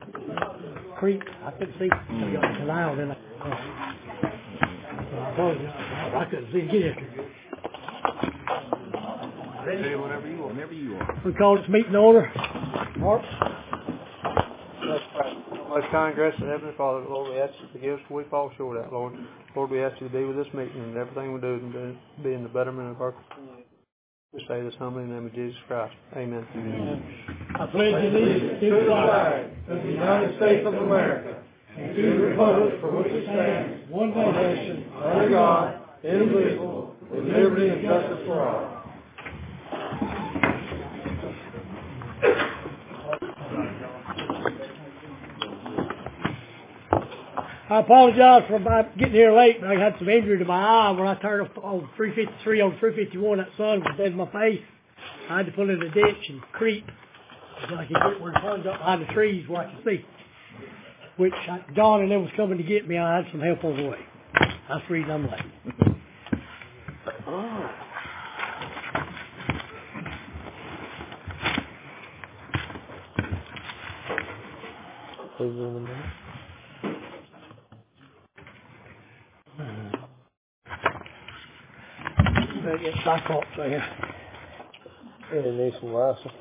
Creek. I couldn't see. I got the canal then. I couldn't see it get here. Ready? Whenever you are. We call this meeting to order. Mark? Let's pray. Most kind, gracious Heavenly Father, Lord, we ask you to forgive us where we fall short at, Lord. Lord, we ask you to be with this meeting and everything we do and be in the betterment of our community. We say this humbly in the name of Jesus Christ. Amen. Amen. I pledge allegiance to the flag of the United States of America and to the republic for which it stands, one nation, under God, indivisible, with liberty and justice for all. I apologize for getting here late, but I had some injury to my eye when I turned on 353 on 351. That sun was dead in my face. I had to pull in a ditch and creep so I could get where the sun's up behind the trees where I could see. Which John and them was coming to get me. I had some help on the way. That's the reason I'm late. Get Cyclops there. It needs some license.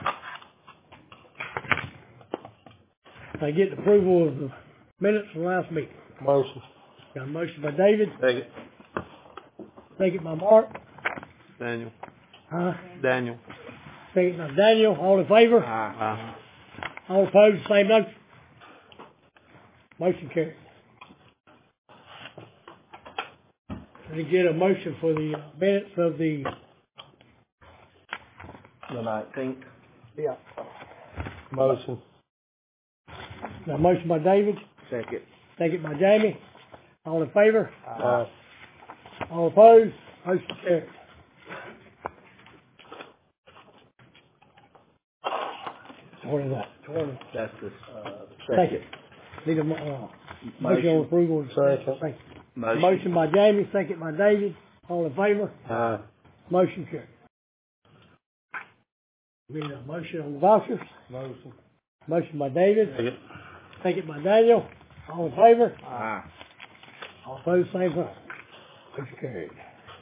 I get the approval of the minutes from last meeting. Motion. Got a motion by David. Second. Second by Mark. Daniel. Huh? Daniel. Second by Daniel. All in favor? Aye. All opposed, same note. Motion carried. Let me get a motion for the minutes of the 19th. Yeah. Motion. Now, motion by David. Second. Second by Jamie. All in favor? Aye. All opposed? Motion carried. What is that? That's the Second. Need a motion on approval. Second. Motion by Jamie, second by David. All in favor? Aye. Motion carried. We need a motion on the vouchers. Motion. Motion by David. Second. Second by Daniel. All in favor? Aye. All opposed, same sign. Motion carried.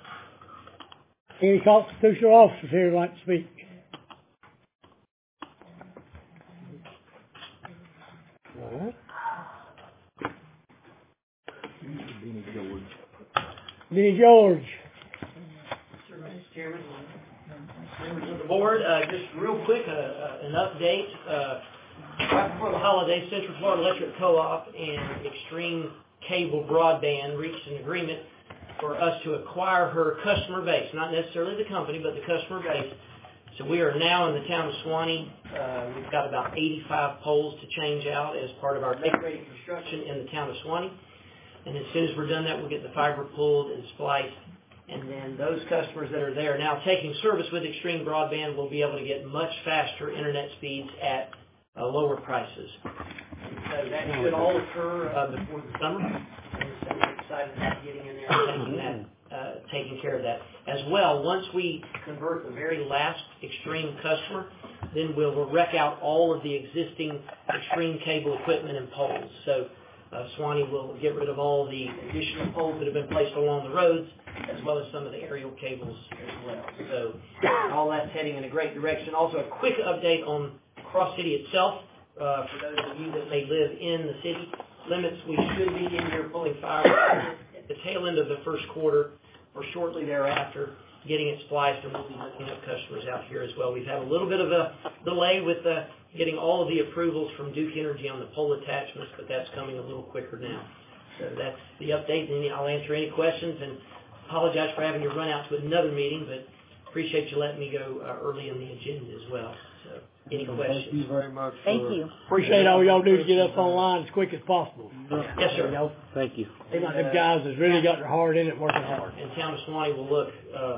Any constitutional officers here who'd like to speak? All right. Denny George. Mr. Chairman, members of the board, just real quick, an update. Right before the holiday, Central Florida Electric Co-op and Extreme Cable Broadband reached an agreement for us to acquire her customer base, not necessarily the company, but the customer base. So we are now in the town of Suwanee. We've got about 85 poles to change out as part of our make-ready construction in the town of Suwanee. And as soon as we're done that, we'll get the fiber pulled and spliced. And then those customers that are there now taking service with Extreme Broadband will be able to get much faster internet speeds at lower prices. And so that should all occur before the summer. And so we're excited about getting in there and taking care of that. As well, once we convert the very last Extreme customer, then we'll wreck out all of the existing Extreme cable equipment and poles. So Suwanee will get rid of all the additional poles that have been placed along the roads, as well as some of the aerial cables as well. So all that's heading in a great direction. Also, a quick update on Cross City itself. For those of you that may live in the city limits, we should be in here pulling fiber at the tail end of the first quarter or shortly thereafter, getting it spliced, and we'll be looking up customers out here as well. We've had a little bit of a delay with getting all of the approvals from Duke Energy on the pole attachments, but that's coming a little quicker now. So that's the update, and I'll answer any questions, and apologize for having to run out to another meeting, but appreciate you letting me go early in the agenda as well. So any questions? Thank you very much. Thank you. Appreciate all y'all do to get us online as quick as possible. Yes, sir. You know, Thank you. seem like them guys has really got their heart in it, working hard. And town of Suwanee will look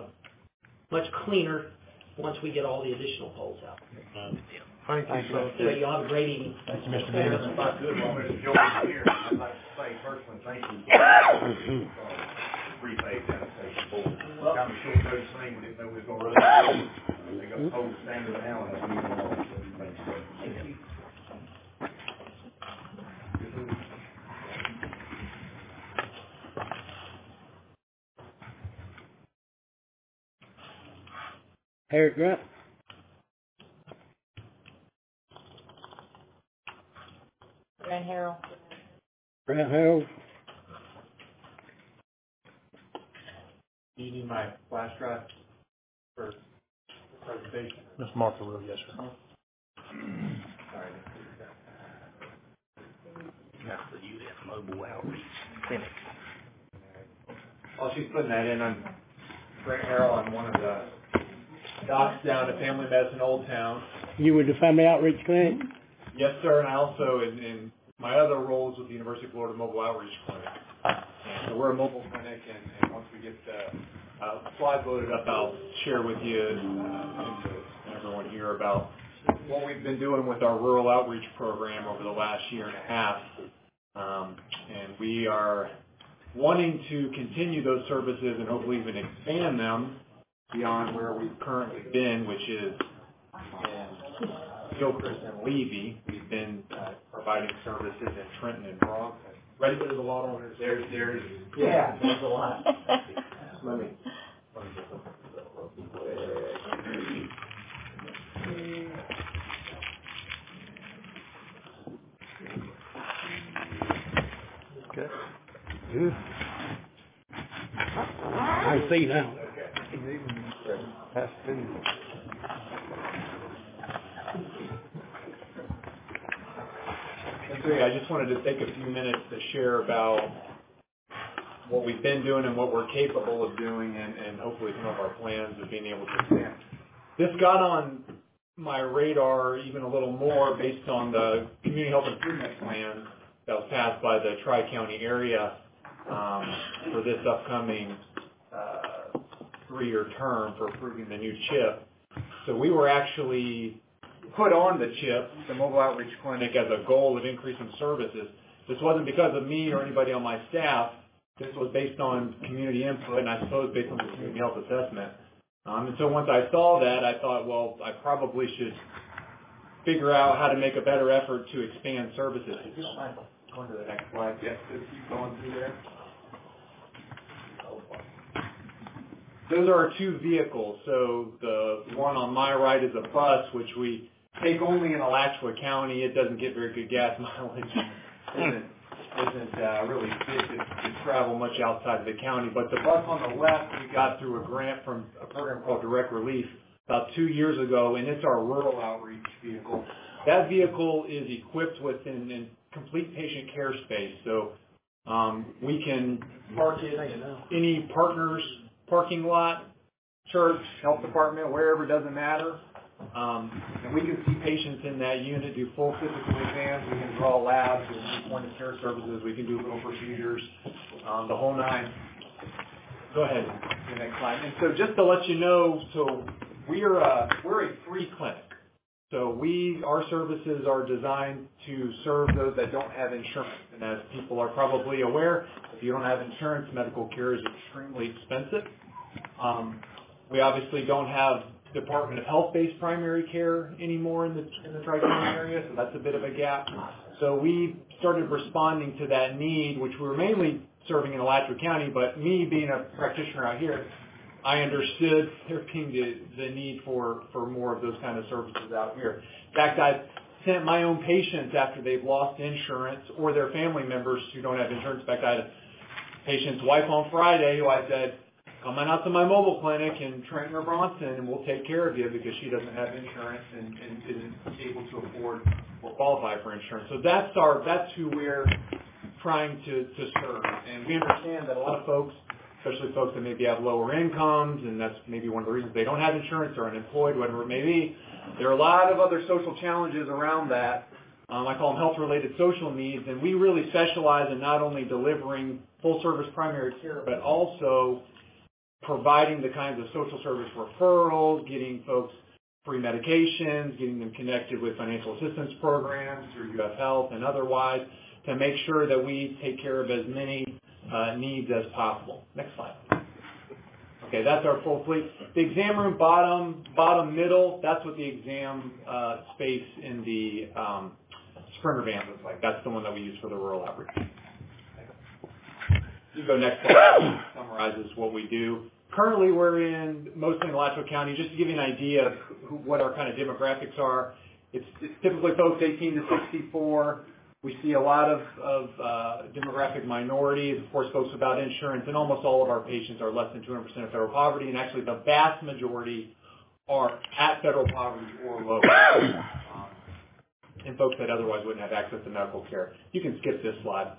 much cleaner once we get all the additional poles out. Thank you, sir. So y'all have a great evening. Thank you, Mr. Davis. If I could, while Mr. George is here, I'd like to say personally, thank you for prepaid sanitation board. Kind of short notice thing, we didn't know we was gonna run it. They got the whole standard now, and we need more. Thank you. Harriet Grant. Grant Harrell. Grant Harold. Do you need my flash drive for the presentation? Ms. Martha will, yes, sir. Sorry. That's the U.S. Mobile Outreach Clinic. While she's putting that in, I'm Grant Harrell. I'm one of the docs down at Family Medicine Old Town. You with the Family Outreach Clinic? Yes, sir, and I also, in my other roles with the University of Florida Mobile Outreach Clinic. So we're a mobile clinic, and once we get the slide loaded up, I'll share with you and everyone here about what we've been doing with our rural outreach program over the last year and a half. And we are wanting to continue those services and hopefully even expand them beyond where we've currently been, which is in Gilchrist and Levy. We've been providing services in Trenton and Bronx. Ready? There's a lot on there. There's a lot. Let me get this real quick. Okay. Good. I see now. Pass it in. I just wanted to take a few minutes to share about what we've been doing and what we're capable of doing, and hopefully some of our plans of being able to expand. This got on my radar even a little more based on the Community Health Improvement Plan that was passed by the Tri-County area for this upcoming 3-year term for approving the new CHIP. So we were actually put on the CHIP, the Mobile Outreach Clinic, as a goal of increasing services. This wasn't because of me or anybody on my staff. This was based on community input, and I suppose based on the community health assessment. And so once I saw that, I thought, well, I probably should figure out how to make a better effort to expand services. If you don't mind going to the next slide. Yes, just keep going through there. Those are our two vehicles. So the one on my right is a bus, which we take only in Alachua County. It doesn't get very good gas mileage. Isn't really fit to travel much outside of the county. But the bus on the left we got through a grant from a program called Direct Relief about 2 years ago, and it's our rural outreach vehicle. That vehicle is equipped with a complete patient care space. So we can park it in any partner's parking lot, church, health department, wherever, doesn't matter. And we can see patients in that unit, do full physical exams, we can draw labs, we can do point-of-care services, we can do little procedures, the whole nine. Go ahead, the next slide. And so just to let you know, so we're a free clinic. So our services are designed to serve those that don't have insurance. And as people are probably aware, if you don't have insurance, medical care is extremely expensive. We obviously don't have Department of Health-based primary care anymore in the Tri-County area, so that's a bit of a gap. So we started responding to that need, which we were mainly serving in Alachua County, but me being a practitioner out here, I understood there being the need for more of those kind of services out here. In fact, I've sent my own patients after they've lost insurance or their family members who don't have insurance. In fact, I had a patient's wife on Friday who I said, come on out to my mobile clinic in Trenton or Bronson and we'll take care of you because she doesn't have insurance and isn't able to afford or qualify for insurance. So that's who we're trying to serve. And we understand that a lot of folks, especially folks that maybe have lower incomes, and that's maybe one of the reasons they don't have insurance or unemployed, whatever it may be. There are a lot of other social challenges around that. I call them health-related social needs, and we really specialize in not only delivering full-service primary care, but also providing the kinds of social service referrals, getting folks free medications, getting them connected with financial assistance programs through UF Health and otherwise to make sure that we take care of as many needs as possible. Next slide. Okay, that's our full fleet. The exam room bottom middle, that's what the exam space in the Sprinter van looks like. That's the one that we use for the rural outreach. You go next slide. Summarizes what we do. currently we're in mostly in Alachua County. Just to give you an idea of what our kind of demographics are, it's typically folks 18 to 64. We see a lot of demographic minorities, of course, folks without insurance, and almost all of our patients are less than 200% of federal poverty, and actually the vast majority are at federal poverty or lower, and folks that otherwise wouldn't have access to medical care. You can skip this slide.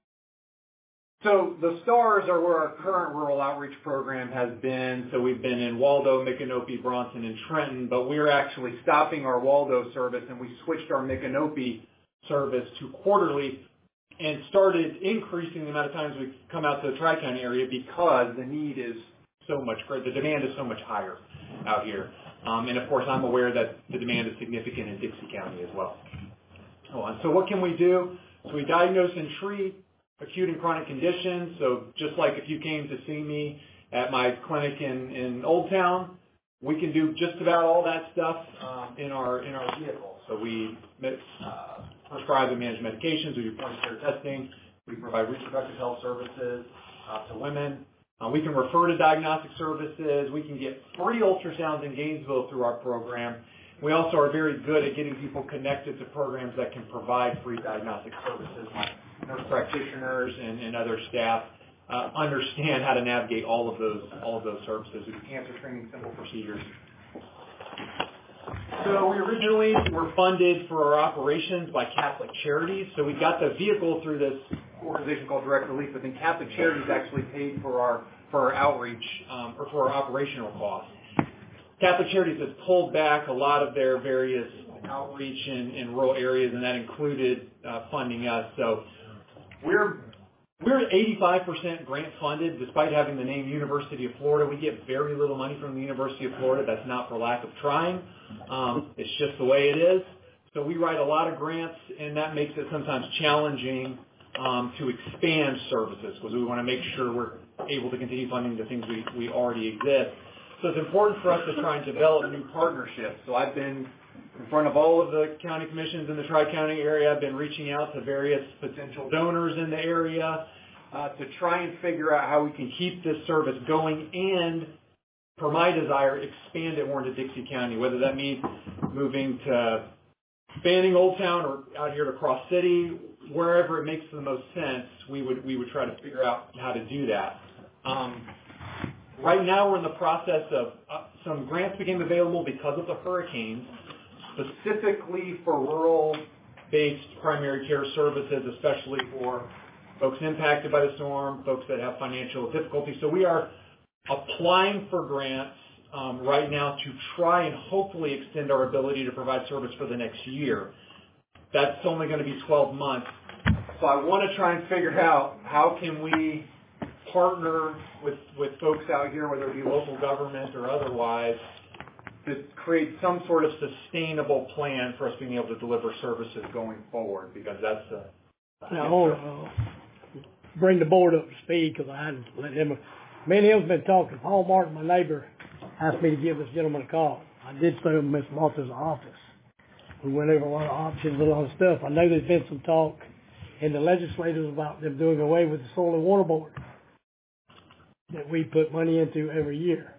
So the stars are where our current rural outreach program has been. So we've been in Waldo, Micanopy, Bronson, and Trenton, but we're actually stopping our Waldo service, and we switched our Micanopy service to quarterly and started increasing the amount of times we come out to the Tri-County area because the need is so much greater, the demand is so much higher out here. And of course, I'm aware that the demand is significant in Dixie County as well. So what can we do? So we diagnose and treat acute and chronic conditions. So just like if you came to see me at my clinic in Old Town, we can do just about all that stuff in our vehicle. So we prescribe and manage medications. We do point-of-care testing. We provide reproductive health services to women. We can refer to diagnostic services. We can get free ultrasounds in Gainesville through our program. We also are very good at getting people connected to programs that can provide free diagnostic services. My nurse practitioners and other staff understand how to navigate all of those services. We do cancer screening, simple procedures. So we originally were funded for our operations by Catholic Charities. So we got the vehicle through this organization called Direct Relief, but then Catholic Charities actually paid for our outreach or for our operational costs. Catholic Charities has pulled back a lot of their various outreach in rural areas, and that included funding us. So we're 85% grant funded, despite having the name University of Florida. We get very little money from the University of Florida. That's not for lack of trying. It's just the way it is. So we write a lot of grants, and that makes it sometimes challenging to expand services because we want to make sure we're able to continue funding the things we already exist. So it's important for us to try and develop new partnerships. So I've been in front of all of the county commissions in the Tri-County area. I've been reaching out to various potential donors in the area to try and figure out how we can keep this service going and, per my desire, expand it more into Dixie County, whether that means moving to expanding Old Town or out here to Cross City, wherever it makes the most sense, we would try to figure out how to do that. Right now we're in the process of some grants became available because of the hurricanes, specifically for rural-based primary care services, especially for folks impacted by the storm, folks that have financial difficulty. So we are applying for grants right now to try and hopefully extend our ability to provide service for the next year. That's only going to be 12 months. So I want to try and figure out how can we partner with folks out here, whether it be local government or otherwise, to create some sort of sustainable plan for us being able to deliver services going forward, because that's Now, bring the board up to speed because I hadn't let them. Me and him's been talking. Paul Martin, my neighbor, asked me to give this gentleman a call. I did so in Miss Martha's office. We went over a lot of options, a lot of stuff. I know there's been some talk in the legislators about them doing away with the Soil and Water Board that we put money into every year.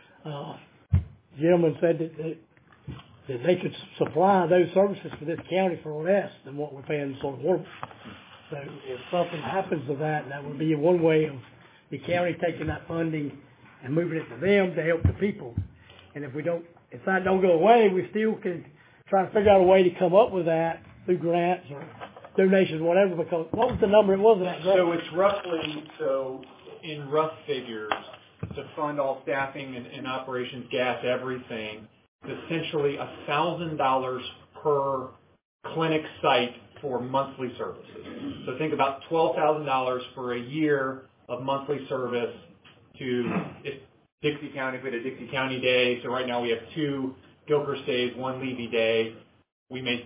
Gentleman said that they could supply those services for this county for less than what we're paying the Soil and Water Board. So if something happens to that would be one way of the county taking that funding and moving it to them to help the people. And if that don't go away, we still can try to figure out a way to come up with that through grants or donations, whatever, because what was the number it was in that grant? So it's roughly, in rough figures, to fund all staffing and operations, gas, everything, essentially $1,000 per clinic site for monthly services. So think about $12,000 for a year of monthly service to Dixie County. If we had a Dixie County day, so right now we have 2 Gilchrist days, 1 Levy day. We may,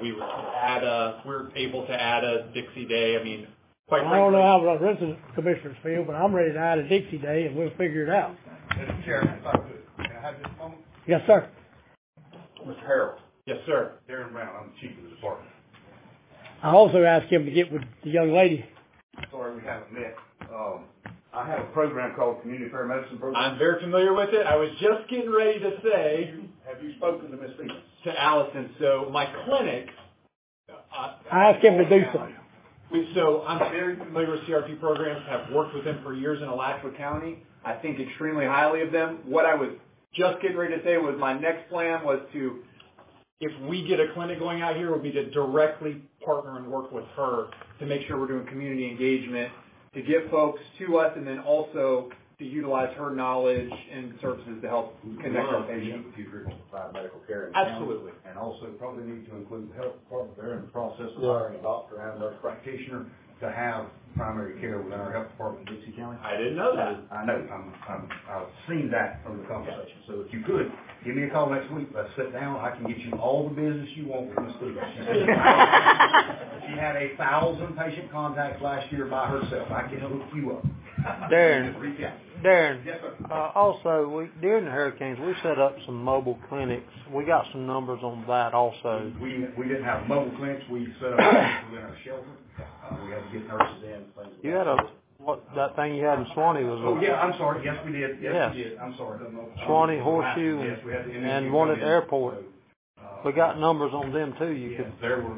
we're able to add a Dixie day. I mean, quite frankly, I don't know how the resident commissioners feel, but I'm ready to add a Dixie day and we'll figure it out. Mr. Chairman, if I could, can I have this moment? Yes, sir. Mr. Harold. Yes, sir. Darren Brown, I'm the chief of the department. I also asked him to get with the young lady. Sorry we haven't met. I have a program called Community Fair Medicine Program. I'm very familiar with it. I was just getting ready to say Have you spoken to Ms. Stevens? to Allison, so my clinic, I asked him to do so. So I'm very familiar with CRP programs, have worked with them for years in Alachua County. I think extremely highly of them. What I was just getting ready to say was my next plan was to, if we get a clinic going out here, would be to directly partner and work with her to make sure we're doing community engagement, to get folks to us, and then also to utilize her knowledge and services to help connect our patients. If you're going to provide medical care in Absolutely. county, and also probably need to include the health department there in the process of hiring a doctor and a nurse practitioner to have primary care within our health department in Dixie County. I didn't know that. I know. I've seen that from the conversation. So if you could, give me a call next week. Let's sit down. I can get you all the business you want with Ms. Stevens. She had 1,000 patient contacts last year by herself. I can hook you up. Darren. Reach out. Darren, Yes, sir. also, during the hurricanes, we set up some mobile clinics. We got some numbers on that also. We didn't have mobile clinics. We set up within our shelter. We had to get nurses in. Things You had that thing you had in Swanee was Oh, yeah, I'm sorry. Yes, we did. Yes, we Yes. did. I'm sorry. Swanee, Horseshoe, Yes, we had the and one at the airport. So, We got numbers on them too. You yes, could. there were.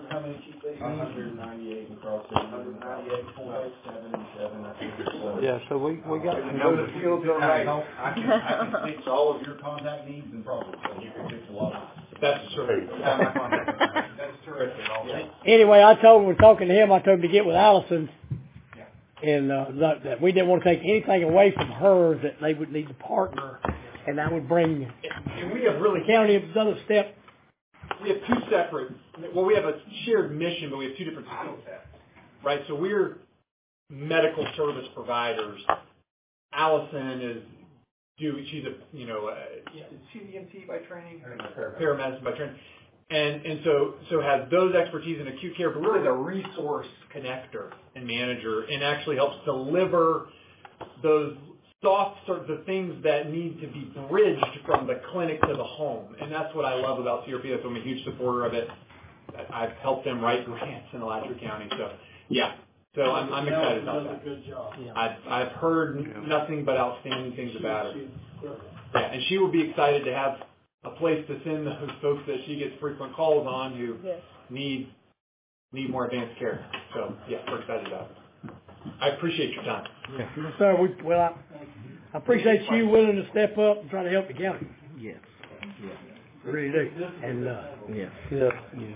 198 across there, 198, 487, I think it's, Yeah, so we got. I know the fields are right. I can fix all of your contact needs and problems, so you can fix a lot of them. That's true. That's terrific also. Anyway, I told him, when talking to him, I told him to get with Allison. And that we didn't want to take anything away from her, that they would need to partner, and that would bring And we have really the county another step. we have two separate, well, we have a shared mission, but we have two different skill sets, right? So we're medical service providers. Allison is, she's a, is she an EMT by training? Paramedicine by training. And so has those expertise in acute care, but really the resource connector and manager, and actually helps deliver those soft sorts of things that need to be bridged from the clinic to the home. And that's what I love about CRP. That's why I'm a huge supporter of it. I've helped them write grants in Alachua County. So, yeah. So I'm excited about that. Good job. I've heard nothing but outstanding things about her. Yeah, and she will be excited to have a place to send those folks that she gets frequent calls on who need more advanced care. So, yeah, we're excited about it. I appreciate your time. Yes, sir. I appreciate you willing to step up and try to help the county. Yes. I really do. And Yes.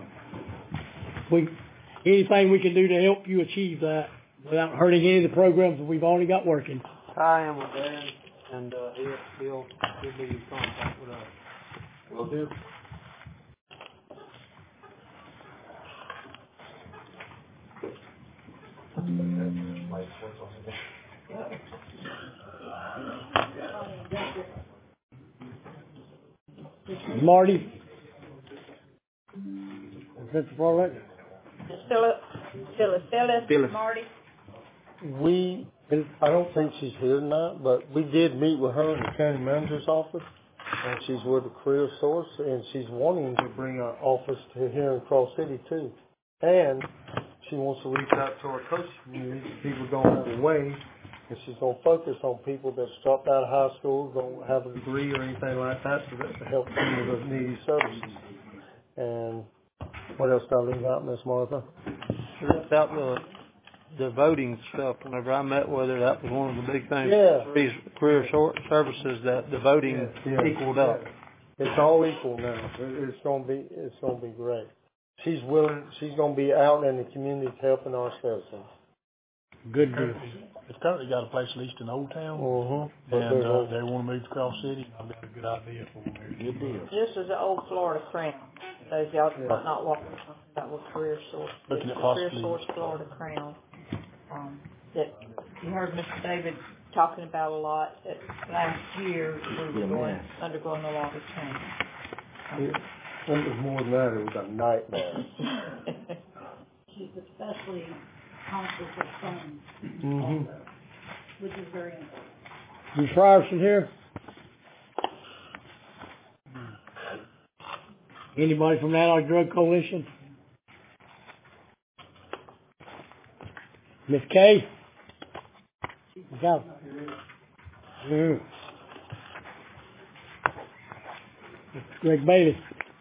anything we can do to help you achieve that without hurting any of the programs that we've already got working. I am with Darren, and he'll be in contact with us. Will do. Marty? Mr. Barlett? Phyllis, Marty. I don't think she's here tonight, but we did meet with her in the county manager's office, and she's with the Career Source, and she's wanting to bring our office to here in Cross City too. And she wants to reach out to our coach community, people going out of the way, and she's going to focus on people that's dropped out of high school, don't have a degree or anything like that, so that to help them with those needy services. And what else did I leave out, Miss Martha? Left out the voting stuff. Whenever I met with her, that was one of the big things. Yeah. These career services, that the voting equaled up. It's all equal now. It's gonna be great. She's willing. She's gonna be out in the community helping our citizens. Good deal. It's currently got a place leased in Old Town, and they want to move to Cross City. I've got a good idea for them. Good deal. This is the old Florida Crown. Those y'all not walking that was Career Source. Looking at Career possibly- Source Florida Crown. That you heard Mr. David talking about a lot. That last year we were undergoing a lot of change. It was more than that. It was a nightmare. She's especially conscious of funds, Mm-hmm. which is very important. Ms. Ryerson here? Anybody from the Anti-Drug Coalition? Ms. Kay? Go. Mm. Greg Bailey.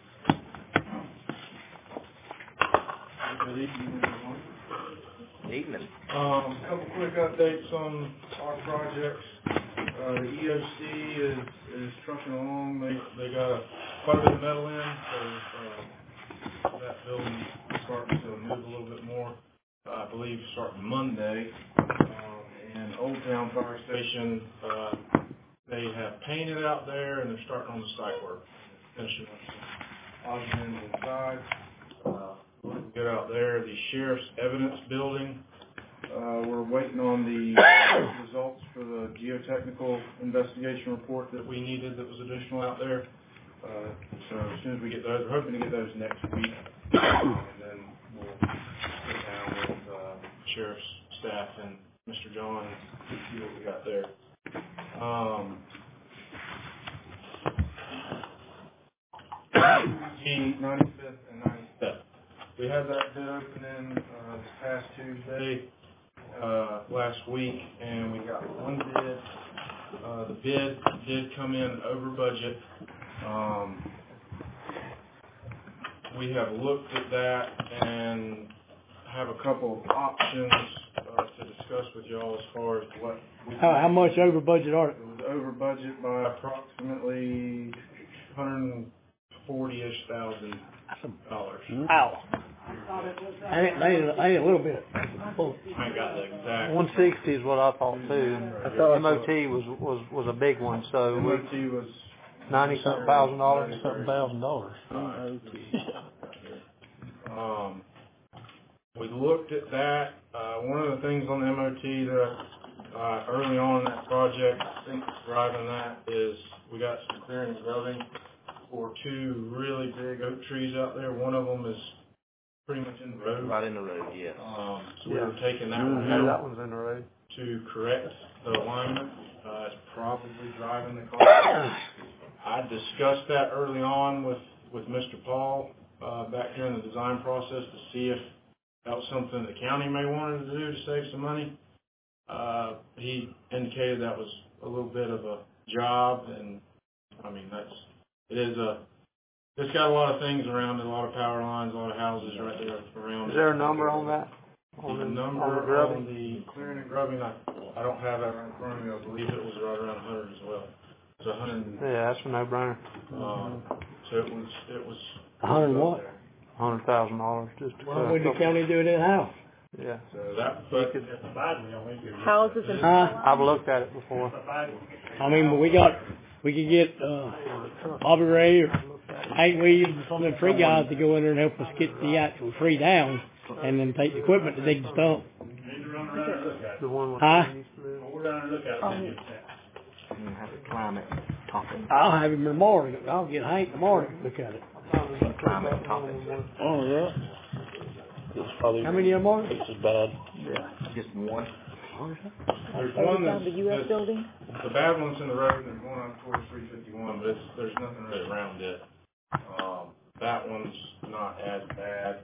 Good evening, everyone. Evening. Couple quick updates on our projects. The EOC is trucking along. They got quite a bit of metal in, so that building is starting to move a little bit more. I believe starting Monday. And Old Town Fire Station, they have painted out there and they're starting on the site work, finishing up some osmonds inside. Looking good out there. The Sheriff's Evidence Building, we're waiting on the results for the geotechnical investigation report that we needed that was additional out there. So as soon as we get those, we're hoping to get those next week. And then we'll sit down with Sheriff's staff and Mr. John and see what we got there. The 95th and 97th. We had that bid opening this past Tuesday, last week, and we got one bid. The bid did come in over budget. We have looked at that and have a couple of options to discuss with y'all as far as what. How much over budget are it? It was over budget by approximately $140,000. Wow. I ain't a little bit. I ain't got the exact. 160 is what I thought too. And I thought MOT was a big one, so MOT was $90-something thousand. We looked at that. One of the things on the MOT that early on in that project, I think driving that is we got some clearing and grubbing for two really big oak trees out there. One of them is pretty much in the road. Right in the road, yes. So we were taking that one out. That one's in the road. To correct the alignment. It's probably driving the car. I discussed that early on with Mr. Paul back during the design process to see if that was something the county may wanted to do to save some money. He indicated that was a little bit of a job, and I mean it's got a lot of things around it, a lot of power lines, a lot of houses right there around it. Is there a number on that? The number on the clearing and grubbing, I don't have that right in front of me. I believe it was right around 100 as well. So 100. Yeah, that's a no-brainer. So it was. 100 what? $100,000 just to. Why would the county do it in-house? Yeah. So that, but Houses and. I've looked at it before. I mean, we could get Bobby Ray or Hank Williams or some of them free guys to go in there and help us get the actual tree down, and then take the equipment to dig the stump. The one with We're going to look at it. Have to climb it, top it. I'll have him tomorrow. I'll get Hank tomorrow to look at it. Climb it, top it. Oh, yeah. How many of them are? This is bad. Yeah, just one. there's one that's the U.S. building? the bad one's in the road, and there's one on towards 351, but there's nothing really around it. That one's not as bad.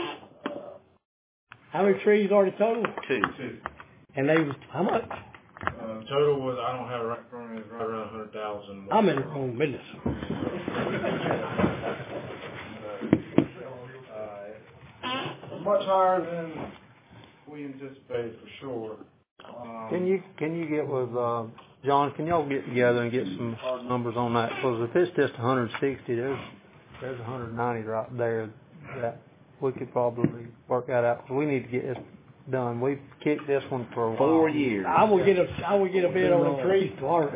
How many trees are the total? Two. And they was, how much? Total was, I don't have it right in front of me, it was right around 100,000. I'm in the wrong business. Much higher than we anticipated for sure. Can you get with John? Can y'all get together and get some hard numbers on that? Because if it's just 160, there's 190 right there that we could probably work that out. Because we need to get this done. We've kicked this one for a while. 4 years. I will get a bid on the trees tomorrow.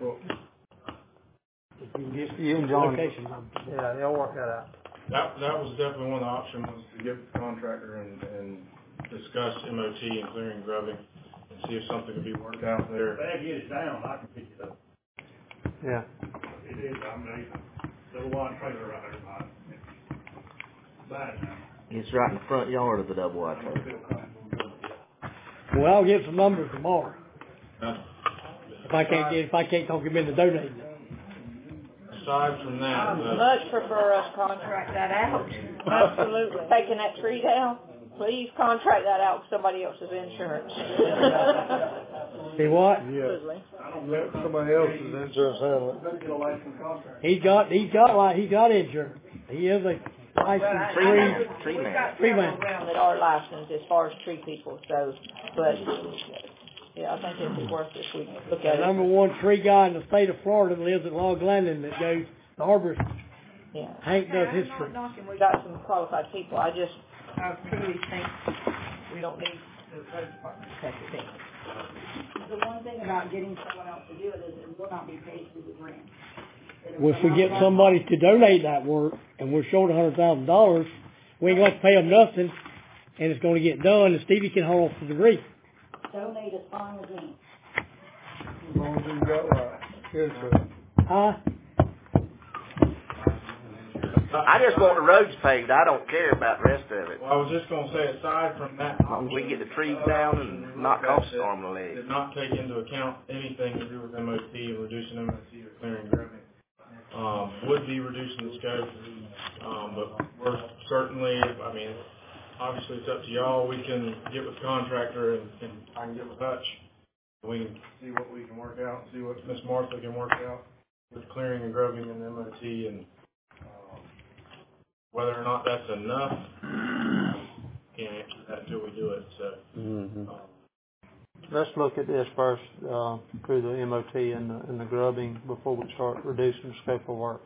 You and John. Location. Yeah, they'll work that out. That was definitely one of the options, was to get the contractor and discuss MOT and clearing grubbing and see if something could be worked out there. If I get it down, I can pick it up. Yeah. It is, I'm the one trailer right there, mine. Bad now. It's right in the front yard of the double wide trailer. Well, I'll get some numbers tomorrow. Now, If I can't talk him into donating it. aside from that, Much prefer us contract that out. Absolutely. Taking that tree down. please contract that out with somebody else's insurance. See what? Yeah. Let somebody else's insurance handle it. Better get a licensed contract. He's got insurance. He is a licensed We've got tree several man. around that are licensed as far as tree people, so, but, yeah, I think it'd be worth it if we look The at it. number one tree guy in the state of Florida that lives at Log Landing that goes to arborist. Yeah. Hank does his I'm tree. not knocking, we got some qualified people, I truly think we don't need the road department to take it in. The one thing about getting someone else to do it is it will not be paid through the grant. Well, if we get somebody to donate that work and we're short $100,000, we ain't going to pay them nothing, and it's going to get done, and Stevie can hold off the debris. Donate as long as any. As long as you got right. Insurance. Huh? I just want the roads paved. I don't care about the rest of it. Well, I was just gonna say, aside from that, As long as we get the trees down and not cost an arm and a leg. did not take into account anything to do with MOT and reducing MOT or clearing revenue. Would be reducing the scope, but we're certainly, I mean, obviously it's up to y'all. We can get with the contractor and I can get with Hutch. We can see what we can work out, see what Miss Martha can work out with clearing and grubbing and MOT, and whether or not that's enough, can't answer that until we do it, so. Let's look at this first, through the MOT and the grubbing before we start reducing the scope of work.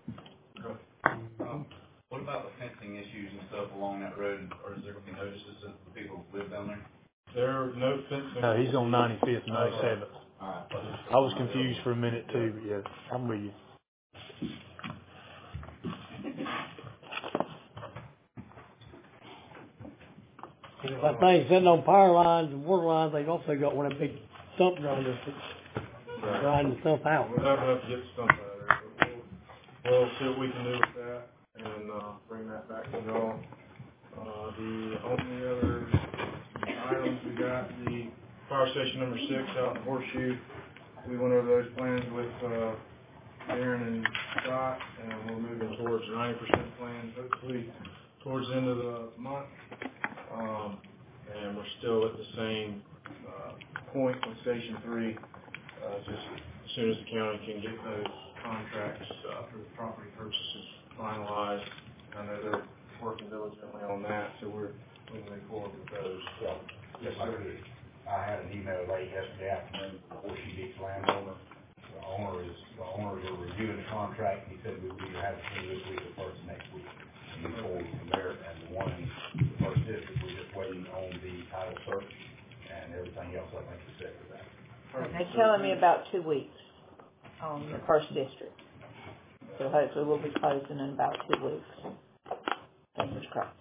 What about the fencing issues and stuff along that road, or is there going to be notices to the people who live down there? There are no fencing. No, he's on 95th and 97th. Alright. I was confused for a minute too, but yeah, I'm with you. If that thing's sitting on power lines and water lines, they've also got one of the big stump grinders that's grinding stuff out. We'll have to get the stump out of there, but we'll see what we can do with that and, bring that back to y'all. The only other items, we got the fire station number 6 out in Horseshoe. We went over those plans with, Aaron and Scott, and we're moving towards 90% plan, hopefully towards the end of the month. And we're still at the same, point with Station 3, just as soon as the county can get those contracts, for the property purchases finalized. I know they're working diligently on that, so we can move forward with those. Yes, sir. I had an email late yesterday afternoon before she gets landowner. The owners are reviewing the contract. He said we would either have it through this week or first next week. And move forward from there. And the one in the first district, we're just waiting on the title search and everything else. I think is set for that. They're telling me about 2 weeks on the first district. So hopefully we'll be closing in about 2 weeks. Fingers crossed.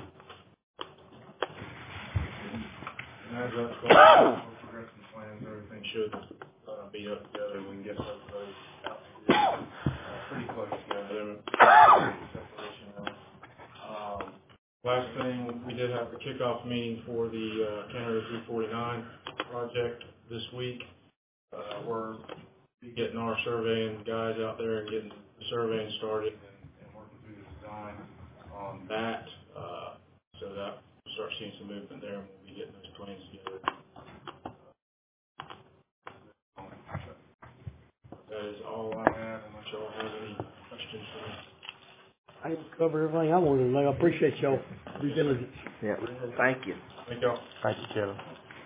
And as that's going on, progressing plans, everything should, be up together. We can get both of those out pretty close together. Separation now. Last thing, we did have the kickoff meeting for the County Road 349 project this week. We're getting our surveying guys out there and getting the surveying started and working through the design on that, so that we'll start seeing some movement there, and we'll be getting those plans together. That is all I have, unless y'all have any questions for me. I covered everything I wanted to know. I appreciate y'all due diligence. Yeah, thank you. Thank y'all. Thank you, Kevin.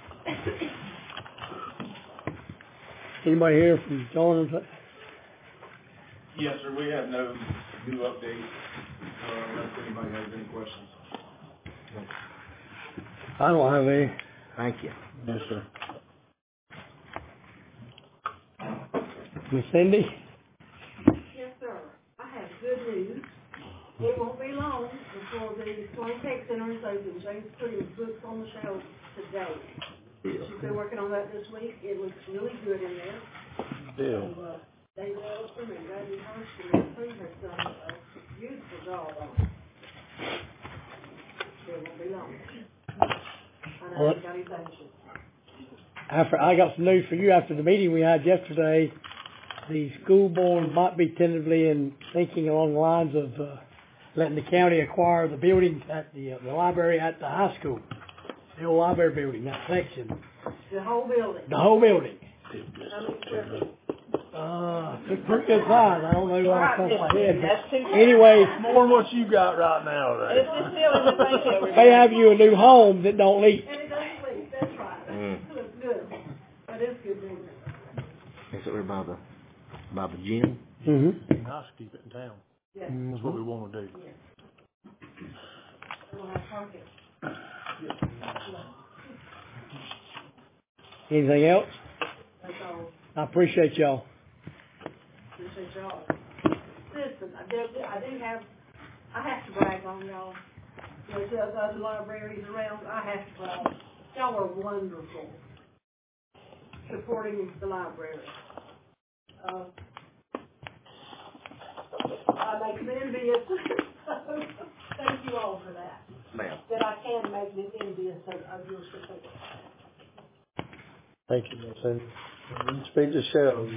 Anybody here from John? Yes, sir, we have no new updates, unless anybody has any questions. I don't have any. Thank you. Yes, sir. Miss Cindy? Yes, sir. I have good news. It won't be long before the Swain Tech Center is open. James putting books on the shelves today. She's been working on that this week. It looks really good in there. Deal. So, David Ellison and Randy Hurst and their crew have done a beautiful job on it. It won't be long. I know Well, you got his anxious. I got some news for you after the meeting we had yesterday. The school board might be tentatively thinking along the lines of letting the county acquire the building at the library at the high school. The old library building, that section. The whole building. The whole building. How many square feet? It's a pretty good size. I don't know off the top of my head. That's too Anyway, It's more than what you got right now, right? It's just silly. they have you a new home that don't leak. And it doesn't leak, that's right. That's good. That is good news. Is it by the gym? Mm-hmm. It'd be nice to keep it in town. Yes. That's what we want to do. We'll have parking. Anything else? That's all. I appreciate y'all. Appreciate y'all. Listen, I have to brag on y'all. There's other libraries around, I have to brag. Y'all are wonderful. Supporting the library. I make them envious. Thank you all for that. Ma'am. That I can make them envious of your support. Thank you, Miss Cindy. Speak to Cheryl.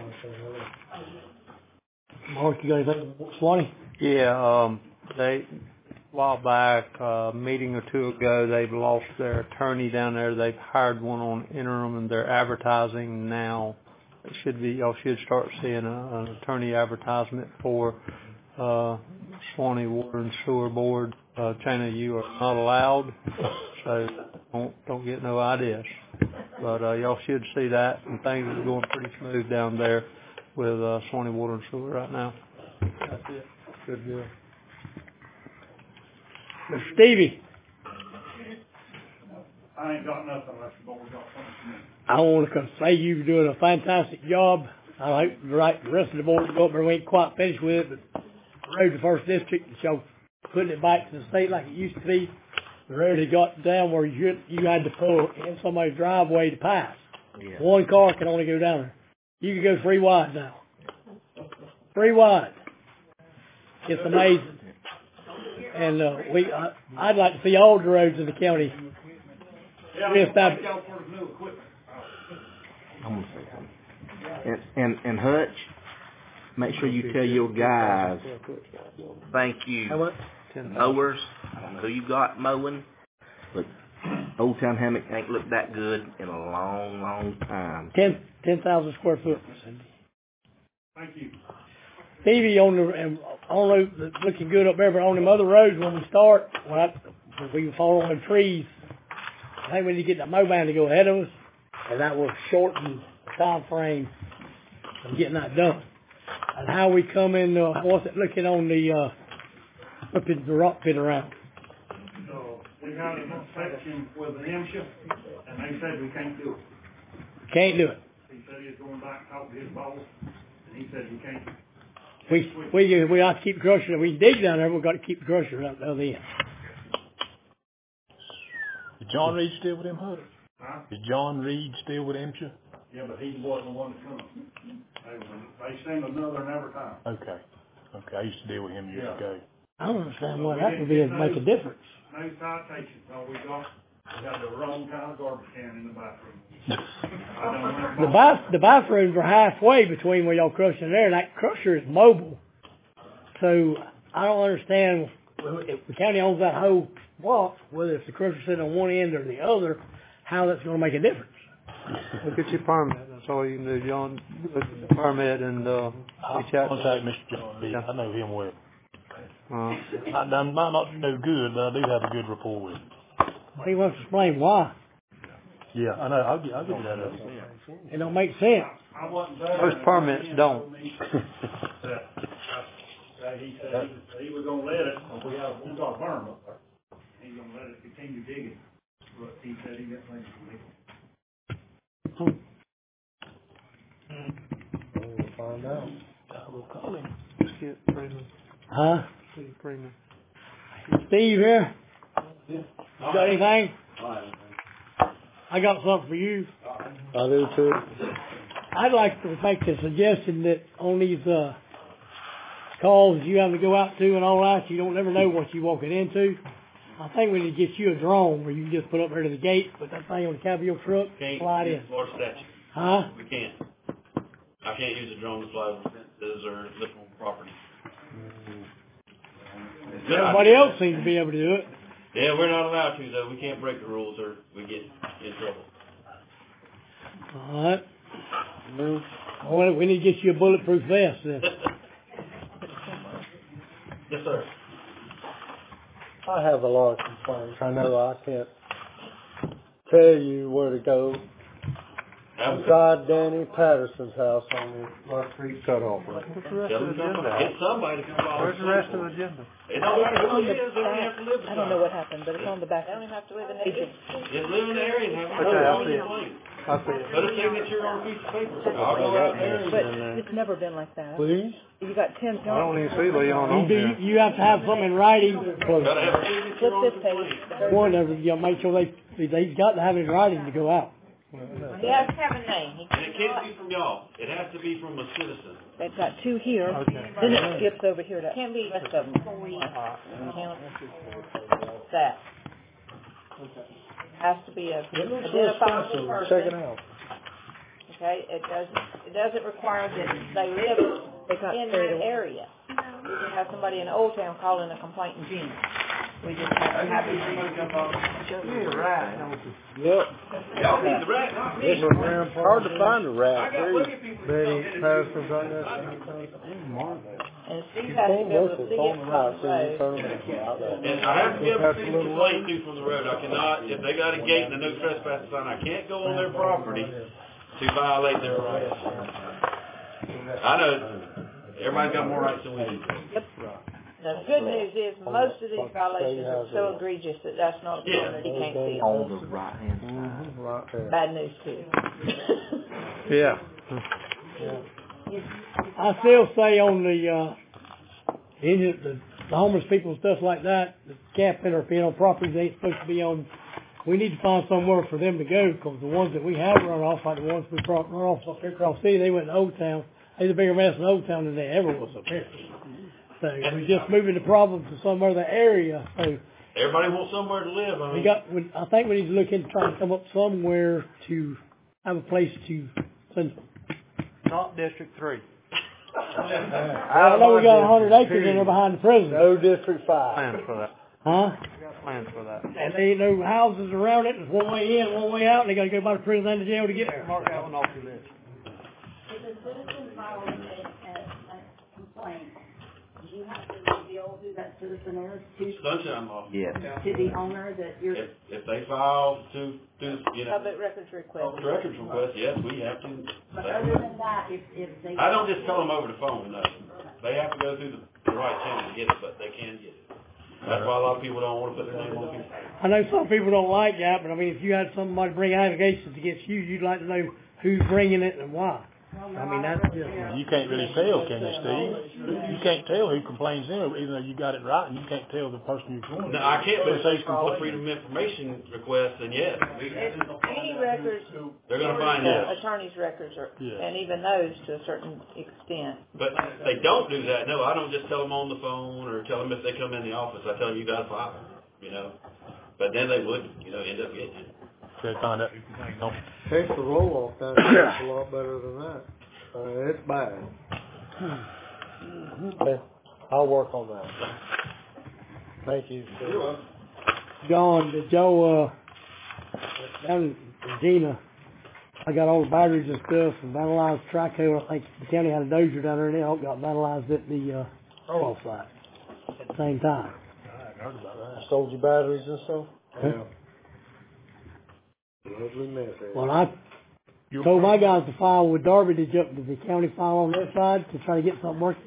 Mark, you got anything, Swanee? Yeah, they, a while back, a meeting or two ago, they've lost their attorney down there. They've hired one on interim and they're advertising now. It should be, y'all should start seeing an attorney advertisement for, Swanee Water and Sewer Board. China, you are not allowed, so don't get no ideas. But, y'all should see that, and things are going pretty smooth down there with, Swanee Water and Sewer right now. That's it. Good deal. Mr. Stevie, I ain't got nothing unless the board got something for me. I want to say you're doing a fantastic job. I hope the rest of the board go up there. We ain't quite finished with it, but the road to First District, so putting it back to the state like it used to be. The road had got down where you had to pull in somebody's driveway to pass. Yeah. One car can only go down there. You can go 3 wide now. 3 wide. It's amazing. And I'd like to see all the roads in the county. Yeah, Yes, thank y'all for the new equipment. I'm gonna say something. And Hutch, make sure you tell your guys, thank you. How much? Mowers, I don't know who you got mowing, but Old Town Hammock ain't looked that good in a long, long time. 10,000 square foot. Thank you. Stevie on the looking good up there, but on them other roads when we start, when we fall on them trees, I think we need to get the mow-man to go ahead of us, and that will shorten the time frame of getting that done. And how we come in, what's it looking on the, up in the rock pit around? So, we got an inspection with the MSHA, and they said we can't do it. Can't do it. He said he was going back and talk to his boss, and he said we can't. We have to keep the crusher. We dig down there, we've got to keep the crusher up the other end. Is John Reed still with him, Hutch? Huh? Is John Reed still with MSHA? Yeah, but he wasn't the one that come. They send another and every time. Okay. I used to deal with him years ago. I don't understand why that would make a difference. No citations. All we got the wrong kind of garbage can in the bathroom. The bathrooms are halfway between where y'all crushing there, and that crusher is mobile. So I don't understand if the county owns that whole block, whether it's the crusher sitting on one end or the other, how that's going to make a difference. Look at your permit. That's all you can do, John. Look at the permit and reach out. Contact Mr. John Reed. I know him well. I might not know good, but I do have a good rapport with him. He wants to explain why. Yeah, I know. I'll get that up. It don't make sense. I wasn't there. Most permits don't. He said he was gonna let it. We got a berm up there. He's gonna let it continue digging. But he said he got things to leak. We'll find out. I will call him. Let's get Freeman. Huh? Steve Freeman. Steve here? You got anything? I got something for you. I do too. I'd like to make the suggestion that on these calls you have to go out to and all that, you don't never know what you're walking into. I think we need to get you a drone where you can just put up there to the gate, put that thing on the cab of your truck, fly it in. Florida statute. Huh? We can't. I can't use a drone to fly over fences or live on property. Everybody else seems to be able to do it. Yeah, we're not allowed to though. We can't break the rules or we get in trouble. All right. Well, we need to get you a bulletproof vest then. Yes, sir. I have a lot of complaints. I know I can't tell you where to go. Beside Danny Patterson's house on the Mark Creek cutoff. What's the rest of the agenda? Get somebody to come by. Where's the rest of the agenda? It don't matter who it is, they don't have to live I don't know what happened, but it's on the back. I don't even have to live in Egypt. Just live in the area and have a Okay, I'll on see your it. plane. I'll see it. Put a signature on a piece of paper. I'll go out there. But it's never been like that. Please? You got 10 I don't even see Leon on there. You have to have something in writing. Gotta have a signature Flip on this the page. plane. One of them, you make sure they've got to have it in writing to go out. He has to have a name. And it can't be from y'all. It has to be from a citizen. They've got 2 here. Okay. Then it skips over here to, can't be rest of them. Count that. Has to be a identifiable person. Check it out. Okay, it doesn't require that they live in that area. We can have somebody in Old Town calling a complaint in June. We just have to have it. Yep. Y'all need the rat, not me. It's hard to find a rat. I got plenty of people that Danny come in. Patterson's on there. And Steve has to be able to see it from the road. And I have to be able to see the complaint through from the road. I cannot, if they got a gate and a no trespass sign, I can't go on their property to violate their rights. I know, everybody's got more rights than we do. Yep. The good news is most of these violations are so egregious that that's not a problem that he can't see. On the right hand side. Right there. Bad news too. Yeah. I still say on the homeless people and stuff like that, the camping or being on properties they ain't supposed to be on. We need to find somewhere for them to go because the ones that we have run off, like the ones we brought run off up here across the city, they went to Old Town. They's a bigger mess in Old Town than they ever was up here. So we're just moving the problem to some other area. So Everybody wants somewhere to live, I mean. I think we need to look into trying to come up somewhere to have a place to send them. Not District 3. I know we got 100 acres in there behind the prison. No District 5. Plans for that. Huh? We got plans for that. And there ain't no houses around it. There's one way in, one way out, and they got to go by the prison and the jail to get there. Mark that one off your list. If a citizen files a complaint, do you have to reveal who that citizen is Sunshine law. Yes. to the owner that you're? If they file to, you know, Public records request. public records request, yes, we have to. But other than that, if they. I don't just tell them over the phone, no. They have to go through the right channel to get it, but they can get it. That's why a lot of people don't want to put their name on it. I know some people don't like that, but I mean, if you had somebody bring allegations against you, you'd like to know who's bringing it and why. I mean, that's just... You can't really tell, can you, Steve? You can't tell who complains in, even though you got it right, and you can't tell the person you're going to. No, I can't, but if they call a freedom of information request, then yes. Any records, They're gonna find out. attorney's records are, Yes. and even those to a certain extent. But if they don't do that, no, I don't just tell them on the phone or tell them if they come in the office. I tell them you got to file, you know. But then they would, you know, end up getting it. They find out who complains, don't Takes the roll off down there. It's a lot better than that. It's bad. Okay. I'll work on that. Thank you. John, did y'all, down in Gina, I got all the batteries and stuff and vandalized Trico. I think the county had a dozer down there and they all got vandalized at the, roll-off site at the same time. I heard about that. Sold you batteries and stuff? Yeah. Lovely mess. Well, I told my guys to file with Darby. Did the county file on their side to try to get something working?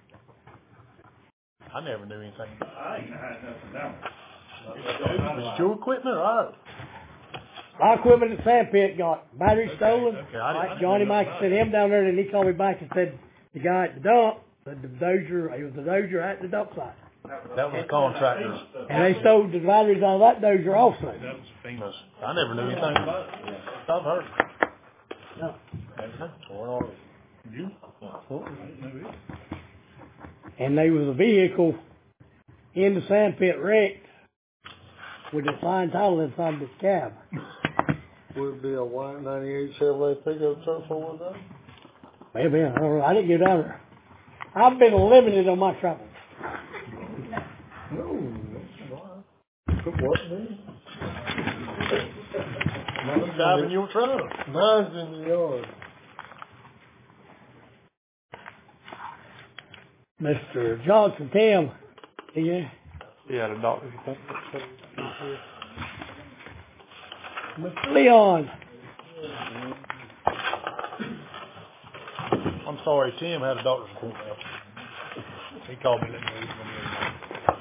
I never knew anything. I ain't had nothing down. Was it your equipment or ours? My equipment at Sandpit got batteries stolen. Okay, I didn't Johnny know Mike that. sent him down there, and he called me back and said the guy at the dump, it was the dozer at the dump site. That was contractors. And they stole the batteries out of that dozer also. That was FEMA's. I never knew anything about it. I've heard. No. Where are you? And there was a vehicle in the Sandpit wrecked with a fine title inside the cab. Would it be a white 98 Chevrolet pickup truck for one day? Maybe, I don't know. I didn't get down there. I've been limited on my travel. No, What, man? Mine's driving your truck. Mine's in the yard. Mr. Johnson, Tim, yeah. He had a doctor's appointment. Mr. Leon. I'm sorry, Tim had a doctor's appointment. He called me and let me know he was gonna be there.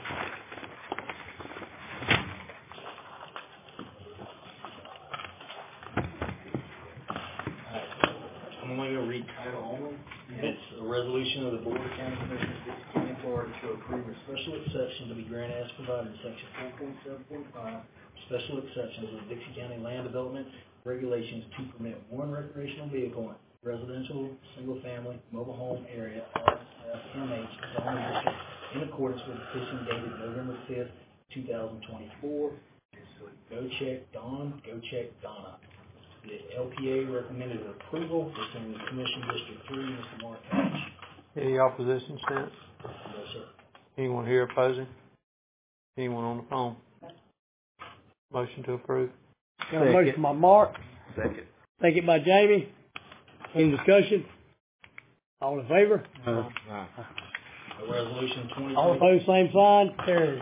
I'm going to read title only. It's a resolution of the Board of County Commissioners of Dixie County, Florida to approve a special exception to be granted as provided in section 4.7.5, special exceptions of Dixie County Land Development Regulations to permit one recreational vehicle in residential, single-family, mobile home area, RSF-MH zoning district in accordance with the petition dated November 5th, 2024. Go check Don, go check Donna. The LPA recommended approval. It's in the Commission District 3, Mr. Mark Hatch. Any opposition stance? No, sir. Anyone here opposing? Anyone on the phone? Motion to approve. Got a motion by Mark, Second. second by Jamie. Any discussion? All in favor? A resolution 20. All opposed, same sign. Carried.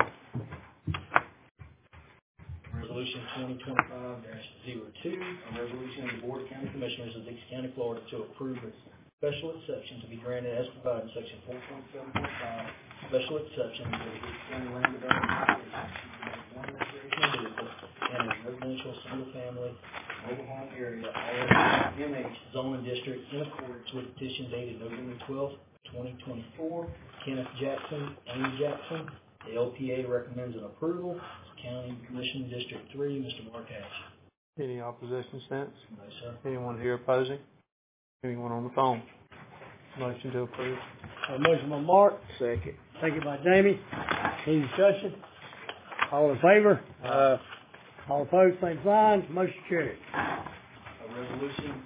Resolution 2025-02, a resolution of the Board of County Commissioners of Dixie County, Florida to approve a special exception to be granted as provided in section 4.7.5, special exception to the Dixie County Land Development Regulations to one recreational vehicle and a residential single-family mobile home area, RSMH zoning district in accordance with petition dated November 12th, 2024. Kenneth Jackson, Amy Jackson. The LPA recommends an approval. County Commission District 3, Mr. Mark Hatch. Any opposition stance? No, sir. Anyone here opposing? Anyone on the phone? Motion to approve. A motion by Mark, Second. second by Jamie. Any discussion? All in favor? All opposed, same sign. Motion carried. A resolution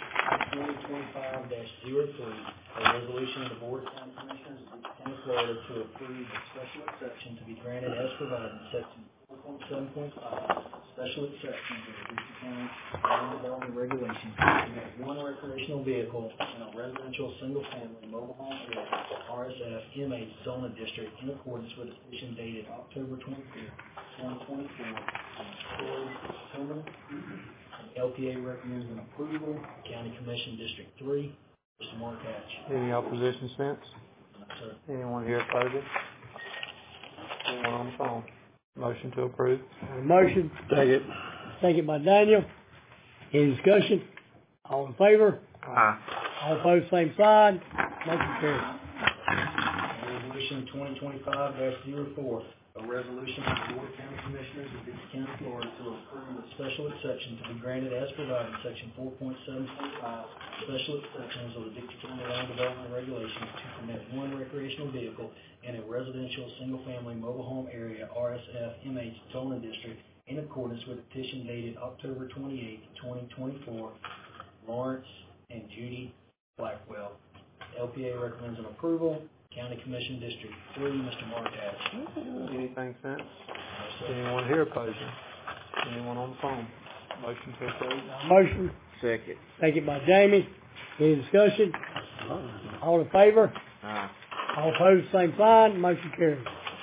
2025-03, a resolution of the Board of County Commissioners of Dixie County, Florida to approve a special exception to be granted as provided in section 4.7.5, special exception to the Dixie County Land Development Regulations to permit one recreational vehicle in a residential single-family mobile home area, RSF-MH zoning district in accordance with the petition dated October 25th, 2024. Tillman. LPA recommends an approval. County Commission District 3, Mr. Mark Hatch. Any opposition stance? No, sir. Anyone here opposing? Anyone on the phone? Motion to approve. A motion, Second. second by Daniel. Any discussion? All in favor? All opposed, same sign. Motion carried. Resolution 2025-04, a resolution of the Board of County Commissioners of Dixie County, Florida to approve a special exception to be granted as provided in section 4.7.5, special exceptions of the Dixie County Land Development Regulations to permit one recreational vehicle in a residential single-family mobile home area, RSF-MH zoning district in accordance with the petition dated October 28, 2024, Lawrence and Judy Blackwell. LPA recommends an approval. County Commission District 3, Mr. Mark Hatch. Anything since? Anyone here opposing? Anyone on the phone? Motion to approve. Motion, Second. second by Jamie. Any discussion? All in favor? All opposed, same sign. Motion carried.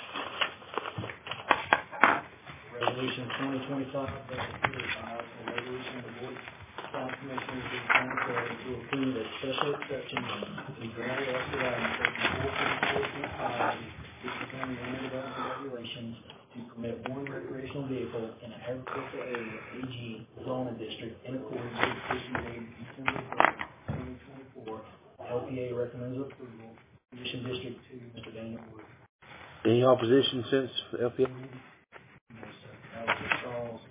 Resolution 2025-05, a resolution of the Board of County Commissioners of the County of Florida to approve a special exception to be granted as provided in section 4.4.5 Dixie County Land Development Regulations to permit one recreational vehicle in an agricultural area, AG zoning district in accordance with the petition dated December 1st, 2024. LPA recommends approval. Commission District 2, Mr. Daniel Wood. Any opposition since LPA? No, sir. That was Charles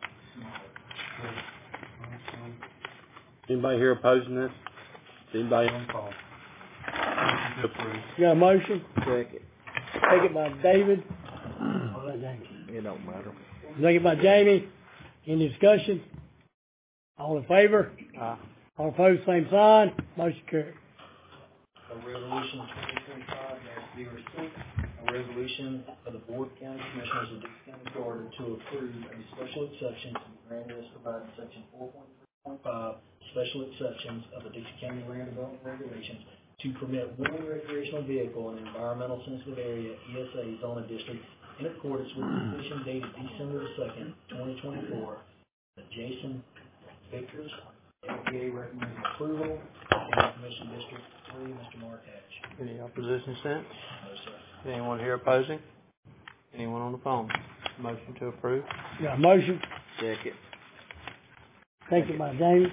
Small. Anybody here opposing this? Anybody on the phone? Motion to approve. You got a motion? Second. Second by David. It don't matter. Second by Jamie. Any discussion? All in favor? All opposed, same sign. Motion carried. A resolution 2025-06, a resolution of the Board of County Commissioners of Dixie County, Florida to approve a special exception to be granted as provided in section 4.3.5, special exceptions of the Dixie County Land Development Regulations to permit one recreational vehicle in an environmental sensitive area, ESA zone district, in accordance with the petition dated December 2nd, 2024. Jason Vickers, LPA recommends approval. County Commission District 3, Mr. Mark Hatch. Any opposition sent? No, sir. Anyone here opposing? Anyone on the phone? Motion to approve? Got a motion? Second. Second by Jamie.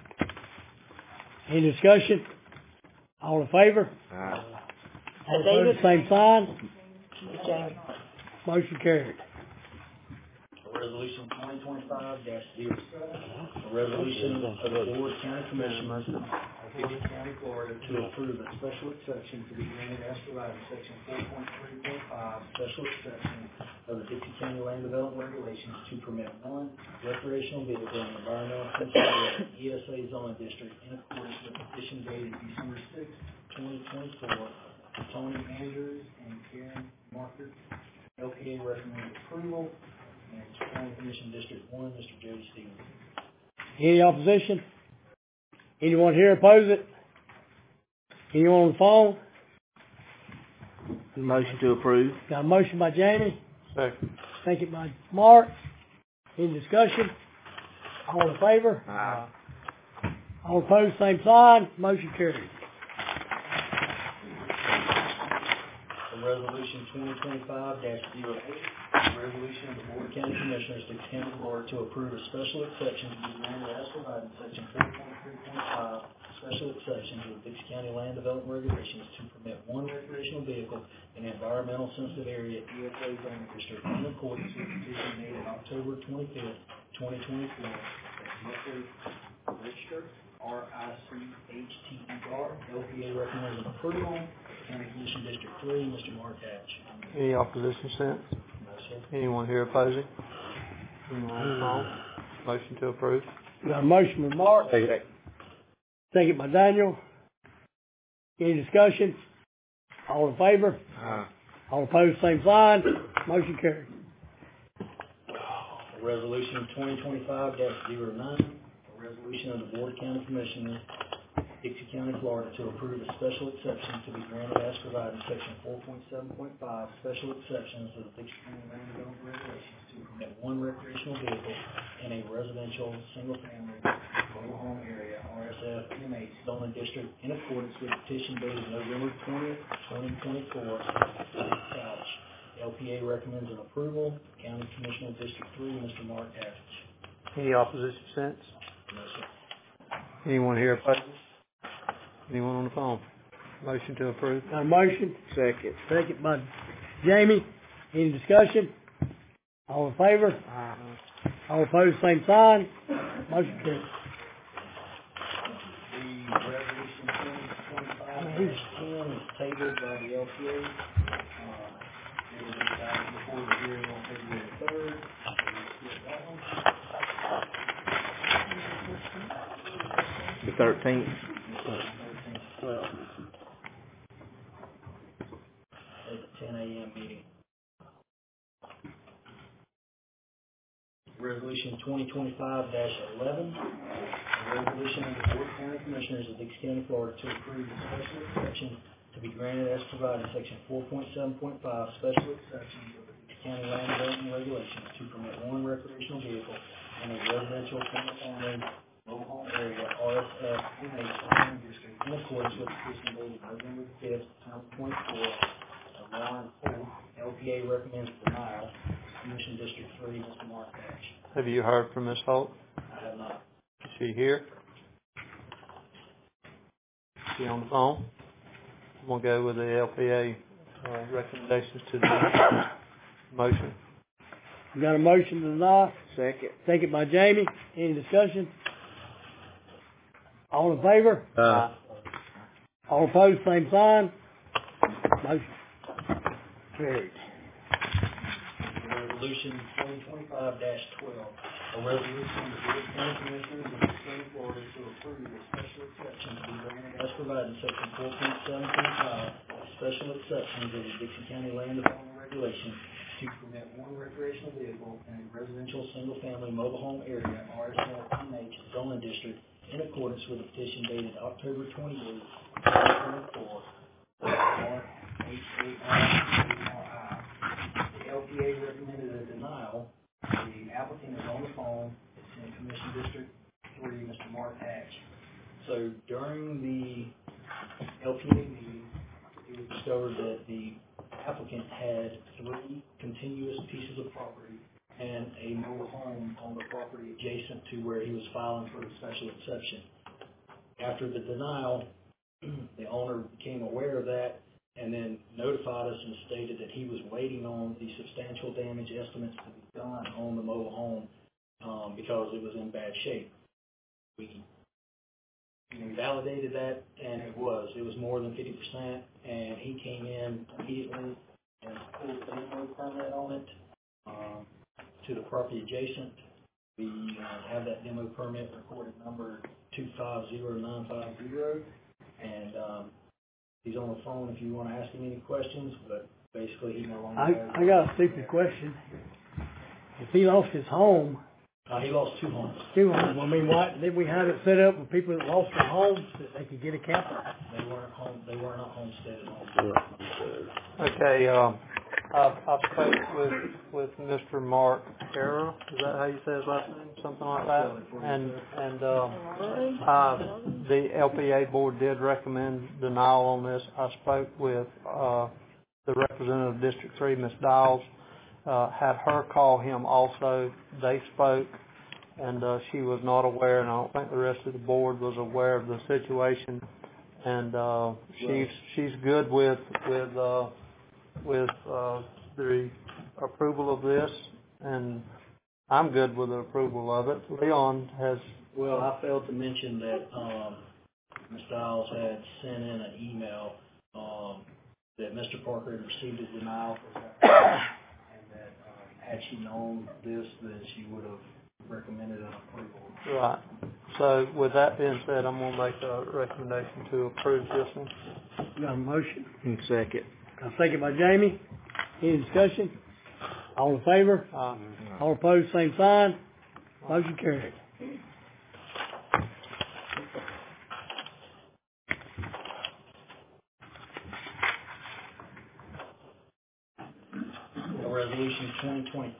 Any discussion? All in favor? Aye. All opposed, same sign. Jamie. Motion carried. Resolution 2025-07, a resolution of the Board of County Commissioners of Dixie County, Florida to approve a special exception to be granted as provided in section 4.3.5, special exception of the Dixie County Land Development Regulations to permit one recreational vehicle in the environmental sensitive ESA zone district in accordance with petition dated December 6, 2024. Tony Andrews and Karen Marker. LPA recommends approval. And County Commission District 1, Mr. Jody Stevens. Any opposition? Anyone here oppose it? Anyone on the phone? Motion to approve. Got a motion by Jamie. Second. Second by Mark. Any discussion? All in favor? Aye. All opposed, same sign. Motion carried. Resolution 2025-08, a resolution of the Board of County Commissioners, Dixie County, Florida, to approve a special exception to be granted as provided in section 4.3.5, special exception to the Dixie County Land Development Regulations to permit one recreational vehicle in an environmental sensitive area, ESA zone district, in accordance with the petition dated October 25th, 2024. That's registered, RICHTER. LPA recommends approval. County Commission District 3, Mr. Mark Hatch. Any opposition sent? No, sir. Anyone here opposing? Anyone on the phone? Motion to approve? Got a motion by Mark. Second by Daniel. Any discussion? All in favor? Aye. All opposed, same sign. Motion carried. Resolution 2025-09, a resolution of the Board of County Commissioners, Dixie County, Florida, to approve a special exception to be granted as provided in section 4.7.5, special exceptions of the Dixie County Land Development Regulations to permit one recreational vehicle in a residential, single-family, mobile home area, RSF, MH, zoning district, in accordance with petition dated November 20th, 2024. Couch. LPA recommends an approval. County Commissioner District 3, Mr. Mark Hatch. Any opposition sent? No, sir. Anyone here opposing? Anyone on the phone? Motion to approve? Got a motion? Second. Second by Jamie. Any discussion? All in favor? Aye. All opposed, same sign. Motion carried. The resolution 2025-10 is tabled by the LPA. It will be back before the hearing on February 3rd. The 13th. At the 10 a.m. meeting. Resolution 2025-11, a resolution of the Board of County Commissioners of Dixie County, Florida, to approve the special exception to be granted as provided in section 4.7.5, special exceptions of the Dixie County Land Development Regulations to permit one recreational vehicle in a residential, single-family, mobile home area, RSF, MH, zoning district, in accordance with the petition dated November 5th, 2024. Warren Poole, LPA recommends denial. Commission District 3, Mr. Mark Hatch. Have you heard from Ms. Holt? I have not. Is she here? Is she on the phone? I'm going to go with the LPA recommendations to the motion. We got a motion to deny. Second. Second by Jamie. Any discussion? All in favor? Aye. All opposed, same sign. Motion carried. Resolution 2025-12, a resolution of the Board of County Commissioners of the State of Florida to approve a special exception to be granted as provided in section 4.7.5, special exceptions of the Dixon County Land Development Regulations to permit one recreational vehicle in a residential single-family mobile home area, RSF-MH zoning district, in accordance with the petition dated October 28, 2024. The LPA recommended a denial. The applicant is on the phone. It's in Commission District 3, Mr. Mark Hatch. So during the LPA meeting, it was discovered that the applicant had 3 contiguous pieces of property and a mobile home on the property adjacent to where he was filing for the special exception. After the denial, the owner became aware of that and then notified us and stated that he was waiting on the substantial damage estimates to be done on the mobile home because it was in bad shape. We validated that, and it was more than 50%, and he came in immediately and pulled a demo permit on it to the property adjacent. We have that demo permit recorded number 250950, and he's on the phone if you want to ask him any questions, but basically he no longer I got a stupid question. If he lost his home, he lost 2 homes. 2 homes. I mean, why did we have it set up for people that lost their homes that they could get a camper? They were not homesteaded homes. Okay, I spoke with Mr. Mark Harrell. Is that how you say his last name? Something like that. And the LPA board did recommend denial on this. I spoke with the representative of District 3, Ms. Dials. Had her call him also. They spoke, and she was not aware, and I don't think the rest of the board was aware of the situation. And she's good with the approval of this, and I'm good with the approval of it. Leon has. Well, I failed to mention that Ms. Dials had sent in an email that Mr. Parker had received a denial for that. Had she known this, then she would have recommended an approval. Right. So with that being said, I'm going to make a recommendation to approve this one. Got a motion? Second. A second by Jamie. Any discussion? All in favor? All opposed, same sign. Motion carried. Resolution 2025-13,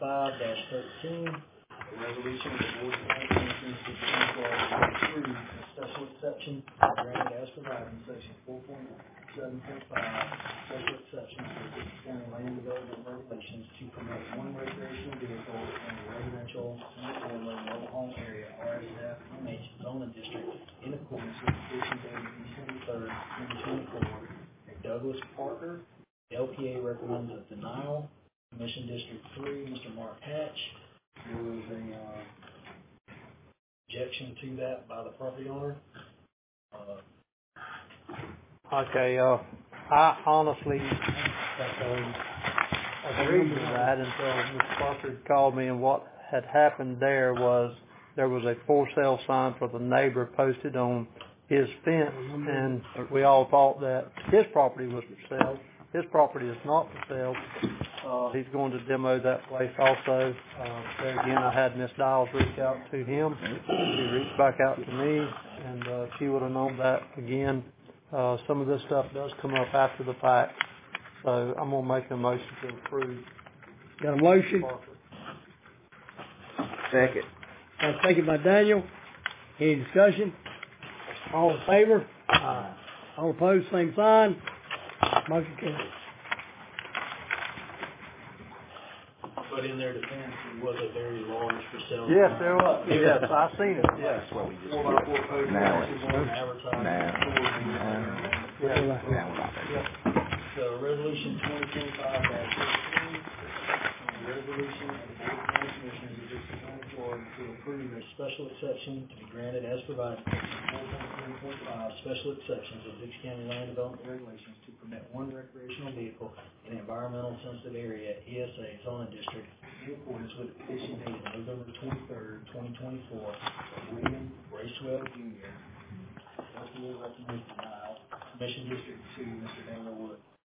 a resolution of the Board of Commissioners to approve a special exception granted as provided in Section 4.7.5, special exceptions to the Dixon County Land Development Regulations to permit one recreational vehicle in a residential single-family mobile home area, RSF-MH zoning district, in accordance with the petition dated December 3rd, 2024. Douglas Parker, LPA recommends a denial. Commission District 3, Mr. Mark Hatch. There was a objection to that by the property owner. Okay, I honestly agreed with that until Mr. Parker called me, and what had happened there was a for sale sign for the neighbor posted on his fence, and we all thought that his property was for sale. His property is not for sale. He's going to demo that place also. There again, I had Miss Dials reach out to him. She reached back out to me, and she would have known that again. Some of this stuff does come up after the fact. So I'm going to make a motion to approve. Got a motion? Second. Got a second by Daniel. Any discussion? All in favor? All opposed, same sign. Motion carries. But in their defense, it was a very large for sale. Yes, there was. Yes, I seen it. Yes. That's what we just 4x4 post Now boxes on advertising. So resolution 2025-15, resolution of the Board of County Commissioners of Dixon County, Florida, to approve a special exception to be granted as provided in Section 4.3.5, special exceptions of Dixon County Land Development Regulations to permit one recreational vehicle in an environmental sensitive area, ESA zoning district, in accordance with the petition dated November 23rd, 2024, of William Bracewell Jr. LPA recommends denial. Commission District 2, Mr. Daniel Wood.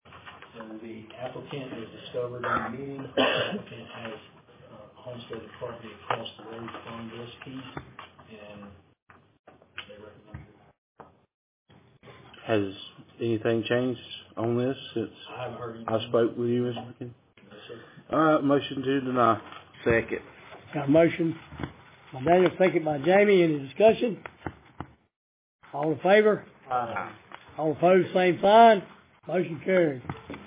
So the applicant is discovered in the meeting, the applicant has homesteaded property across the road from this piece, and they recommend it. Has anything changed on this since I haven't heard anything. I spoke with you, Mr. McKinney? No, sir. All right, motion to deny. Second. Got a motion by Daniel, second by Jamie. Any discussion? All in favor? Aye. All opposed, same sign. Motion carried.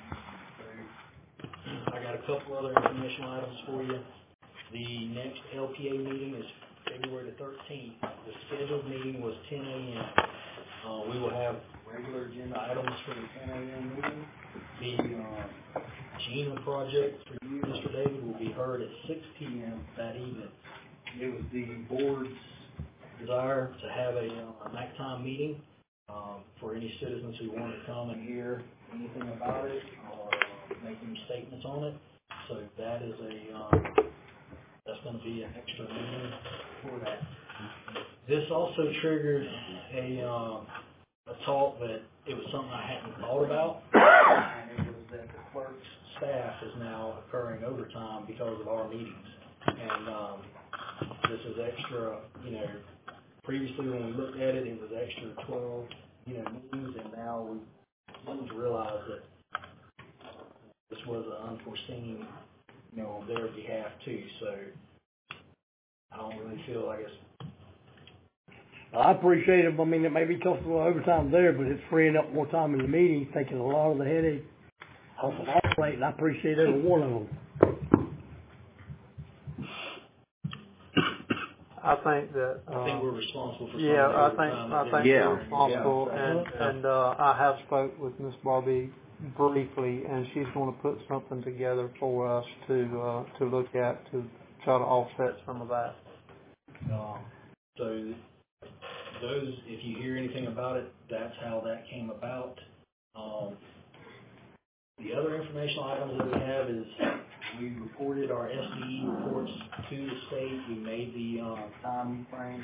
I got a couple other informational items for you. The next LPA meeting is February the 13th. The scheduled meeting was 10 a.m. We will have regular agenda items for the 10 a.m. meeting. The GENA project for you, Mr. David, will be heard at 6 p.m. that evening. It was the board's desire to have a nighttime meeting for any citizens who want to come and hear anything about it or make any statements on it. So that is that's going to be an extra meeting for that. This also triggered a talk that it was something I hadn't thought about, and it was that the clerk's staff is now occurring overtime because of our meetings. And this is extra, previously when we looked at it, it was extra 12, meetings, and now we come to realize that this was an unforeseen, on their behalf too. So I don't really feel, I guess. I appreciate it. I mean, it may be costing a little overtime there, but it's freeing up more time in the meeting, taking a lot of the headache off of our plate, and I appreciate every one of them. I think that. I think we're responsible for. Yeah, I think we're responsible, yeah. and I have spoke with Miss Barbie briefly, and she's going to put something together for us to look at to try to offset some of that. So those, if you hear anything about it, that's how that came about. The other informational items that we have is we reported our SDE reports to the state. We made the time frames.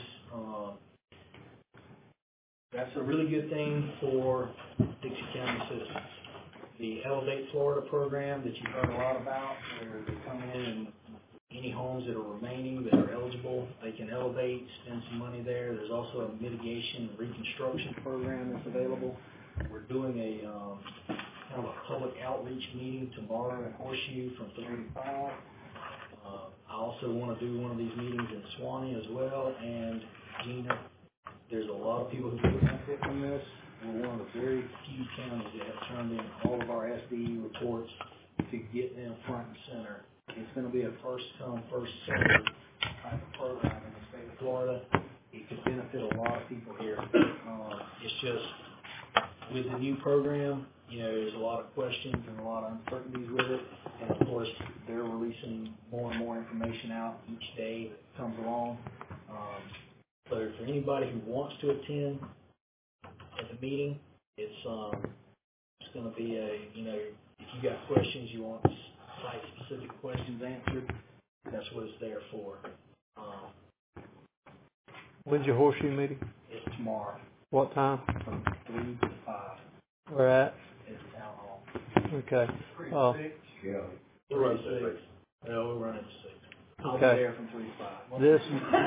That's a really good thing for Dixie County citizens. The Elevate Florida program that you've heard a lot about, where they come in and any homes that are remaining that are eligible, they can elevate, spend some money there. There's also a mitigation and reconstruction program that's available. We're doing a kind of a public outreach meeting tomorrow in Horseshoe from 3 to 5. I also want to do one of these meetings in Swanee as well, and GENA. There's a lot of people who could benefit from this. We're one of the very few counties that have turned in all of our SDE reports to get them front and center. It's going to be a first-come, first-served type of program in the state of Florida. It could benefit a lot of people here. It's just, with the new program, there's a lot of questions and a lot of uncertainties with it. And, of course, they're releasing more and more information out each day that comes along. So for anybody who wants to attend at the meeting, it's going to be if you got questions, you want site-specific questions answered, that's what it's there for. When's your Horseshoe meeting? It's tomorrow. What time? From 3 to 5. Where at? It's town hall. Okay. Yeah. We'll run 6. No, we'll run at 6. I'll be Okay. there from 3 to 5. This.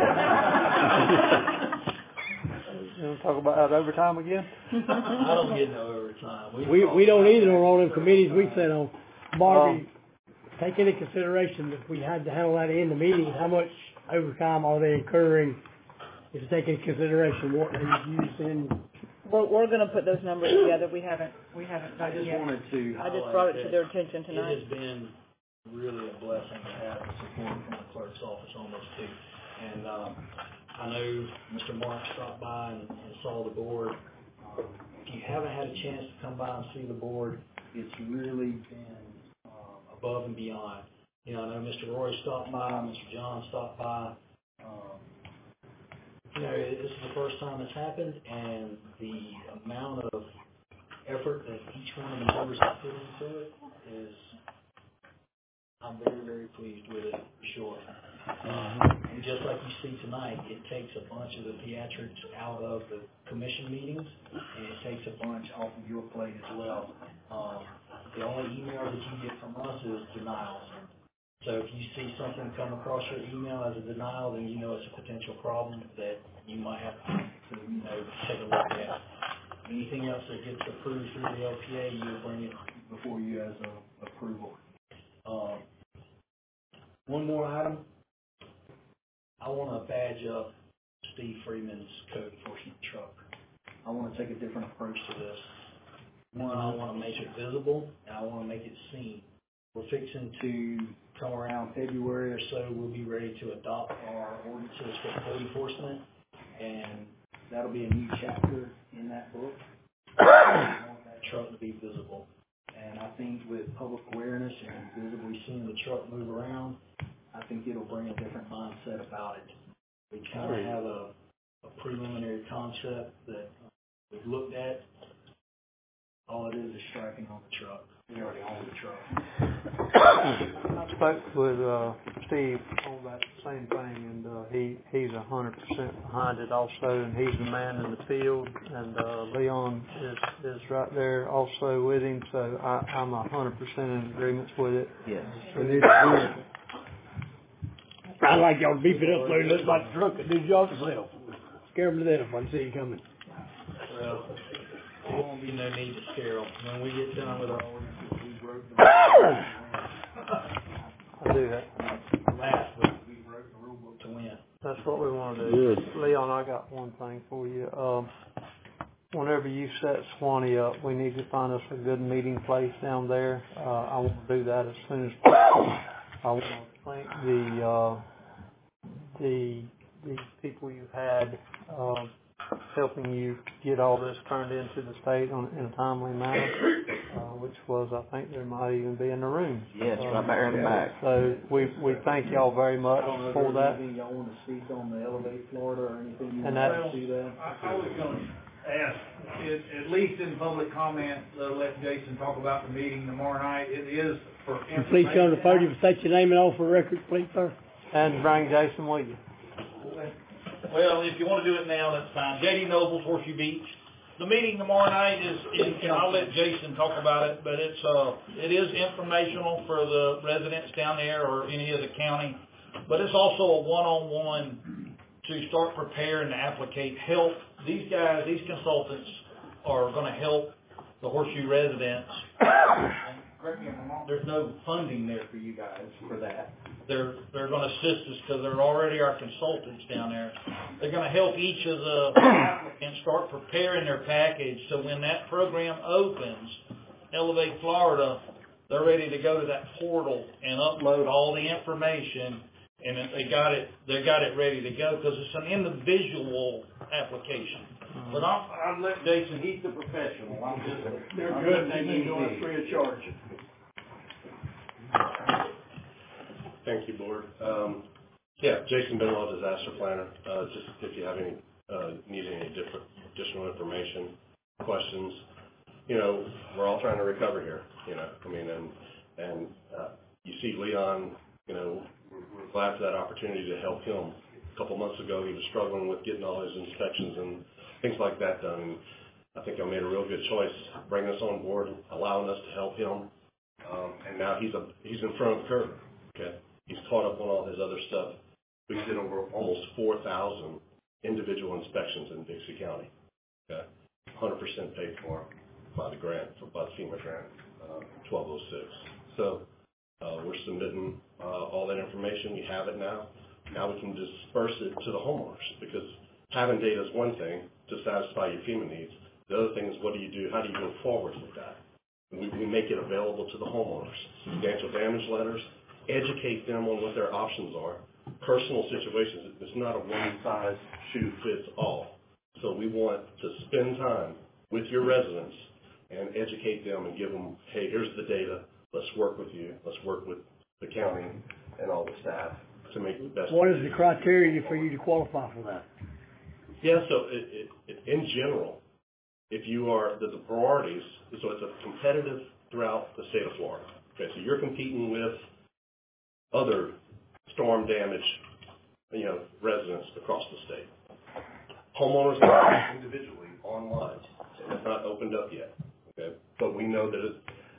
You want to talk about that overtime again? I don't get no overtime. We don't either on all them committees we sit on. Barbie, take into consideration if we had to handle that in the meeting, how much overtime are they incurring? If you take into consideration what they use in. We're going to put those numbers together. We haven't I just yet. wanted to I just highlight brought it to that their attention tonight. It has been really a blessing to have the support from the clerk's office on this too. And I know Mr. Mark stopped by and saw the board. If you haven't had a chance to come by and see the board, it's really been above and beyond. I know Mr. Roy stopped by, Mr. John stopped by. This is the first time it's happened, and the amount of effort that each one of the members have put into it is, I'm very, very pleased with it, for sure. And just like you see tonight, it takes a bunch of the theatrics out of the commission meetings, and it takes a bunch off of your plate as well. the only email that you get from us is denials. So if you see something come across your email as a denial, then you know it's a potential problem that you might have to take a look at. Anything else that gets approved through the LPA, you'll bring it before you as a approval. One more item. I want to badge up Steve Freeman's code enforcement truck. I want to take a different approach to this. One, I want to make it visible, and I want to make it seen. We're fixing to come around February or so, we'll be ready to adopt our ordinances for code enforcement, and that'll be a new chapter in that book. I want that truck to be visible. And I think with public awareness and visibly seeing the truck move around, I think it'll bring a different mindset about it. We kind of have a preliminary concept that we've looked at. All it is striking on the truck. We already own the truck. I spoke with Steve on that same thing, and he's 100% behind it also, and he's the man in the field, and Leon is right there also with him, so I'm 100% in agreement with it. Yes. I like y'all to beef it up there, look like a truck that do job yourself. Scare them to death if I see you coming. Well, there won't be no need to scare them. When we get done with our ordinances, we broke them. I'll do that. Last week, we broke the rule book to win. That's what we want to do. Good. Leon, I got one thing for you. Whenever you set Swanee up, we need to find us a good meeting place down there. I want to do that as soon as possible. I want to thank the people you had helping you get all this turned into the state in a timely manner, which was, I think there might even be in the room. Yes, right there in the back. So we thank y'all very much for that. Anything y'all want to speak on the Elevate Florida or anything you And want that's- to see that? I was gonna ask, at least in public comment, let Jason talk about the meeting tomorrow night. It is for And please show the podium, state your name and all for the record, please, sir. And bring Jason with you. Well, if you want to do it now, that's fine. J.D. Nobles, Horseshoe Beach. The meeting tomorrow night is, and I'll let Jason talk about it, but it is informational for the residents down there or any of the county. But it's also a one-on-one to start preparing to applicate help. These guys, these consultants are going to help the Horseshoe residents. Correct me if I'm wrong, there's no funding there for you guys for that. They're going to assist us because they're already our consultants down there. They're going to help each of the applicants start preparing their package so when that program opens, Elevate Florida, they're ready to go to that portal and upload all the information, and they got it ready to go because it's an individual application. But I'll let Jason, he's the professional. I'm just they're good. They need to do it free of charge. Thank you, Board. Jason Benwell, disaster planner. Just if you have any need any additional information, questions, we're all trying to recover here. And you see Leon. We're glad for that opportunity to help him. A couple months ago, he was struggling with getting all his inspections and things like that done. And I think I made a real good choice bringing us on board, allowing us to help him. And now he's in front of the curve. Okay. He's caught up on all his other stuff. We did over almost 4,000 individual inspections in Dixie County. Okay, 100% paid for by the grant, by the FEMA grant, 1206. So we're submitting all that information. We have it now. Now we can disperse it to the homeowners because having data is one thing to satisfy your FEMA needs. The other thing is what do you do? How do you go forward with that? We make it available to the homeowners. Substantial damage letters. Educate them on what their options are. Personal situations, it's not a one-size-shoe-fits-all. So we want to spend time with your residents and educate them and give them, hey, here's the data. Let's work with you. Let's work with the county and all the staff to make the best. What is the criteria for you to qualify for that? Yeah, so in general, if you are, the priorities, so it's a competitive throughout the state of Florida. Okay, so you're competing with other storm damage, residents across the state. Homeowners are individually online. It's not opened up yet. Okay, but we know that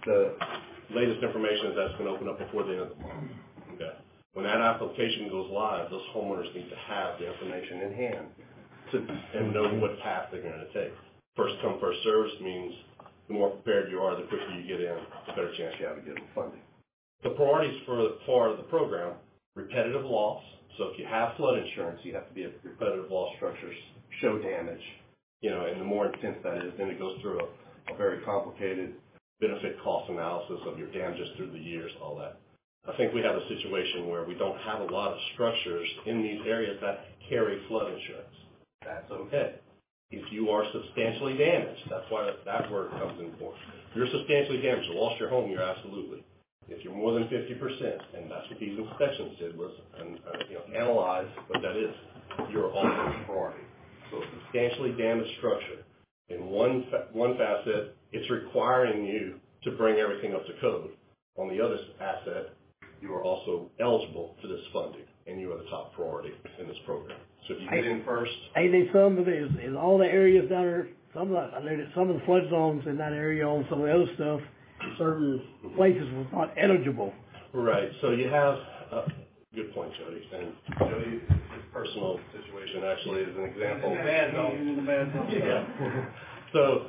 The latest information is that's gonna open up before the end of the month, okay? When that application goes live, those homeowners need to have the information in hand and know what path they're gonna take. First come, first served means the more prepared you are, the quicker you get in, the better chance you have of getting funding. The priorities for the program, repetitive loss. So if you have flood insurance, you have to be a repetitive loss structures, show damage, and the more intense that is, then it goes through a very complicated benefit cost analysis of your damages through the years, all that. I think we have a situation where we don't have a lot of structures in these areas that carry flood insurance. That's okay. If you are substantially damaged, that's why that word comes in force. If you're substantially damaged, you lost your home, you're absolutely. If you're more than 50%, and that's what these inspections did was analyze what that is, you're also a priority. So a substantially damaged structure. In one facet, it's requiring you to bring everything up to code. On the other asset, you are also eligible for this funding, and you are the top priority in this program. So if you get in first. Ain't there some of it, in all the areas down there, I know that some of the flood zones in that area on some of the other stuff, certain places was not eligible. Right. So you have, good point, Jody. And Jody's personal situation actually is an example. In the bad zone. Yeah. So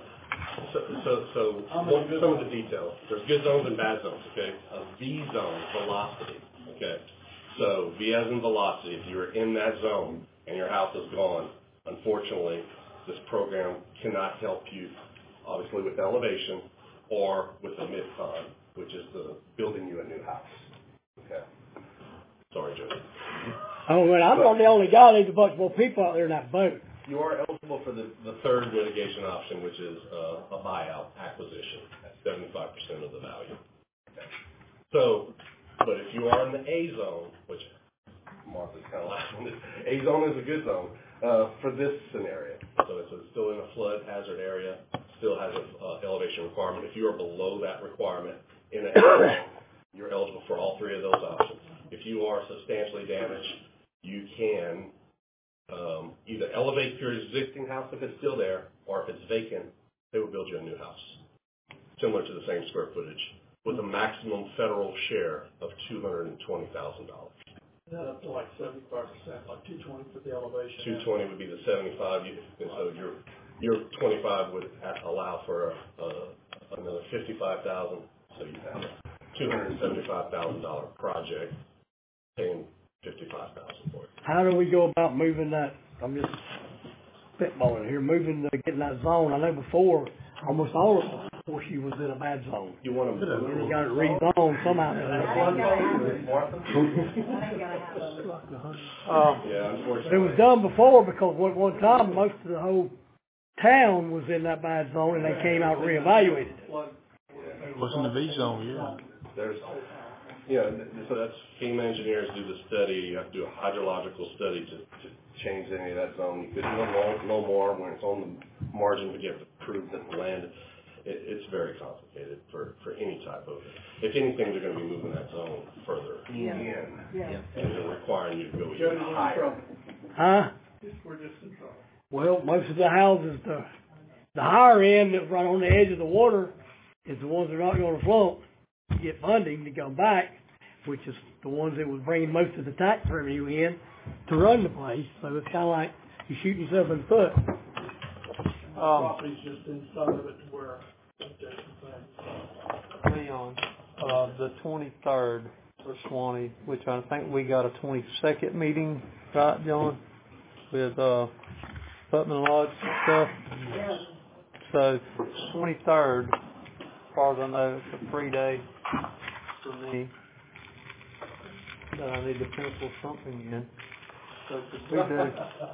some of the details. There's good zones and bad zones, okay? A V zone, velocity, okay? So V as in velocity, if you're in that zone and your house is gone, unfortunately, this program cannot help you, obviously, with elevation or with the mid-con, which is the building you a new house, okay? Sorry, Jody. Oh, well, I'm not the only guy. There's a bunch more people out there in that boat. You are eligible for the third litigation option, which is a buyout acquisition at 75% of the value. Okay. So, but if you are in the A zone, which Martha's kind of laughing, A zone is a good zone for this scenario. So it's still in a flood hazard area, still has an elevation requirement. If you are below that requirement in an A zone, you're eligible for all three of those options. If you are substantially damaged, you can either elevate your existing house if it's still there, or if it's vacant, they will build you a new house, similar to the same square footage, with a maximum federal share of $220,000. That up to like 75%, like 220 for the elevation. 220 would be the 75, and so your 25 would allow for another 55,000. So you have a $275,000 project, paying 55,000 for it. How do we go about moving that? I'm just spitballing here. Getting that zone. I know before, almost all of us, before she was in a bad zone. You want to move? And you got it rezoned somehow. Yeah, unfortunately. It was done before because one time most of the whole town was in that bad zone, and they came out and reevaluated it. It was in the V zone, yeah. So that's FEMA engineers do the study. You have to do a hydrological study to change any of that zone. You could do no more when it's on the margin, but you have to prove that the land. It's very complicated for any type of. If anything, they're going to be moving that zone further in, and they're requiring you to go even higher. Huh? We're just in trouble. Well, most of the houses, the higher end that right on the edge of the water, is the ones that are not going to float. Get funding to come back, which is the ones that was bringing most of the tax revenue in to run the place. So it's kind of like you shoot yourself in the foot. Property's just inside of it where Leon, the 23rd for Swanee, which I think we got a 22nd meeting, right, John? With Putman Lodge and stuff. Yeah. So 23rd, as far as I know, it's a free day for me. That I need to pencil something in. So could we do?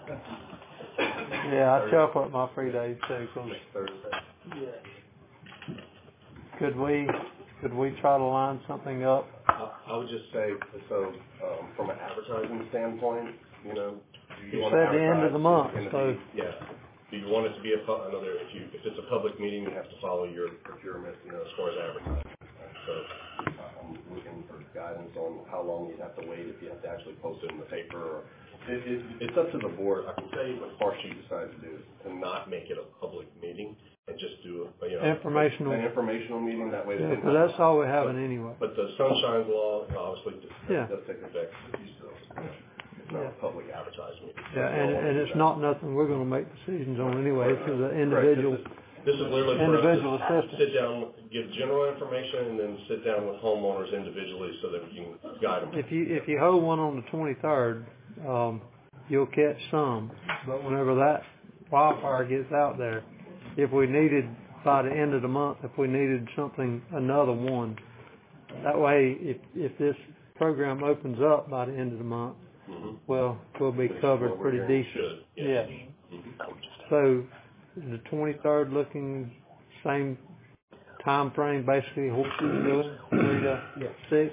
Yeah, I chuckle at my free days too. Next Thursday. Yeah. Could we try to line something up? I would just say, so from an advertising standpoint, do you want to said the end of the month, so. Yeah. Do you want it to be if it's a public meeting, you have to follow your procurement, as far as advertising. So I'm looking for guidance on how long you have to wait, if you have to actually post it in the paper, or It's up to the board. I can tell you what Parshy decided to do, to not make it a public meeting and just do an informational meeting. That way, but that's all we're having anyway. But the Sunshine Law obviously does take effect. It's not a public advertisement. Yeah, and it's not nothing we're going to make decisions on anyway. This is an individual. This is literally individual for us to assistance. sit down, give general information, and then sit down with homeowners individually so that we can guide them. If you hold one on the 23rd, you'll catch some. But whenever that wildfire gets out there, if we needed by the end of the month, if we needed something, another one, that way, if this program opens up by the end of the month, well, we'll be covered pretty decent. Yes. So the 23rd looking same time frame, basically, horseshoe doing 3 to 6.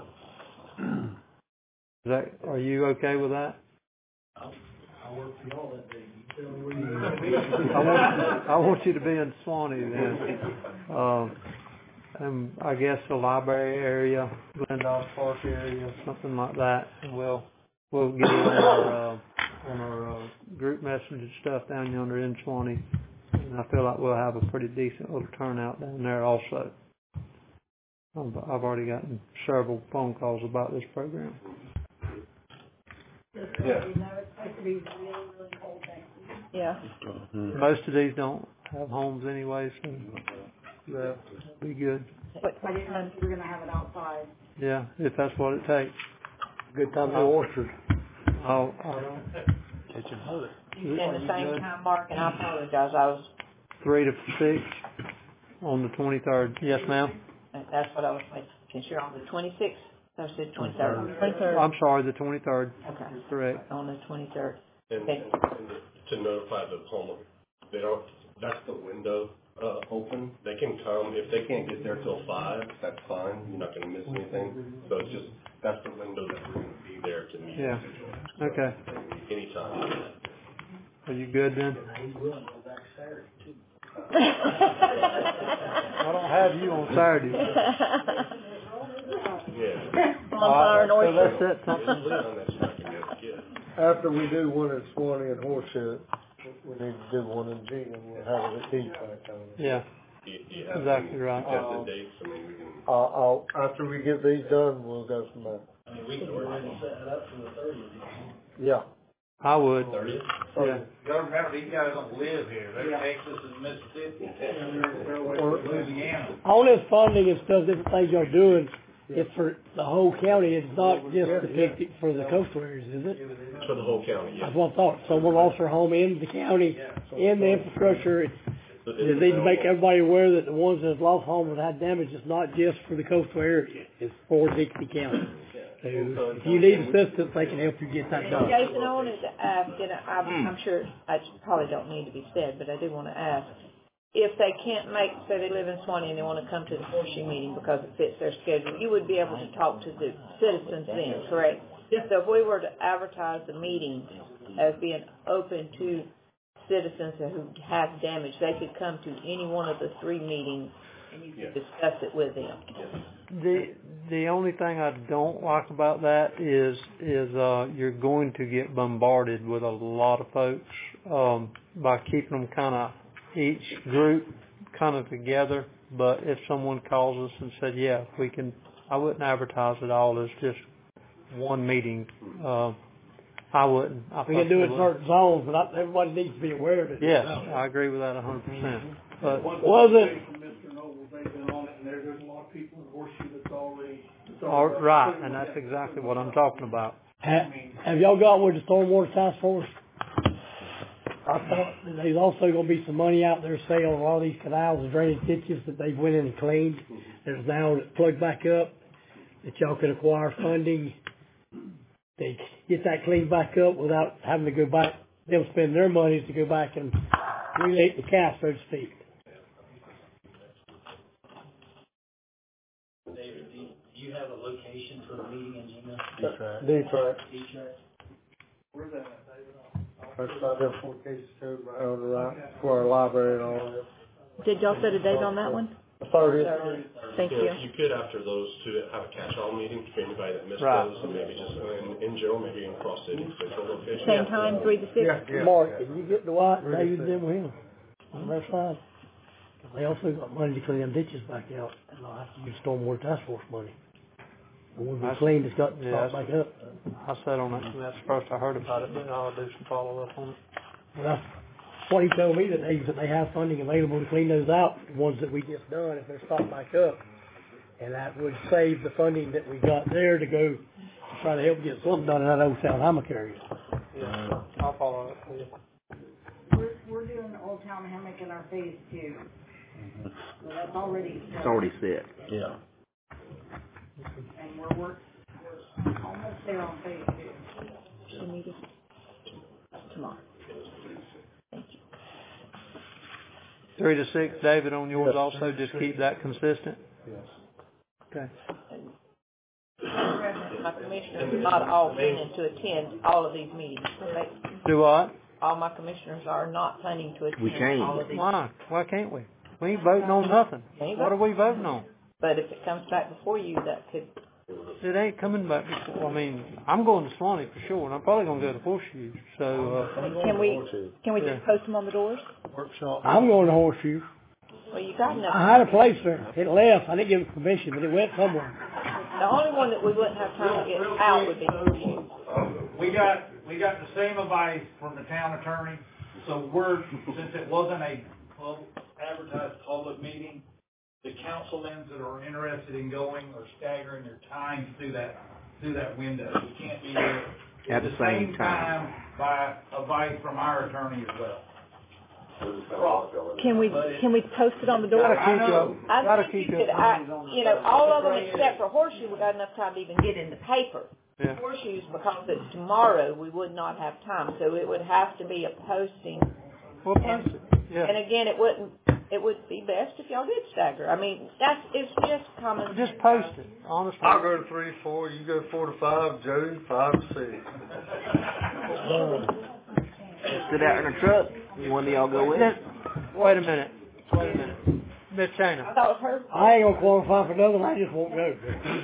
Yeah. Are you okay with that? I'll work for y'all that day. I want you to be in Swanee then. And I guess the library area, Glendale Park area, something like that. And we'll get it on our group message and stuff down yonder in Swanee. And I feel like we'll have a pretty decent little turnout down there also. I've already gotten several phone calls about this program. Yeah. Most of these don't have homes anyway, so that'll be good. I didn't know if you were going to have it outside. Yeah, if that's what it takes. Good time to orchard. I'll catch him hold it. You said the same time, Mark, and I apologize. I was 3 to 6 on the 23rd. Yes, ma'am. That's what I was making sure on the 26th. I said 23rd. 23rd. I'm sorry, the 23rd. Okay. Correct. On the 23rd. And to notify the homeowner, that's the window open. They can come, if they can't get there till 5, that's fine. You're not going to miss anything. So it's just, that's the window that we're going to be there to meet. Yeah. Okay. Anytime. Are you good then? I don't have you on Saturday. Yeah. So let's set something. After we do one at Swanee and Horseshoe, we need to do one in June, and we'll have it at D-Track on it. Yeah. Exactly right. After we get these done, we'll go from there. I mean, we can already set it up for the 30th. Yeah. I would. 30th? Yeah. You gotta remember, these guys don't live here. They're Texas and Mississippi, Louisiana. All this funding and stuff, different things y'all doing, it's for the whole county. It's not just depicted for the coastal areas, is it? It's for the whole county, yeah. That's what I thought. So we'll lost our home in the county, in the infrastructure. They need to make everybody aware that the ones that have lost homes and had damage is not just for the coastal area. It's for Dixie County. So if you need assistance, they can help you get that done. Jason, I wanted to ask, and I'm sure I probably don't need to be said, but I do want to ask, if they can't make, say they live in Swanee and they want to come to the horseshoe meeting because it fits their schedule, you would be able to talk to the citizens then, correct? So if we were to advertise the meeting as being open to citizens who have damage, they could come to any one of the 3 meetings and you could discuss it with them. The only thing I don't like about that is you're going to get bombarded with a lot of folks by keeping them kind of each group kind of together. But if someone calls us and said, yeah, we can, I wouldn't advertise it all as just one meeting. I wouldn't. We can do it in certain zones, but everybody needs to be aware of it. Yes, I agree with that 100%. But wasn't Mr. Noble, they've been on it, and there's a lot of people in Horseshoe that's already. Right, and that's exactly what I'm talking about. Have y'all got with the Stormwater Task Force? I thought there's also going to be some money out there, say, on a lot of these canals and drainage ditches that they've went in and cleaned. There's now plugged back up that y'all can acquire funding. They get that cleaned back up without having to go back, them spend their money to go back and relate the cash, so to speak. David, do you have a location for the meeting in Gina? D-Track. D-Track. Where's that at, David? That's about there, 4 cases code right on the right, for our library and all that. Did y'all set a date on that one? Thank you. You could, after those two, have a catch-all meeting for anybody that missed Right. those, and maybe just, in general, maybe in cross-city central location. Same time, 3 to 6? Mark, if you get Dwight and David, then with him. That's fine. They also got money to clean them ditches back out, and I'll have to use stormwater task force money. The ones we cleaned has got to start back up. I said on that, that's the first I heard about it, but I'll do some follow-up on it. Well, that's what he told me, that they have funding available to clean those out, the ones that we just done, if they're stopped back up. And that would save the funding that we got there to go to try to help get something done in that old South Hammock area. Yeah, I'll follow up with you. We're doing the Old Town Hammock in our phase 2. So that's already. It's already set. Yeah. And we're almost there on phase 2. She needed tomorrow. 3 to 6, David, on yours also, just keep that consistent? Yes. Okay. My commissioners are not all planning to attend all of these meetings. Do what? All my commissioners are not planning to attend all of these. Why? Why can't we? We ain't voting on nothing. What are we voting on? But if it comes back before you, that could. It ain't coming back before. I mean, I'm going to Swanee for sure, and I'm probably going to go to Horseshoe. So, Can we just post them on the doors? Workshop. I'm going to Horseshoe. Well, you got enough. I had a place there. It left. I didn't give it permission, but it went somewhere. The only one that we wouldn't have time to get out would be Horseshoe. We got the same advice from the town attorney, so since it wasn't a advertised public meeting, the councilmen that are interested in going are staggering their times through that window. We can't be there At the same time. by advice from our attorney as well. Can we post it on the door? I think you could, all of them except for Horseshoe, we got enough time to even get in the paper. Yeah. Horseshoes, because it's tomorrow, we would not have time, so it would have to be a posting. We'll post it. Yeah. And again, it would be best if y'all did stagger. I mean, it's just common. Just post it, honestly. I'll go to 3 to 4, you go 4 to 5, Jody, 5 to 6. Sit out in the truck. One of y'all go with it? Wait a minute. Miss Shana. I thought it was her. I ain't gonna qualify for nothing. I just won't go.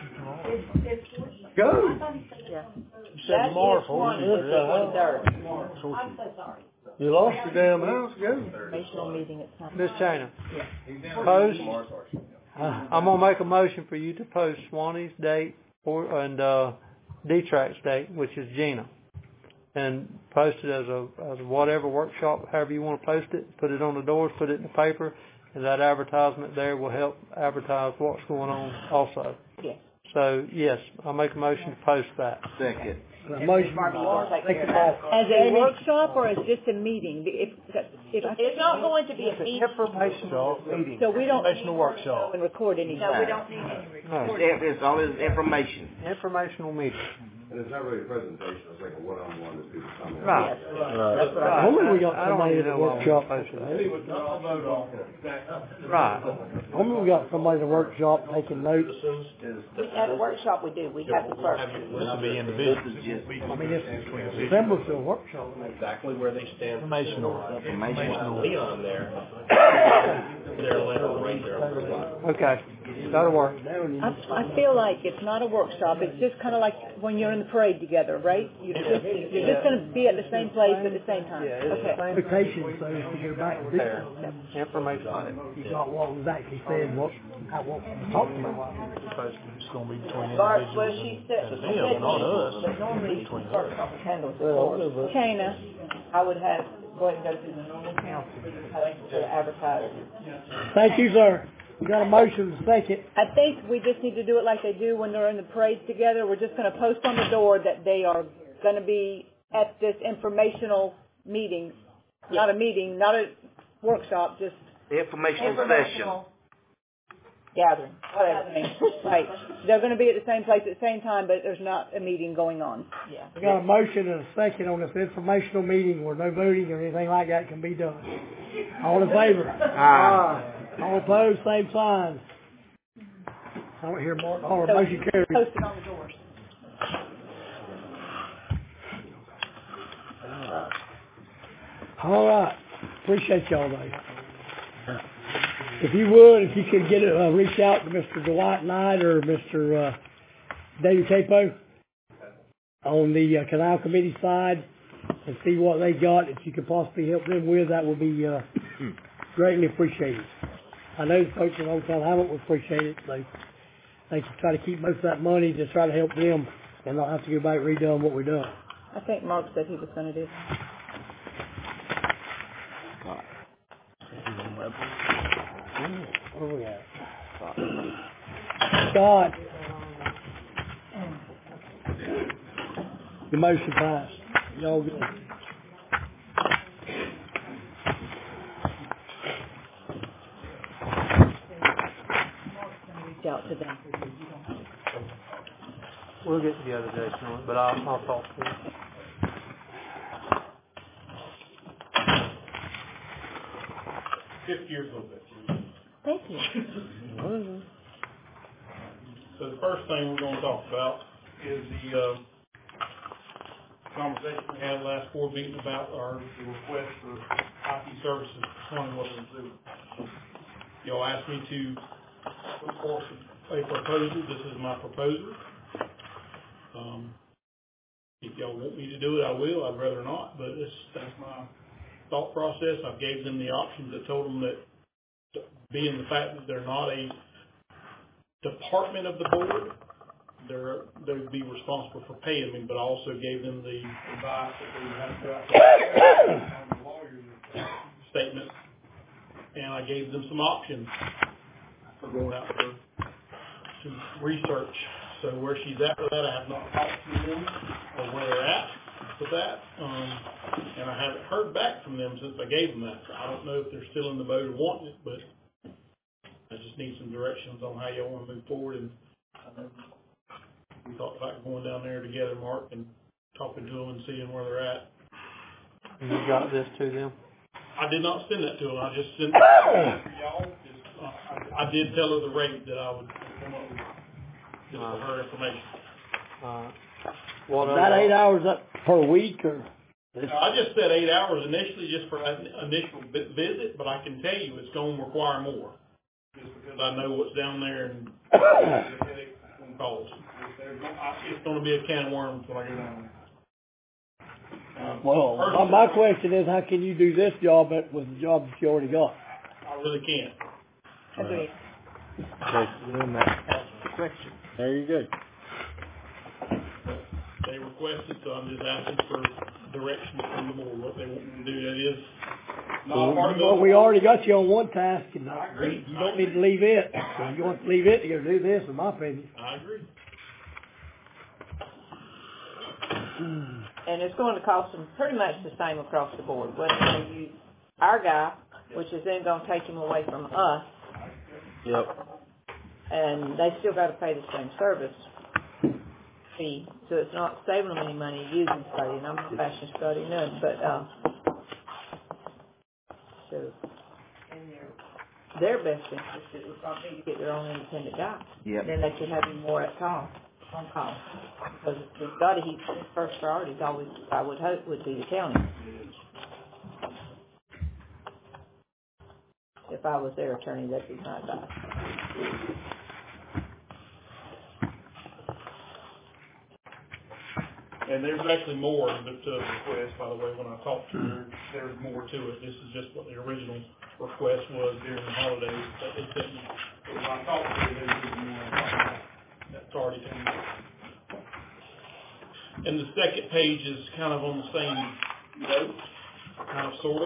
Go. Yeah. You said tomorrow, folks. I'm so sorry. You lost your damn house, go. Informational meeting at some. Miss Shana. Post. I'm gonna make a motion for you to post Swanee's date and D-Trac's date, which is Gina. And post it as a whatever workshop, however you want to post it. Put it on the doors, put it in the paper, and that advertisement there will help advertise what's going on also. Yes. So, yes, I'll make a motion to post that. Second. Motion. As a workshop or as just a meeting? It's not going to be a meeting. Informational meeting. So we don't Informational workshop. and record anything. No, we don't need any recording. It's all this information. Informational meeting. And it's not really a presentation, it's like a one-on-one that people come in. Right. That's right. Normally we got somebody at the workshop. Right. Normally we got somebody at the workshop taking notes. At a workshop we do. We have the first. This will be individual. I mean, it's similar to a workshop. Exactly where they stand. Informational. Leon there. Their letter right there on the slide. Okay. That'll work. I feel like it's not a workshop. It's just kind of like when you're in the parade together, right? You're just going to be at the same place at the same time. Okay. Expectations, so to hear back from There. Information. you got what was actually said, what we talked about. It's going to be between Well, individuals. she said, them, not us. but normally clerk handles it for us. Shana, I would have, go ahead and go through the normal council to advertise. Thank you, sir. We got a motion to second. I think we just need to do it like they do when they're in the parades together. We're just going to post on the door that they are going to be at this informational meeting. Not a meeting, not a workshop, just Informational session. gathering, whatever. Right. They're going to be at the same place at the same time, but there's not a meeting going on. Yeah. We got a motion and a second on this informational meeting where no voting or anything like that can be done. All in favor? Aye. All opposed, same sign. I don't hear more. All So motion carried. post it on the doors. All right. Appreciate y'all, though. if you would, if you could get it, reach out to Mr. Dwight Knight or Mr. David Capo on the Canal Committee side and see what they got. If you could possibly help them with, that would be greatly appreciated. I know the folks in Old Town Hamlet would appreciate it. They can try to keep most of that money to try to help them and not have to go back and redone what we've done. I think Mark said he was going to do. What do we have? Scott. The motion passed. Y'all good. Reach out to them. We'll get together, Jason, on it, but I'll talk to him. Shift gears a little bit. Thank you. So the first thing we're going to talk about is the conversation we had last board meeting about the request for IT services for Swanee Water and Sewer. Y'all asked me to put forth a proposal. This is my proposal. If y'all want me to do it, I will. I'd rather not, but that's my thought process. I gave them the options. I told them that being the fact that they're not a department of the board, they would be responsible for paying me, but I also gave them the advice that they would have to go out to the lawyer's statement, and I gave them some options for going out for some research. So where she's at with that, I have not talked to them or where they're at with that, and I haven't heard back from them since I gave them that. So I don't know if they're still in the boat of wanting it, but I just need some directions on how y'all want to move forward. And we thought about going down there together, Mark, and talking to them and seeing where they're at. And you got this to them? I did not send that to them. I just sent it to y'all. I did tell her the rate that I would come up with just for her information. Is that 8 hours up per week or? I just said 8 hours initially just for an initial visit, but I can tell you it's going to require more. Just because I know what's down there and the headache and calls. It's going to be a can of worms when I go down there. Well, my question is, how can you do this job with the job that you already got? I really can't. Agreed. There you go. They requested, so I'm just asking for direction from the board, what they want me to do. That is not part of the... Well, we already got you on one task, and I agree. You don't need to leave it. So if you want to leave it, you got to do this, in my opinion. I agree. And it's going to cost them pretty much the same across the board. Whether they use our guy, which is then going to take him away from us. Yep. And they still got to pay the same service fee. So it's not saving them any money using Scotty. And I'm not bashing Scotty none, but so in their best interest, it would probably be to get their own independent guy. Yep. Then they could have him more at call. On call. Because with Scotty, his first priority is always, I would hope, would be the county. If I was their attorney, that'd be my advice. And there's actually more to the request, by the way. When I talked to her, there's more to it. This is just what the original request was during the holidays that they sent me. But when I talked to her, there was more. That's already taken. And the second page is kind of on the same note, kind of, sort of.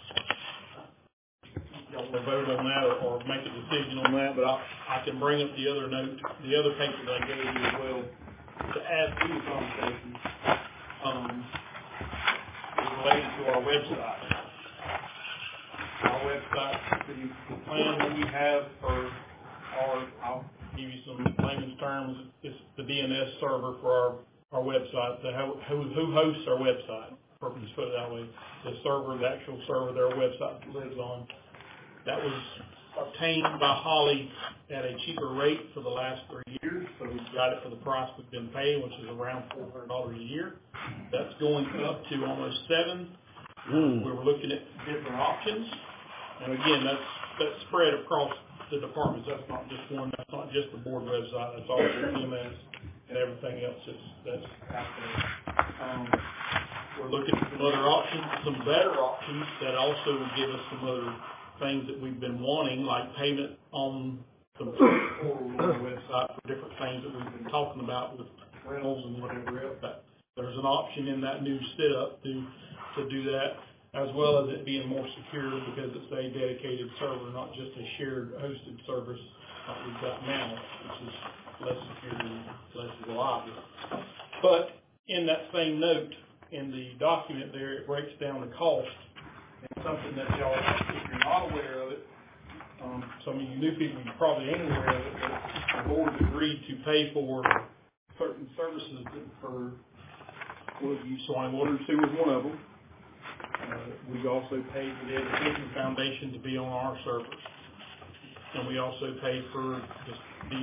Y'all want to vote on that or make a decision on that, but I can bring up the other note, the other paper that I gave you as well to add to the conversation. Is related to our website. Our website, the plan that we have for I'll give you some layman's terms. It's the DNS server for our website, who hosts our website, just put it that way. The server, the actual server that our website lives on. That was obtained by Holly at a cheaper rate for the last 3 years, so we've got it for the price we've been paying, which is around $400 a year. That's going up to almost $700. We were looking at different options. And again, that's spread across the departments. That's not just one, that's not just the board website, that's also EMS and everything else that's happening. We're looking at some other options, some better options that also will give us some other things that we've been wanting, like payment on the portal on our website for different things that we've been talking about with rentals and whatever else. There's an option in that new setup to do that, as well as it being more secure because it's a dedicated server, not just a shared hosted service like we've got now, which is less secure and less reliable. But in that same note, in the document there, it breaks down the cost, and something that y'all, if you're not aware of it, some of you new people, you probably ain't aware of it, but the board agreed to pay for certain services for, well, Suwanee Water and Sewer was one of them. We also paid for the Education Foundation to be on our servers, and we also paid for the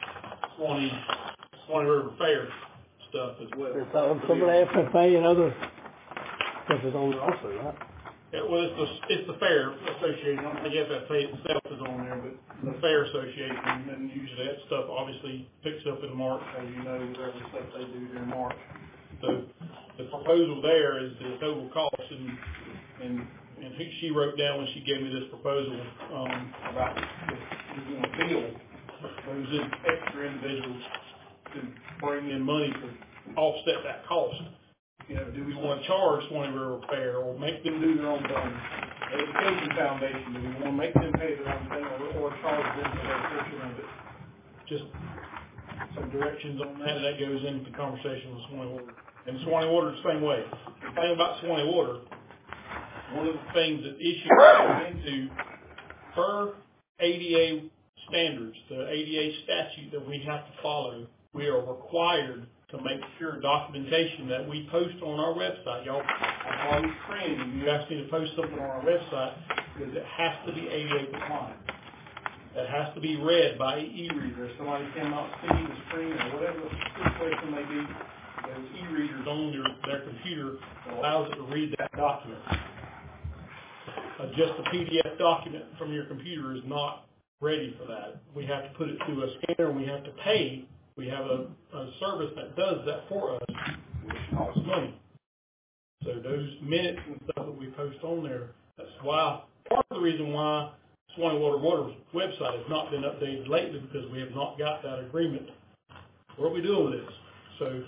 Suwanee River Fair stuff as well. Some of the FFA and other stuff is on there also, right? It's the Fair Association. I don't think FFA itself is on there, but the Fair Association, and usually that stuff obviously picks up in March, as you know, whatever stuff they do during March. So the proposal there is the total cost, and she wrote down when she gave me this proposal about we're going to bill those extra individuals to bring in money to offset that cost. You know, do we want to charge Suwanee River Fair or make them do their own thing? Education Foundation, do we want to make them pay their own thing or charge them for their portion of it? Just some directions on that. That goes into the conversation with Suwanee Water. And Suwanee Water the same way. The thing about Suwanee Water, one of the things that issues goes into per ADA standards, the ADA statute that we have to follow, we are required to make sure documentation that we post on our website. Y'all, I'm always training you. You ask me to post something on our website because it has to be ADA compliant. It has to be read by an e-reader. If somebody cannot see the screen or whatever the situation may be, there's e-readers on their computer that allows it to read that document. Just a PDF document from your computer is not ready for that. We have to put it through a scanner and we have to pay. We have a service that does that for us, which costs money. So those minutes and stuff that we post on there, that's why, part of the reason why Suwanee Water's website has not been updated lately, because we have not got that agreement. What are we doing with this? So,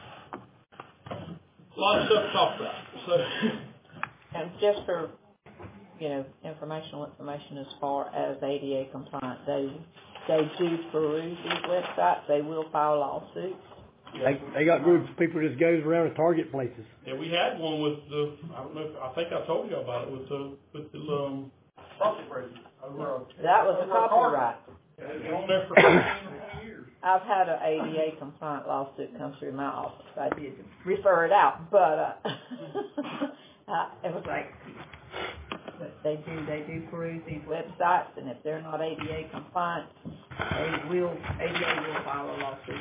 a lot of stuff to talk about. So, and just for, informational information as far as ADA compliant, they do peruse these websites. They will file lawsuits. They got groups of people that goes around to target places. Yeah, we had one with I think I told you about it, with the property appraisal. That was a copyright. It's been on there for 15 years. I've had an ADA compliant lawsuit come through my office. I did refer it out, but it was like, they do peruse these websites, and if they're not ADA compliant, ADA will file a lawsuit.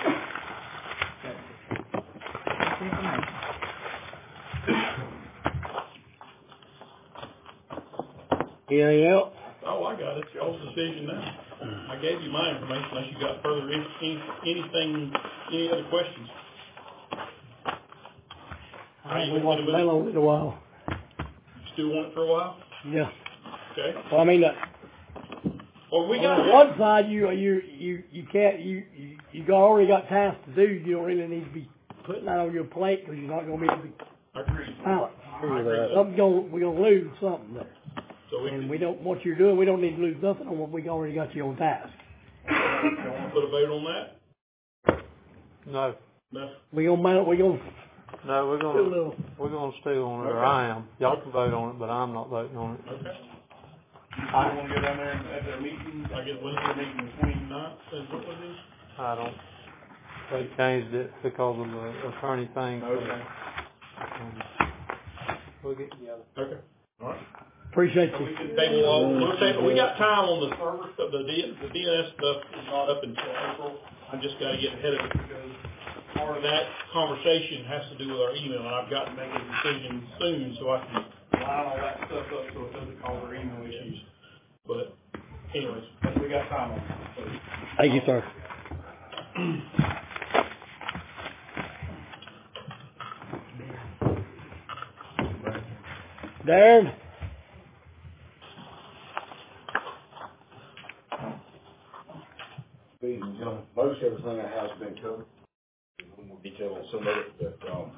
That's information. Anything else? Oh, I got it. It's y'all's decision now. I gave you my information unless you got further any other questions. We want to mail on it a while. Still want it for a while? Yeah. Okay. Well, I mean, well, we got on one side, you already got tasks to do. You don't really need to be putting that on your plate because you're not going to be able to be balanced. We're going to lose something there. So we don't, what you're doing, we don't need to lose nothing on what we already got you on task. You want to put a vote on that? No. No. We're gonna stay on it, or I am. Y'all can vote on it, but I'm not voting on it. Okay. You want to go down there and have their meeting? I guess when's their meeting? The 29th? Is what it is? I don't. They changed it because of the attorney thing. Okay. We'll get together. Okay. All right. Appreciate you. We got time on the server stuff. The DNS stuff is not up until April. I just got to get ahead of it because part of that conversation has to do with our email, and I've got to make a decision soon so I can line all that stuff up so it doesn't cause our email issues. But anyways, we got time on it. So. Thank you, sir. Darren? Most everything I have has been covered. A little more detail on some of it, but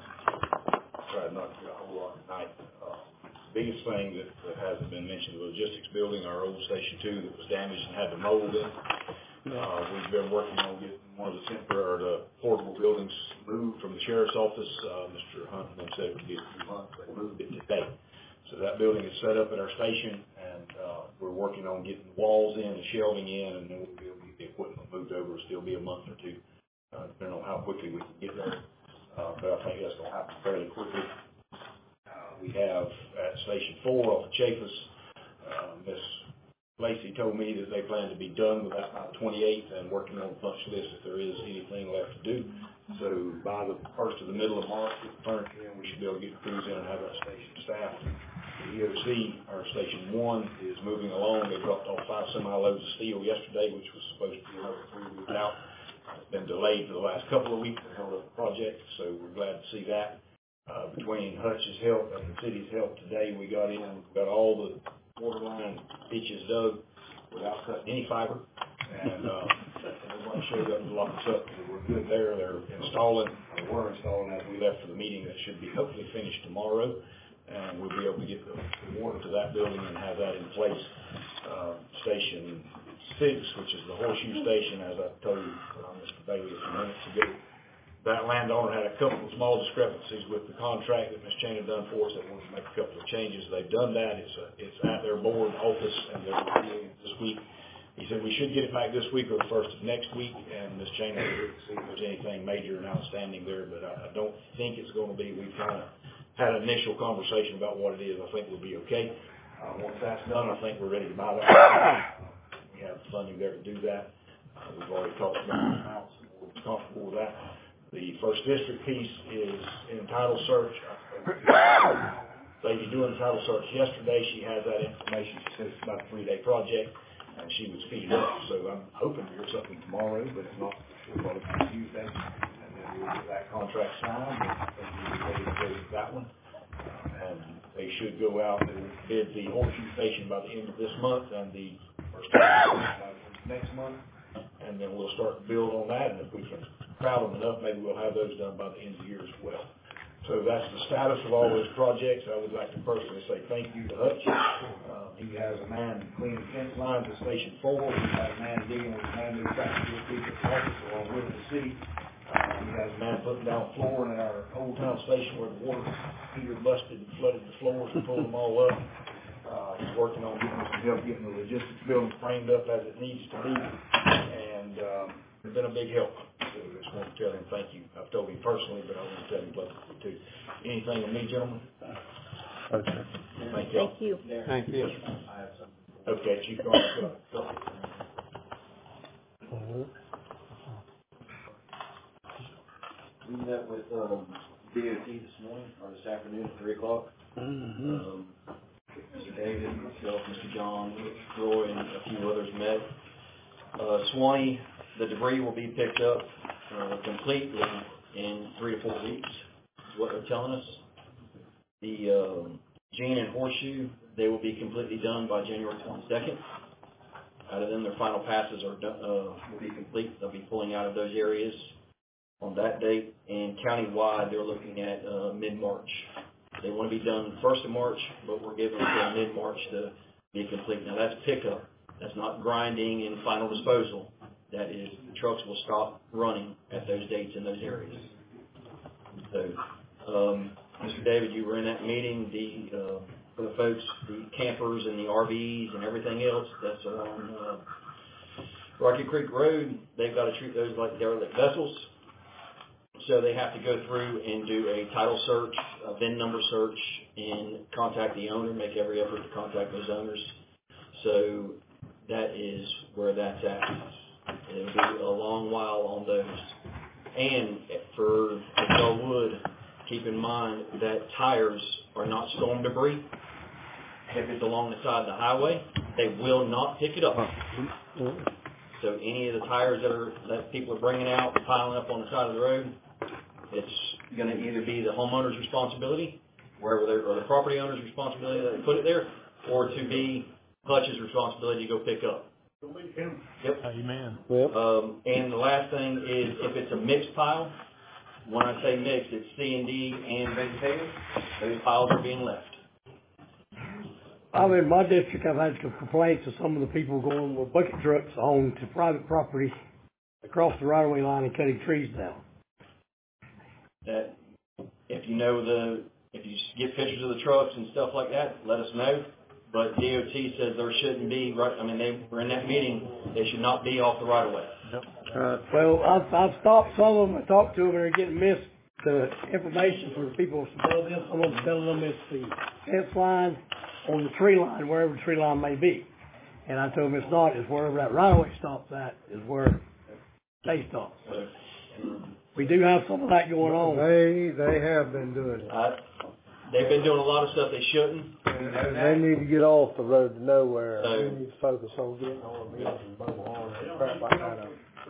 tried not to get a whole lot tonight. Biggest thing that hasn't been mentioned, the logistics building, our old Station 2 that was damaged and had the mold in. We've been working on getting one of the portable buildings moved from the sheriff's office. Mr. Hunt and them said it would be a few months. They moved it today. So that building is set up at our station, and we're working on getting the walls in and shelving in, and then we'll be able to get the equipment moved over. It'll still be a month or two, depending on how quickly we can get there. But I think that's going to happen fairly quickly. We have at Station 4 off of Chaffetz, Miss Lacey told me that they plan to be done with that by the 28th and working on a punch list if there is anything left to do. So by the first of the middle of March, with the furniture in, we should be able to get the crews in and have that station staffed. The EOC, our Station 1, is moving along. They dropped off 5 semi-loads of steel yesterday, which was supposed to be another 3 weeks out. It's been delayed for the last couple of weeks. They held up the project, so we're glad to see that. Between Hutch's help and the city's help today, we got all the waterline ditches dug without cutting any fiber. And everybody showed up and locked us up. We're good there. They're installing, or were installing as we left for the meeting. That should be hopefully finished tomorrow. And we'll be able to get the water to that building and have that in place. Station 6, which is the Horseshoe Station, as I told Mr. Bailey a few minutes ago. That landowner had a couple of small discrepancies with the contract that Ms. Chan had done for us. They wanted to make a couple of changes. They've done that. It's at their board office, and they're reviewing it this week. He said we should get it back this week or the first of next week, and Ms. Chan will see if there's anything major and outstanding there, but I don't think it's going to be. We've kind of had an initial conversation about what it is. I think we'll be okay. Once that's done, I think we're ready to buy that. We have the funding there to do that. We've already talked about the amounts, and we're comfortable with that. The first district piece is in title search. Lady's doing the title search yesterday. She has that information. She says it's about a 3-day project, and she would speed it up. So I'm hoping to hear something tomorrow, but if not, we'll probably be Tuesday. And then we'll get that contract signed, and we'll be ready to go with that one. And they should go out and bid the Horseshoe Station by the end of this month, and the first next month. And then we'll start to build on that, and if we can crowd them enough, maybe we'll have those done by the end of the year as well. So that's the status of all those projects. I would like to personally say thank you to Hutch. He has a man cleaning fence lines at Station 4. He has a man digging with a brand new tractor people at the office along with the city. He has a man putting down flooring at our Old Town Station where the water heater busted and flooded the floors and pulled them all up. He's working on getting some help getting the logistics building framed up as it needs to be. And it's been a big help. So I just want to tell him thank you. I've told him personally, but I want to tell him publicly too. Anything on me, gentlemen? Okay. Thank you. Thank you. Okay, Chief Garner. We met with DOT this morning, or this afternoon at 3 o'clock. Mr. David, myself, Mr. John, Roy, and a few others met. Swanee, the debris will be picked up completely in 3 to 4 weeks, is what they're telling us. The Jean and Horseshoe, they will be completely done by January 22nd. Out of them, their final passes are done, will be complete. They'll be pulling out of those areas on that date. And countywide, they're looking at mid-March. They want to be done 1st of March, but we're giving them until mid-March to be complete. Now, that's pickup. That's not grinding and final disposal. That is, the trucks will stop running at those dates in those areas. So, Mr. David, you were in that meeting. For the folks, the campers and the RVs and everything else that's along Rocky Creek Road, they've got to treat those like derelict vessels. So they have to go through and do a title search, a VIN number search, and contact the owner, make every effort to contact those owners. So that is where that's at. It'll be a long while on those. And if y'all would, keep in mind that tires are not storm debris. If it's along the side of the highway, they will not pick it up. So any of the tires that people are bringing out, piling up on the side of the road, it's going to either be the homeowner's responsibility, or the property owner's responsibility that they put it there, or to be Hutch's responsibility to go pick up. Yep. Amen. And the last thing is if it's a mixed pile, when I say mixed, it's C&D and vegetative, those piles are being left. I'm in my district, I've had some complaints of some of the people going with bucket trucks on to private property across the right-of-way line and cutting trees down. That if you get pictures of the trucks and stuff like that, let us know. But DOT says there shouldn't be, they were in that meeting, they should not be off the right-of-way. Well, I've stopped some of them, I talked to them, and they're getting missed the information for the people above them. Some of them telling them it's the fence line or the tree line, wherever the tree line may be. And I told them it's not, it's wherever that right-of-way stops at is where they stop. We do have some of that going on. They have been doing it. They've been doing a lot of stuff they shouldn't. They need to get off the road to nowhere. They need to focus on getting on the building and mobile home and crap like that.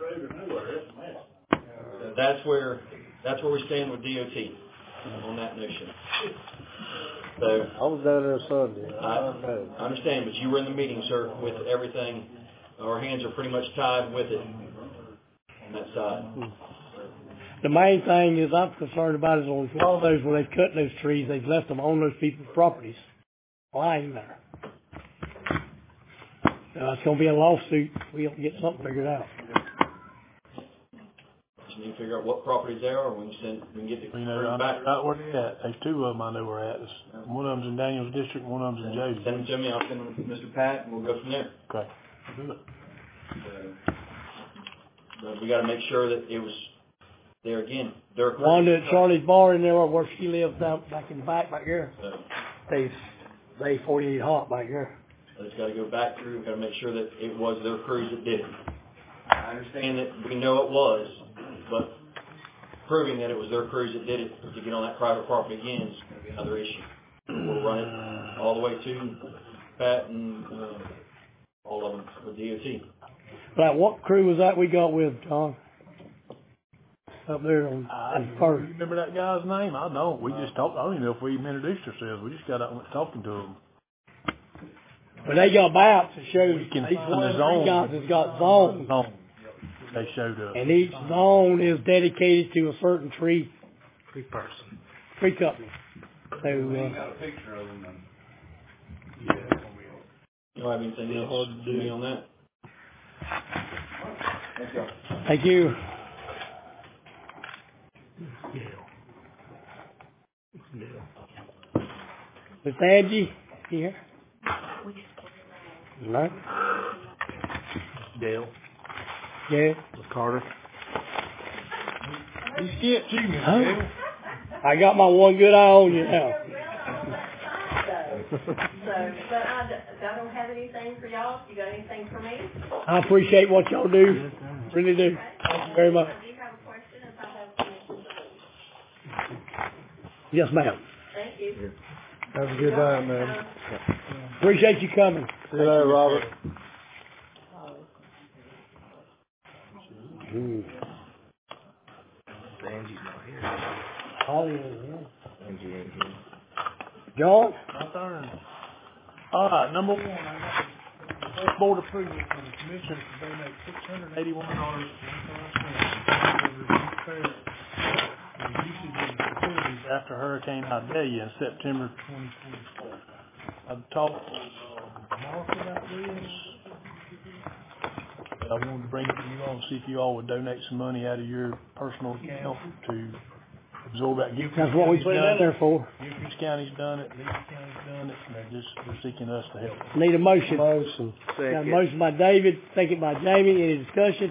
That's where we stand with DOT on that notion. So I was down there Sunday. I understand, but you were in the meeting, sir, with everything. Our hands are pretty much tied with it on that side. The main thing is I'm concerned about is on a lot of those where they've cut those trees, they've left them on those people's properties, lying there. So it's going to be a lawsuit. We don't get something figured out. You need to figure out what properties they are, and we can get the crew back. Right where they at. There's two of them I know where at. One of them's in Daniels District, one of them's in Jody. Send them to me. I'll send them to Mr. Pat, and we'll go from there. Okay. Do it. But we got to make sure that it was there again. One at Charlie's Bar in there where she lives down back in the back here. They 48 hot back here. It's got to go back through. We've got to make sure that it was their crews that did it. I understand that we know it was, but proving that it was their crews that did it to get on that private property again is going to be another issue. We'll run it all the way to Pat and all of them with DOT. Like what crew was that we got with, John? Up there on first. You remember that guy's name? I don't. We just talked. I don't even know if we even introduced ourselves. We just got out and went talking to him. But they got maps that show we can each one of the zone. guys has got zones. They showed up. And each zone is dedicated to a certain tree person. Tree company. So We got a picture of them. You don't have anything else to do on that? Let's go. Thank you. Miss Angie, here. No. Dale. Yeah. With Carter. You skipped you, Dale. I got my one good eye on you now. But I don't have anything for y'all. You got anything for me? I appreciate what y'all do. Really do. Thank you very much. I do have a question if I have permission. Yes, ma'am. Thank you. Have a good night, man. Appreciate you coming. See you later, Robert. Angie's not here. Holly ain't here. Angie ain't here. John? My turn. All right, number one, I got the board approval from the commission to donate $681 for the usage of the facilities after Hurricane Idalia in September 2024. I've talked to Mark about this. I wanted to bring it to you all and see if you all would donate some money out of your personal account to absorb that. That's what we put it in there for. Gilchrist County's done it, Lee County's done it, and they're seeking us to help. Need a motion. Got a motion by David, second by Jamie. Any discussion?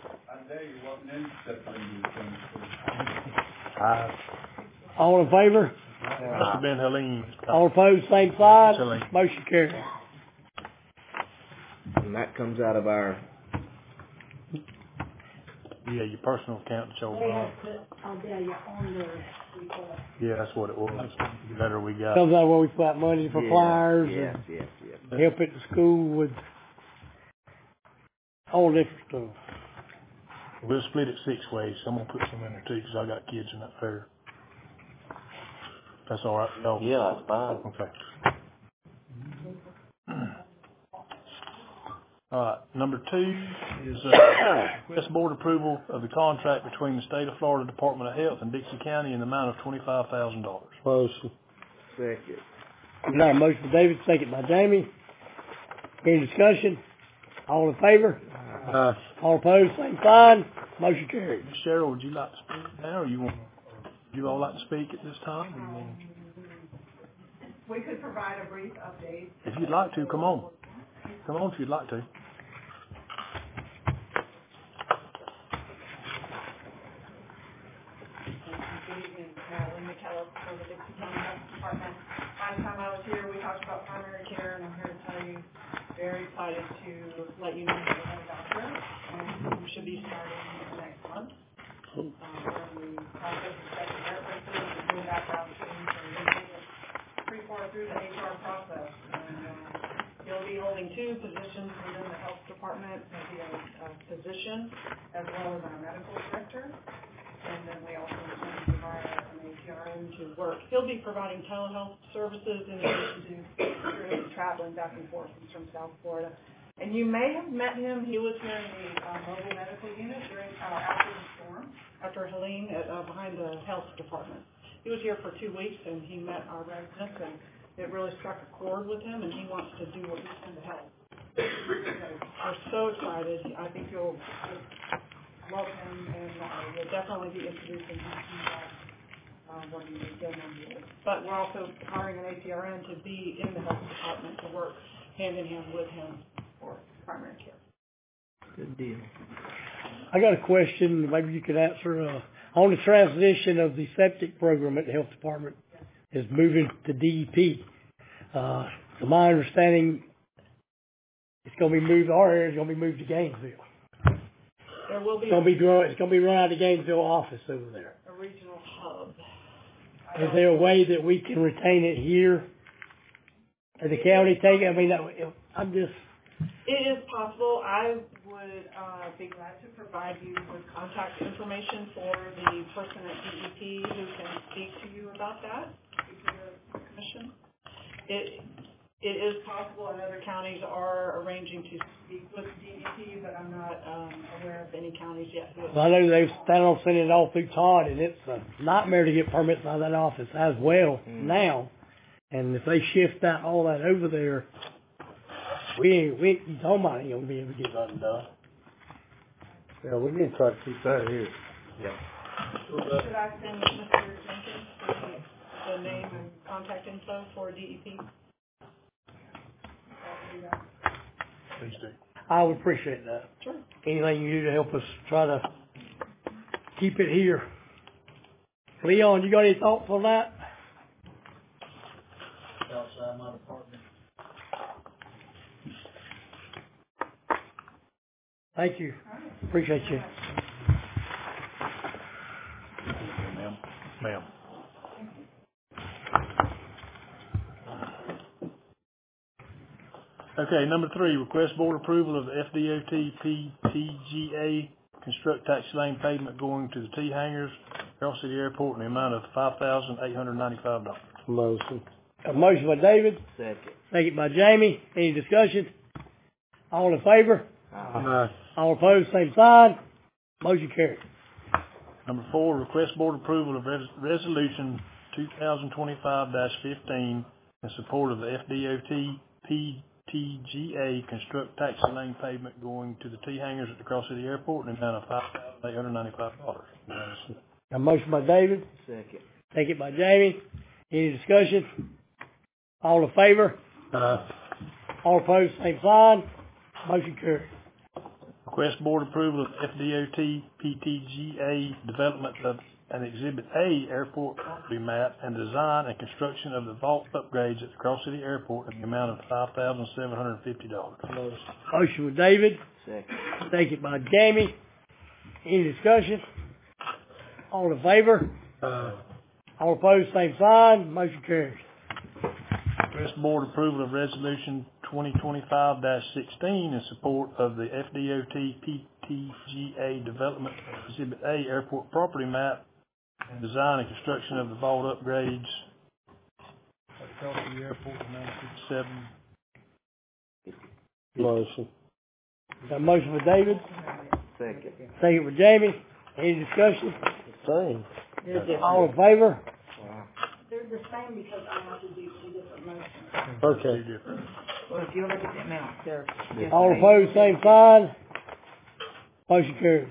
All in favor? Must have been Helene. All opposed, same side. Helene. Motion carried. And that comes out of our Yeah, your personal account that y'all They run. have put, I'll tell you, on their report. Yeah, that's what it was. The letter we got. Comes out where we put out money for flyers Yes, and yes, yes. help at the school with all different stuff. We'll split it 6 ways. I'm gonna put some in there too, 'cause I got kids in that fair. That's all right for y'all? Yeah, that's fine. Okay. All right, number 2 is, request board approval of the contract between the State of Florida Department of Health and Dixie County in the amount of $25,000. Motion. Second. Got a motion by David, second by Jamie. Any discussion? All in favor? All opposed, same sign. Motion carried. Ms. Cheryl, would you like to speak now, or would you all like to speak at this time? Or you want, We could provide a brief update. if you'd like to, come on. Come on if you'd like to. Good evening, Madeline McKellar from the Dixie County Health Department. Last time I was here, we talked about primary care, and I'm here to tell you, very excited to let you know that we have a doctor, and we should be starting next month. We're in the process of checking references and doing background screenings, and we're moving pretty far through the HR process. And he'll be holding 2 positions within the health department. He'll be a physician as well as our medical director. And then we also intend to provide an APRN to work. He'll be providing telehealth services in addition to traveling back and forth from South Florida. And you may have met him. He was here in the mobile medical unit during after the storm, after Helene behind the health department. He was here for 2 weeks and he met our residents, and it really struck a chord with him, and he wants to do what he can to help. We're so excited. I think you'll love him, and we'll definitely be introducing him to what he was doing on board. But we're also hiring an APRN to be in the health department to work hand in hand with him for primary care. Good deal. I got a question, maybe you could answer, on the transition of the septic program at the health department is moving to DEP. To my understanding, it's gonna be moved, our area's gonna be moved to Gainesville. There will be It's gonna be run out of the Gainesville office over there. a regional hub. Is there a way that we can retain it here? Does the county take it? I mean, I'm just, It is possible. I would be glad to provide you with contact information for the person at DEP who can speak to you about that, speak to the commission. It is possible, and other counties are arranging to speak with DEP, but I'm not aware of any counties yet. well, I know they've started on sending it all through Todd, and it's a nightmare to get permits out of that office as well now. And if they shift all that over there, somebody ain't gonna be able to get nothing done. Yeah, we need to try to keep that here. Yeah. Should I send Mr. Jenkins the name and contact info for DEP? Please do. I would appreciate that. Sure. Anything you do to help us try to keep it here. Leon, you got any thoughts on that? Outside my department. Thank you. Appreciate you. Ma'am. Ma'am. Okay, number 3, request board approval of the FDOT PTGA construct taxi lane pavement going to the T hangars, Carroll City Airport in the amount of $5,895. Motion. A motion by David. Second. Second by Jamie. Any discussion? All in favor? Aye. All opposed, same sign. Motion carried. Number 4, request board approval of resolution 2025-15 in support of the FDOT PTGA construct taxi lane pavement going to the T hangars at the Carroll City Airport in the amount of $5,895. A motion by David. Second. Second by Jamie. Any discussion? All in favor? All opposed, same sign. Motion carried. Request board approval of FDOT PTGA development of an Exhibit A airport property map and design and construction of the vault upgrades at the Carroll City Airport in the amount of $5,750. Motion with David. Second. Second by Jamie. Any discussion? All in favor? All opposed, same sign. Motion carries. Request board approval of resolution 2025-16 in support of the FDOT PTGA development of Exhibit A airport property map and design and construction of the vault upgrades across the airport, 957. Motion. Got a motion for David, Second. second for Jamie. Any discussion? Same. They're different. All in favor? They're the same because I have to do two different motions. Okay. Well, if you look at the amount, they're different. All opposed, same sign. Motion carries.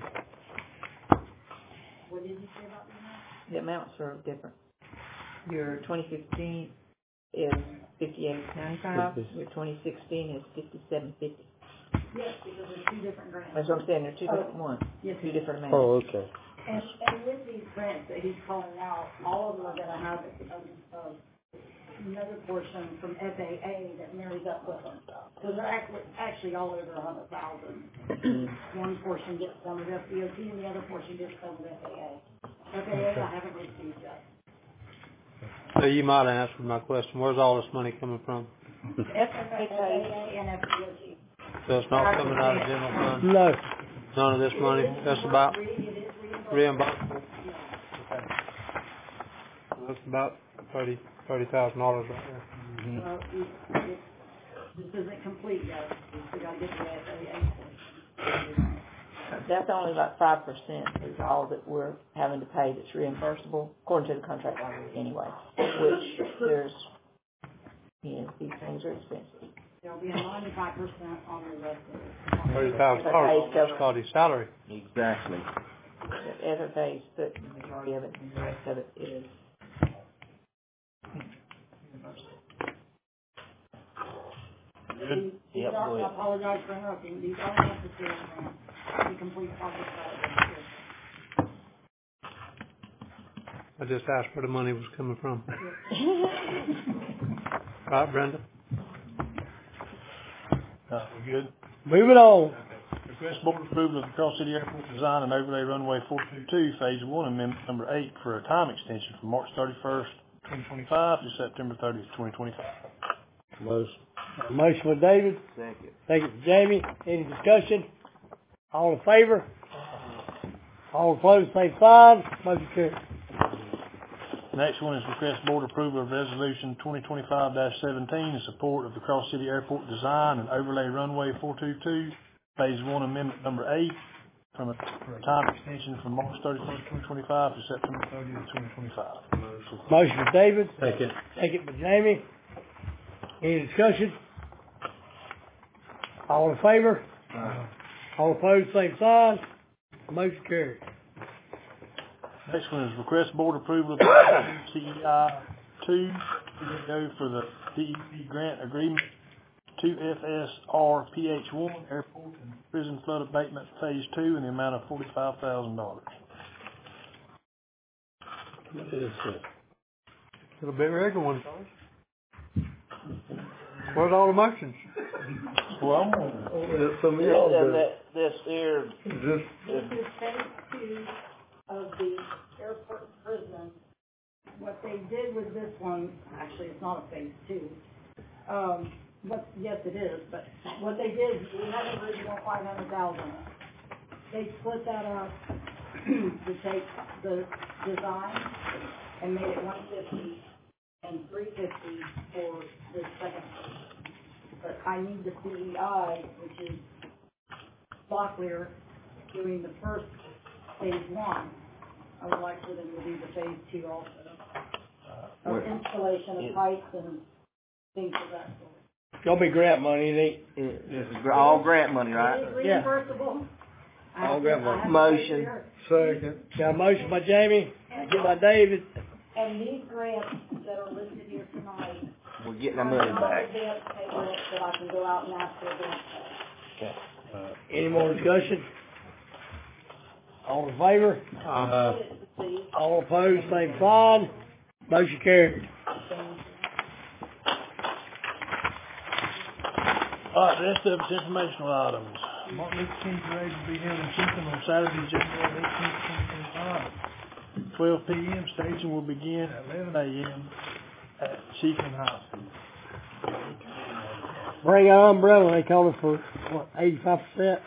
What did you say about the amount? The amounts are different. Your 2015 is 58.95. Your 2016 is 57.50. Yes, because they're two different grants. That's what I'm saying. They're two different ones. Yes. Two different amounts. Oh, okay. And with these grants that he's calling out, all of them are gonna have another portion from FAA that marries up with them. So they're actually all over 100,000. One portion gets some of FDOT and the other portion gets some of FAA. FAA I haven't received yet. So you might have answered my question. Where's all this money coming from? FAA and FDOT. So it's not coming out of general fund? No. None of this money? That's about reimbursable? Okay. So that's about $30,000 right there. Well, this isn't complete yet. We still gotta get the FAA portion. That's only about 5% is all that we're having to pay that's reimbursable, according to the contract anyway, which there's, these things are expensive. There'll be a 95% on the rest of it. $30,000, that's called his salary. Exactly. The FFA's put the majority of it, and the rest of it is Good. These Yep, are, go I ahead. apologize for interrupting, these are necessary grants to complete project development. I just asked where the money was coming from. Right, Brenda? We good? Moving on. Request board approval of the Cross City Airport Design and Overlay Runway 422 Phase 1 Amendment Number 8 for a time extension from March 31st, 2025 to September 30th, 2025. Motion. Motion for David, Second. second for Jamie. Any discussion? All in favor? All opposed, same sign. Motion carries. Next one is request board approval of resolution 2025-17 in support of the Cross City Airport Design and Overlay Runway 422 Phase 1 Amendment Number 8 for a time extension from March 31st, 2025 to September 30th, 2025. Motion for David, Second. second for Jamie. Any discussion? All in favor? All opposed, same sign. Motion carries. Next one is request board approval of the CEI 2 for the DEP grant agreement to FSR PH1 Airport and Prison Flood Abatement Phase 2 in the amount of $45,000. It's a little bit regular one. Where's all the motions? Well, Some of y'all do. This here, Is This is phase two of the airport prison. What they did with this one, actually, it's not a phase two. Yes, it is, but what they did, we had an original 500,000. They split that up to take the design and made it 150 and 350 for the second phase. But I need the CEI, which is Locklear, doing the first phase one. I would like for them to do the phase two also. Of installation of pipes and things of that sort. Gonna be grant money, it ain't. this is all grant money, right? It is Yeah. reimbursable. All grant money. I have to Motion. take care. Second. Got a motion by Jamie, second by David. And these grants that are listed here tonight. We're getting our money back. Advance pay grants that I can go out and ask for advance pay. Any more discussion? All in favor? All opposed, same sign. Motion carried. All right, the rest of it's informational items. Martin Luther King Parade will be held in Chieftain on Saturday, January 18th, 2025. 12 p.m. Staging will begin at 11 a.m. at Chieftain High School. Bring an umbrella, they call it for, what, 85%?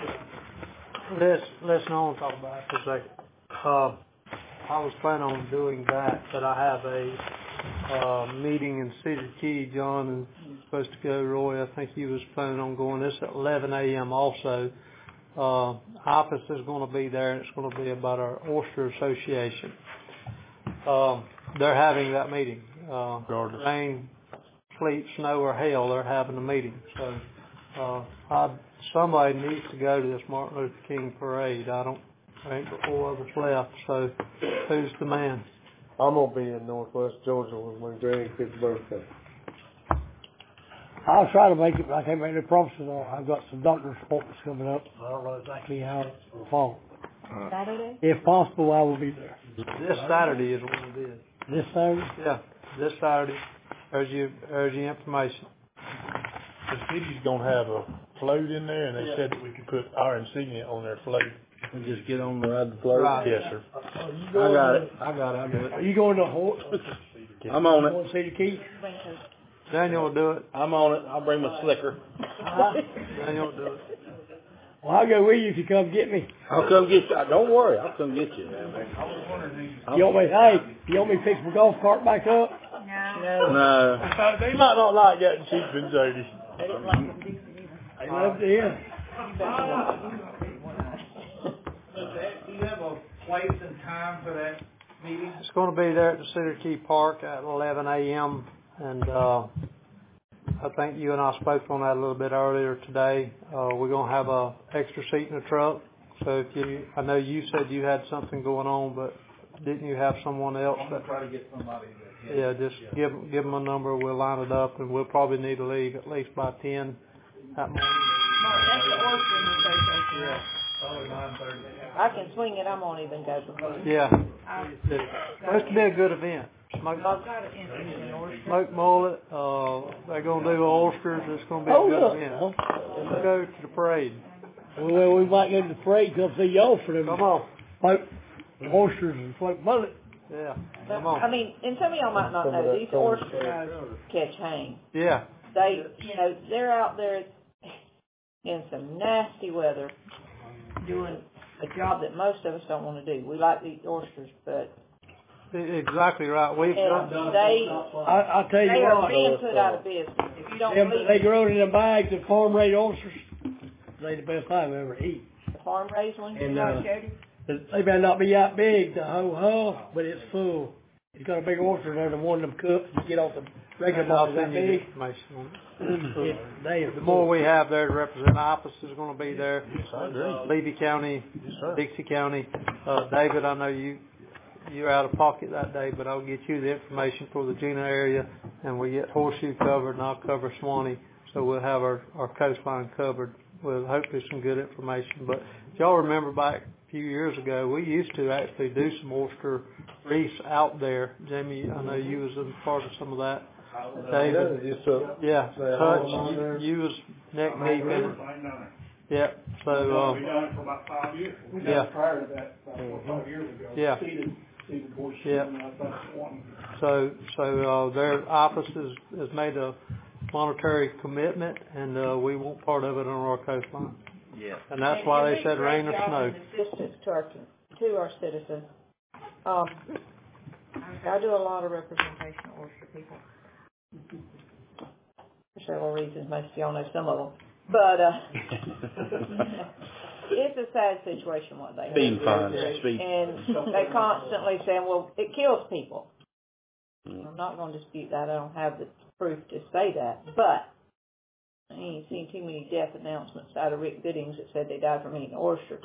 Let's not talk about it for a second. I was planning on doing that, but I have a meeting in Cedar Key. John is supposed to go. Roy, I think he was planning on going. This at 11 a.m. also. Office is going to be there, and it's going to be about our Oyster Association. They're having that meeting. Rain, sleet, snow, or hail, they're having a meeting. So somebody needs to go to this Martin Luther King Parade. There ain't but 4 of us left, so who's the man? I'm gonna be in Northwest Georgia with my grandkid's birthday. I'll try to make it, but I can't make any promises. I've got some doctor's appointments coming up. I don't know exactly how it will fall. Saturday? If possible, I will be there. This Saturday is when it is. This Saturday? Yeah, this Saturday. There's your information. The city's gonna have a float in there, and they said that we could put our insignia on their float. And just get on and ride the float? Right. Yes, sir. I got it. I'll do it. Are you going to Horse? I'm on it. Going to Cedar Key? Daniel will do it. I'm on it. I'll bring my slicker. Daniel will do it. Well, I'll go with you if you come get me. I'll come get you. Don't worry. I'll come get you. You want me to fix my golf cart back up? No. They might not like that in Chieftain, Jody. They love to hear. Do you have a place and time for that meeting? It's going to be there at the Cedar Key Park at 11 a.m. And I think you and I spoke on that a little bit earlier today. We're going to have a extra seat in the truck. So I know you said you had something going on, but didn't you have someone else? I'm going to try to get somebody that. Yeah, just give them a number. We'll line it up, and we'll probably need to leave at least by 10 that morning. That's the Oyster Association. Yeah, probably 9:30. I can swing it, I won't even go before. Yeah. It's supposed to be a good event. Smoke mullet, they're going to do oysters. It's going to be a good event. Let's go to the parade. Well, we might go to the parade, come see y'all for them. Come on. Float oysters and float mullet. Yeah, come on. I mean, and some of y'all might not know, these oysters catch hang. Yeah. They, they're out there in some nasty weather doing a job that most of us don't want to do. We like to eat oysters, but... Exactly right. We've done I'll tell you they what. are being put out of business. If you don't believe they grow it in the bags of farm-raised oysters. They're the best I've ever eaten. The farm-raised ones, And, Jody? They may not be that big, the whole hull, but it's full. It's got a big oyster there, the one of them cups you get off the regular box that big. The more we have there to represent office is going to be there. Yes, I agree. Levy County, Dixie County. David, I know you're out of pocket that day, but I'll get you the information for the Gina area, and we get Horseshoe covered, and I'll cover Swanee, so we'll have our coastline covered with hopefully some good information. But if y'all remember back a few years ago, we used to actually do some oyster reefs out there. Jamie, I know you was a part of some of that. David, yeah, Hutch, you was neck deep in it. Yeah, so we done it for about 5 years. We done yeah. it prior to that, 5 years ago. Yeah. Seeded horseshoe, Yeah. and I thought one. So their office has made a monetary commitment, and we want part of it on our coastline. Yeah. And that's why they said rain or snow. Assistance to our citizens. I do a lot of representation of oyster people. For several reasons, most of y'all know some of them. But it's a sad situation what they Being fine. And they constantly saying, well, it kills people. I'm not going to dispute that. I don't have the proof to say that. But I ain't seen too many death announcements out of Rick Goodings that said they died from eating oysters.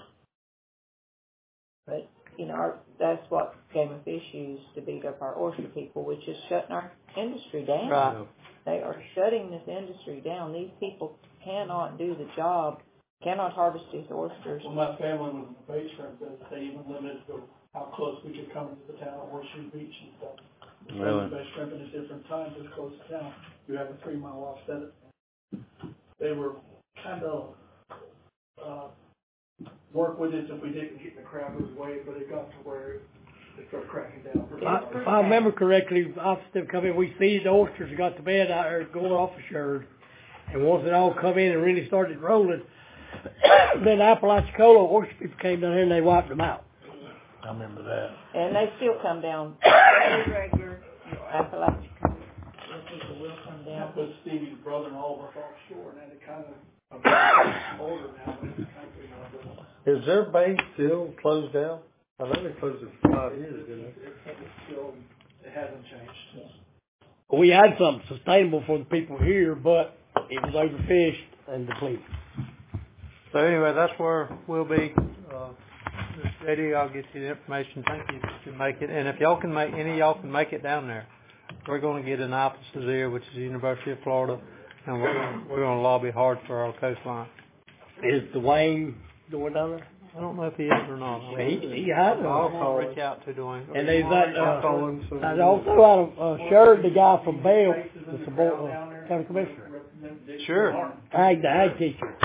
But, that's what Game of Fish used to beat up our oyster people, which is shutting our industry down. Right. They are shutting this industry down. These people cannot do the job, cannot harvest these oysters. When my family was in the base shrimp, they even limited how close we could come into the town of Horseshoe Beach and stuff. Really? Base shrimp at different times as close to town. You have a 3 mile offset. They were kind of work with us if we didn't get in the crabbers way, but it got to where it started cracking down. If I remember correctly, after they come in, we seized the oysters and got the bed out there going off assured. And once it all come in and really started rolling, then Apalachicola oyster people came down here and they wiped them out. I remember that. And they still come down. Regular Apalachicola. People will come down. That was Stevie's brother-in-law worked offshore, and then it kind of older now. Is their bank still closed down? I know they closed it for 5 years, didn't they? It hasn't changed. We had something sustainable for the people here, but it was overfished and depleted. So anyway, that's where we'll be. Ms. JD, I'll get you the information. Thank you if you can make it. And if y'all can make, any of y'all can make it down there, we're going to get an office there, which is the University of Florida, and we're going to lobby hard for our coastline. Is Dwayne going down there? I don't know if he is or not. He has. I'll reach out to Dwayne. And there's that. There's also out of Sherrod, the guy from Bell, the county commissioner. Sure. The ag teacher.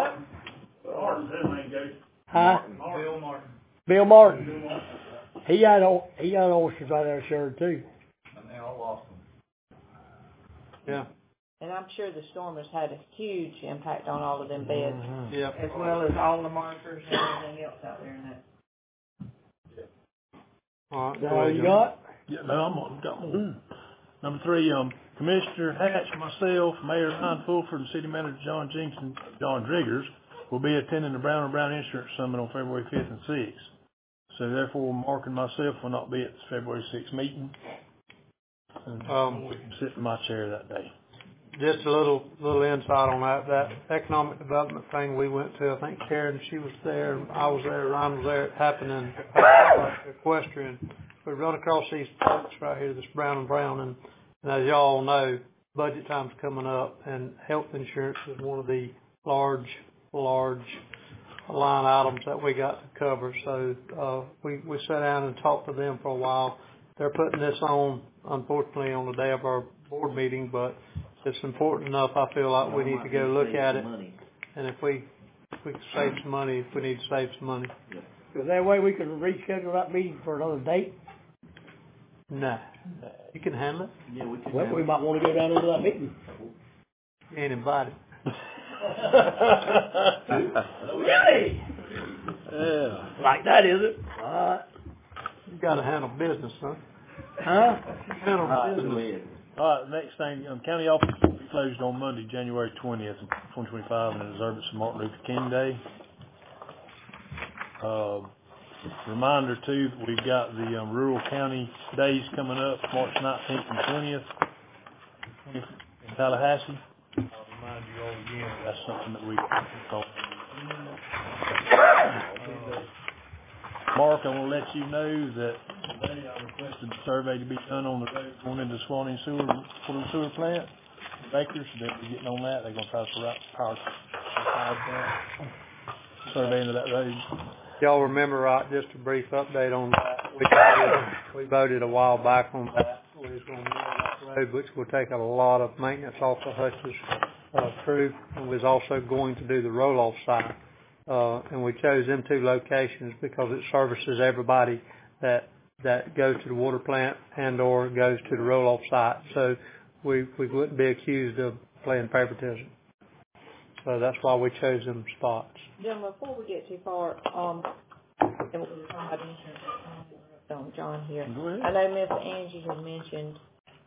Huh? Bill Martin. Bill Martin. He had oysters out there, Sherrod too. And they all lost them. Yeah. And I'm sure the storm has had a huge impact on all of them beds. Mm-hmm. Yep. As well as all the markers and everything else out there in that. All right. Is that all you got? Yeah, no, I've got more. Number 3, Commissioner Hatch, myself, Mayor Ryan Fulford, and City Manager John Driggers will be attending the Brown & Brown Insurance Summit on February 5th and 6th. So therefore, Mark and myself will not be at the February 6th meeting. And we can sit in my chair that day. Just a little insight on that economic development thing we went to. I think Karen, she was there, I was there, Ron was there. It happened in Equestrian. We run across these folks right here, this Brown & Brown, and as y'all know, budget time's coming up, and health insurance is one of the large line items that we got to cover. So we sat down and talked to them for a while. They're putting this on, unfortunately, on the day of our board meeting, but it's important enough. I feel like we need to go look at it, and if we can save some money, if we need to save some money. Is there a way we can reschedule that meeting for another date? No. You can handle it. Yeah, we can. Well, we might want to go down into that meeting. You ain't invited. Really? Yeah. Like that, is it? All right. You got to handle business, son. Huh? Handle business. All right, next thing, county office will be closed on Monday, January 20th, 2025, in observance of Martin Luther King Day. Reminder too, we've got the rural county days coming up, March 19th and 20th in Tallahassee. I'll remind you all again, that's something that we call. Mark, I want to let you know that today I requested the survey to be done on the road going into Swanee sewer plant. Bakers, they'll be getting on that. They're going to try to power survey into that road. Y'all remember, right, just a brief update on that. We voted a while back on that. We was going to mill that road, which will take a lot of maintenance off of Hutch's crew. And we was also going to do the roll-off site. And we chose them 2 locations because it services everybody that goes to the water plant and or goes to the roll-off site. So we wouldn't be accused of playing favoritism. So that's why we chose them spots. Gentlemen, before we get too far, and we'll on John here. I know Miss Angie had mentioned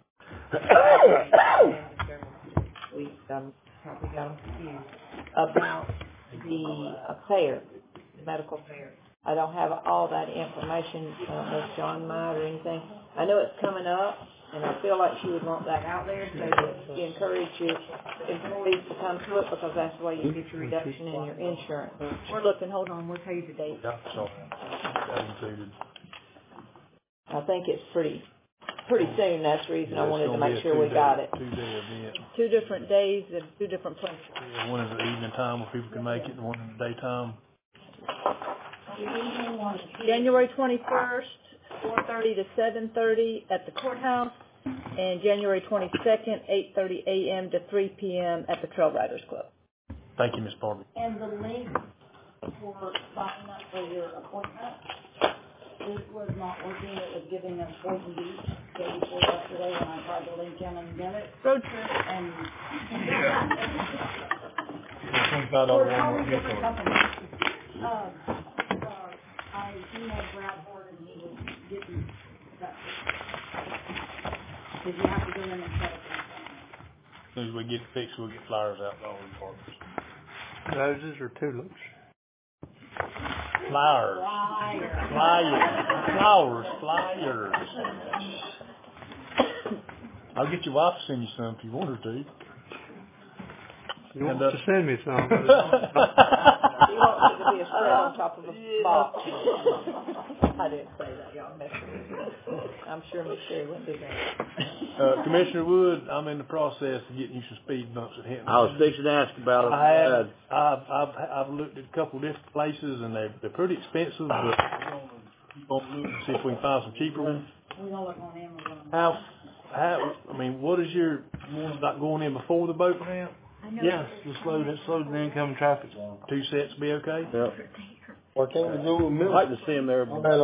we probably got them confused about the fair, the medical fair. I don't have all that information. I don't know if John might or anything. I know it's coming up, and I feel like she would want that out there, so that you encourage your employees to come to it, because that's the way you get your reduction in your insurance. We're looking, hold on, we'll tell you the date. I think it's pretty soon. That's the reason I wanted to make sure we got it. 2-day event. 2 different days at 2 different places. Yeah, one in the evening time where people can make it, and one in the daytime. January 21st, 4:30 to 7:30 at the courthouse, and January 22nd, 8:30 a.m. to 3 p.m. at the Trail Riders Club. Thank you, Ms. Barbie. And the link for signing up for your appointment. It was not working, it was giving us Boynton Beach, day before yesterday when I tried to link in and get it. Road trip. And. $25 Always different companies. I emailed Brad Ford and he was getting that. Because you have to go in and set up. As soon as we get it fixed, we'll get flyers out to all the departments. Roses or tulips? Flowers. I'll get your wife to send you some if you want her to. You want to send me some? He wants it to be a spread on top of a box. I didn't say that, y'all messed with me. I'm sure Miss Sherry wouldn't do that. Commissioner Wood, I'm in the process of getting you some speed bumps at Hinton. I was fixing to ask about it. I've looked at a couple of different places and they're pretty expensive, but we're going to keep on looking to see if we can find some cheaper ones. We're going to look on Amazon. What is your one about going in before the boat ramp? Yes, to slow the incoming traffic down. 2 sets be okay? Yep. Why can't we go with milk? I'd like to see them there.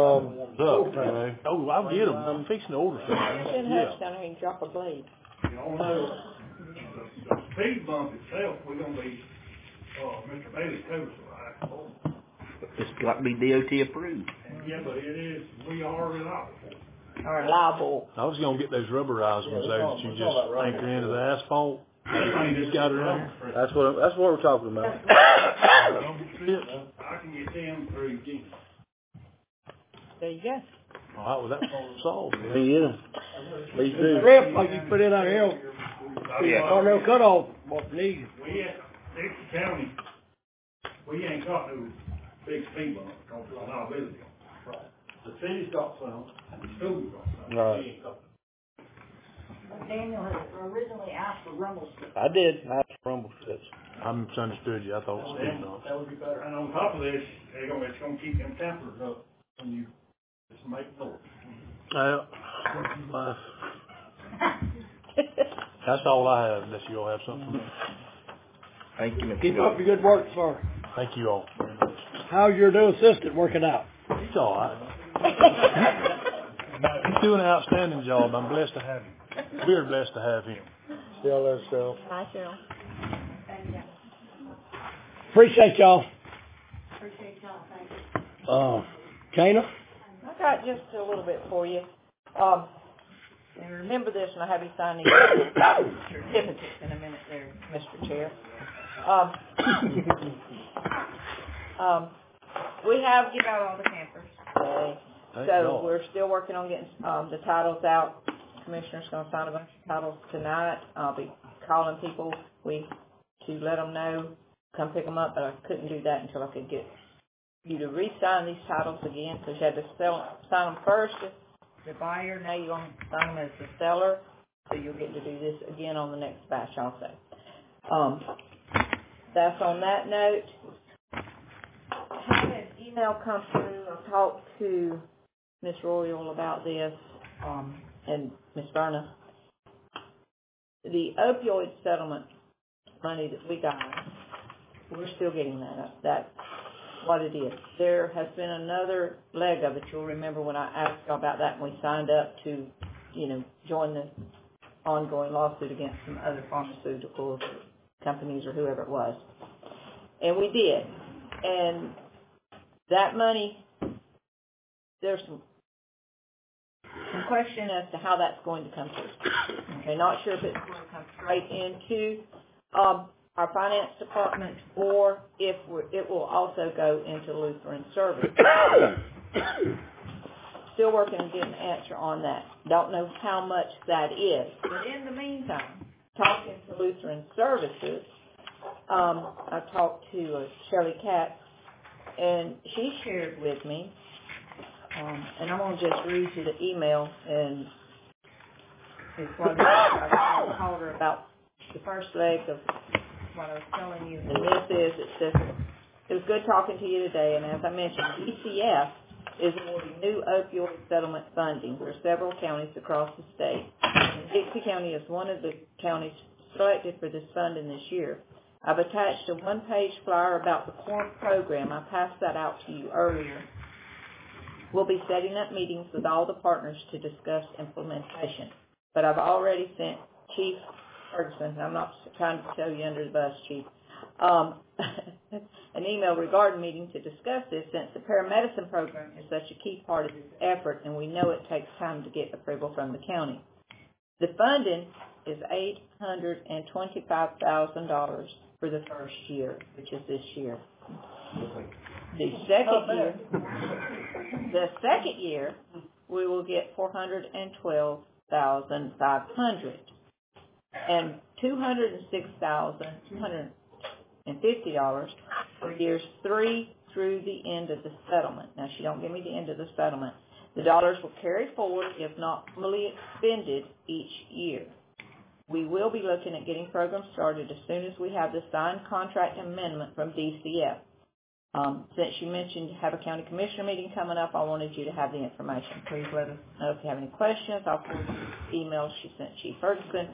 Oh, I'll get them. I'm fixing to order some. Send Hutch down here and drop a blade. The speed bump itself, we're gonna be, Mr. Bailey covers it, right? It's got to be DOT approved. Yeah, but it is, we are reliable. Or liable. I was going to get those rubberized ones there that you just anchor into the asphalt. You just got it around. That's what we're talking about. I can get them through G. There you go. All right, well, that problem's solved. Yeah. Please do. Rip, like you put in out here. Or no cutoff, what needed. We at Dixie County, we ain't got no big speed bump, because of liability. Right. The city's got some, and the school's got some. Right. We ain't got Daniel had originally asked for rumble strips. I did. I had rumble strips. I misunderstood you. I thought it was speed bumps. That would be better. And on top of this, it's gonna keep them tampers up when you just make noise. That's all I have, unless you all have something. Thank you, Mr. Keep up your good work, sir. Thank you all. How's your new assistant working out? He's all right. He's doing an outstanding job. I'm blessed to have him. We're blessed to have him. Still there, Cheryl. Hi, Cheryl. Appreciate y'all. Appreciate y'all, thank you. Kana? I got just a little bit for you. And remember this, and I have you sign these certificates in a minute there, Mr. Chair. We have given out all the campers today. So we're still working on getting the titles out. Commissioner's going to sign a bunch of titles tonight. I'll be calling people to let them know, come pick them up, but I couldn't do that until I could get you to re-sign these titles again, because you had to sign them first as the buyer. Now you're going to sign them as the seller, so you'll get to do this again on the next batch also. That's on that note. I had an email come through. I talked to Ms. Royal about this, and Ms. Verna. The opioid settlement money that we got, we're still getting that. That's what it is. There has been another leg of it. You'll remember when I asked you about that, and we signed up to, join the ongoing lawsuit against some other pharmaceutical companies or whoever it was. And we did. And that money, there's some question as to how that's going to come through. Okay, not sure if it's going to come straight into our finance department or if it will also go into Lutheran Service. Still working on getting an answer on that. Don't know how much that is. But in the meantime, talking to Lutheran Services, I talked to Shelley Katz, and she shared with me, and I'm going to just read you the email, and it's what I called her about the first leg of what I was telling you. And it says, it was good talking to you today, and as I mentioned, DCF is awarding new opioid settlement funding for several counties across the state. And Dixie County is one of the counties selected for this funding this year. I've attached a one-page flyer about the core program. I passed that out to you earlier. We'll be setting up meetings with all the partners to discuss implementation. But I've already sent Chief Ferguson, I'm not trying to throw you under the bus, Chief, an email regarding meeting to discuss this, since the paramedicine program is such a key part of this effort, and we know it takes time to get approval from the county. The funding is $825,000 for the first year, which is this year. The second year, we will get $412,500 and $206,250 for years 3 through the end of the settlement. Now, she don't give me the end of the settlement. The dollars will carry forward if not fully expended each year. We will be looking at getting programs started as soon as we have the signed contract amendment from DCF. Since you mentioned you have a county commissioner meeting coming up, I wanted you to have the information. Please let us know if you have any questions. I'll forward the email she sent Chief Ferguson.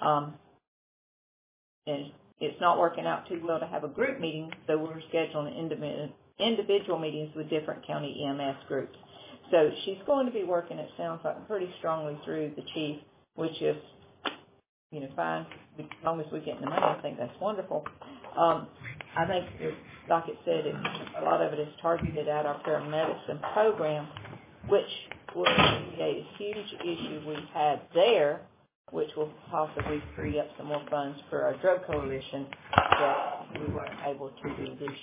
And it's not working out too well to have a group meeting, so we're scheduling individual meetings with different county EMS groups. So she's going to be working, it sounds like, pretty strongly through the chief, which is, fine. As long as we get the money, I think that's wonderful. I think, like it said, a lot of it is targeted at our paramedicine program, which will create a huge issue we had there, which will possibly free up some more funds for our drug coalition that we weren't able to do this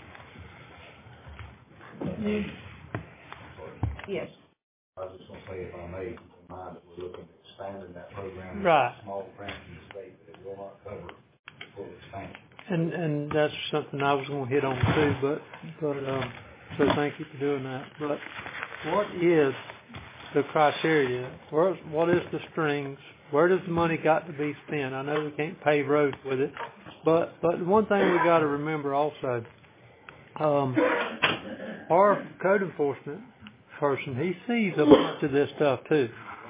year. Yes. I was just going to say, if I may, keep in mind that we're looking at expanding that program. Right. To a small branch in the state that it will not cover full expansion. And that's something I was going to hit on too, but so thank you for doing that. But what is the criteria? What is the strings? Where does the money got to be spent? I know we can't pave roads with it, but one thing we got to remember also, our code enforcement person, he sees a bunch of this stuff too.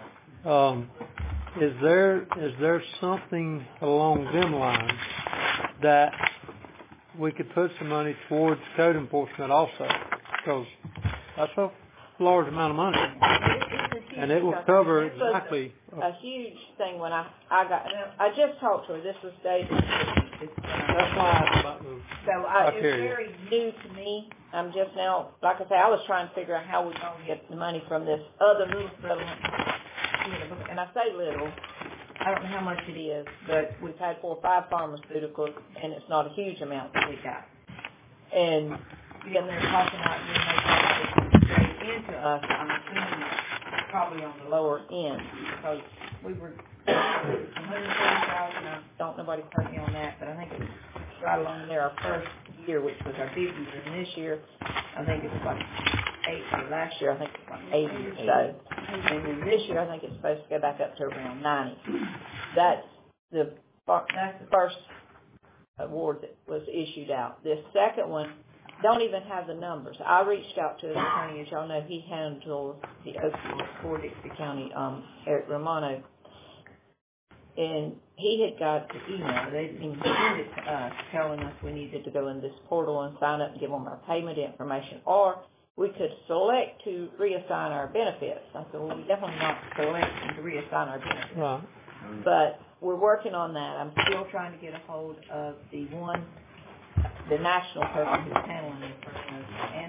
Is there something along them lines that we could put some money towards code enforcement also? Because that's a large amount of money. And it will cover exactly. A huge thing when I just talked to her. This was David. That's why it's very new to me. I'm just now, like I say, I was trying to figure out how we're going to get the money from this other little settlement. And I say little, I don't know how much it is, but we've had 4 or 5 pharmaceuticals, and it's not a huge amount that we got. And again, they're talking about straight into us. I'm assuming probably on the lower end, because we were $140,000. Don't nobody hurt me on that, but I think it was right along there our first year, which was our big year. And this year, I think it was like 80. Last year, I think it was like 80 or so. And then this year, I think it's supposed to go back up to around 90. That's the first award that was issued out. This second one don't even have the numbers. I reached out to the attorney, as y'all know, he handles the opioids for Dixie County, Eric Romano. And he had got the email. They didn't send it to us, telling us we needed to go in this portal and sign up and give them our payment information, or we could select to reassign our benefits. I said, well, we definitely not selecting to reassign our benefits. Right. But we're working on that. I'm still trying to get a hold of the national person who's handling this person,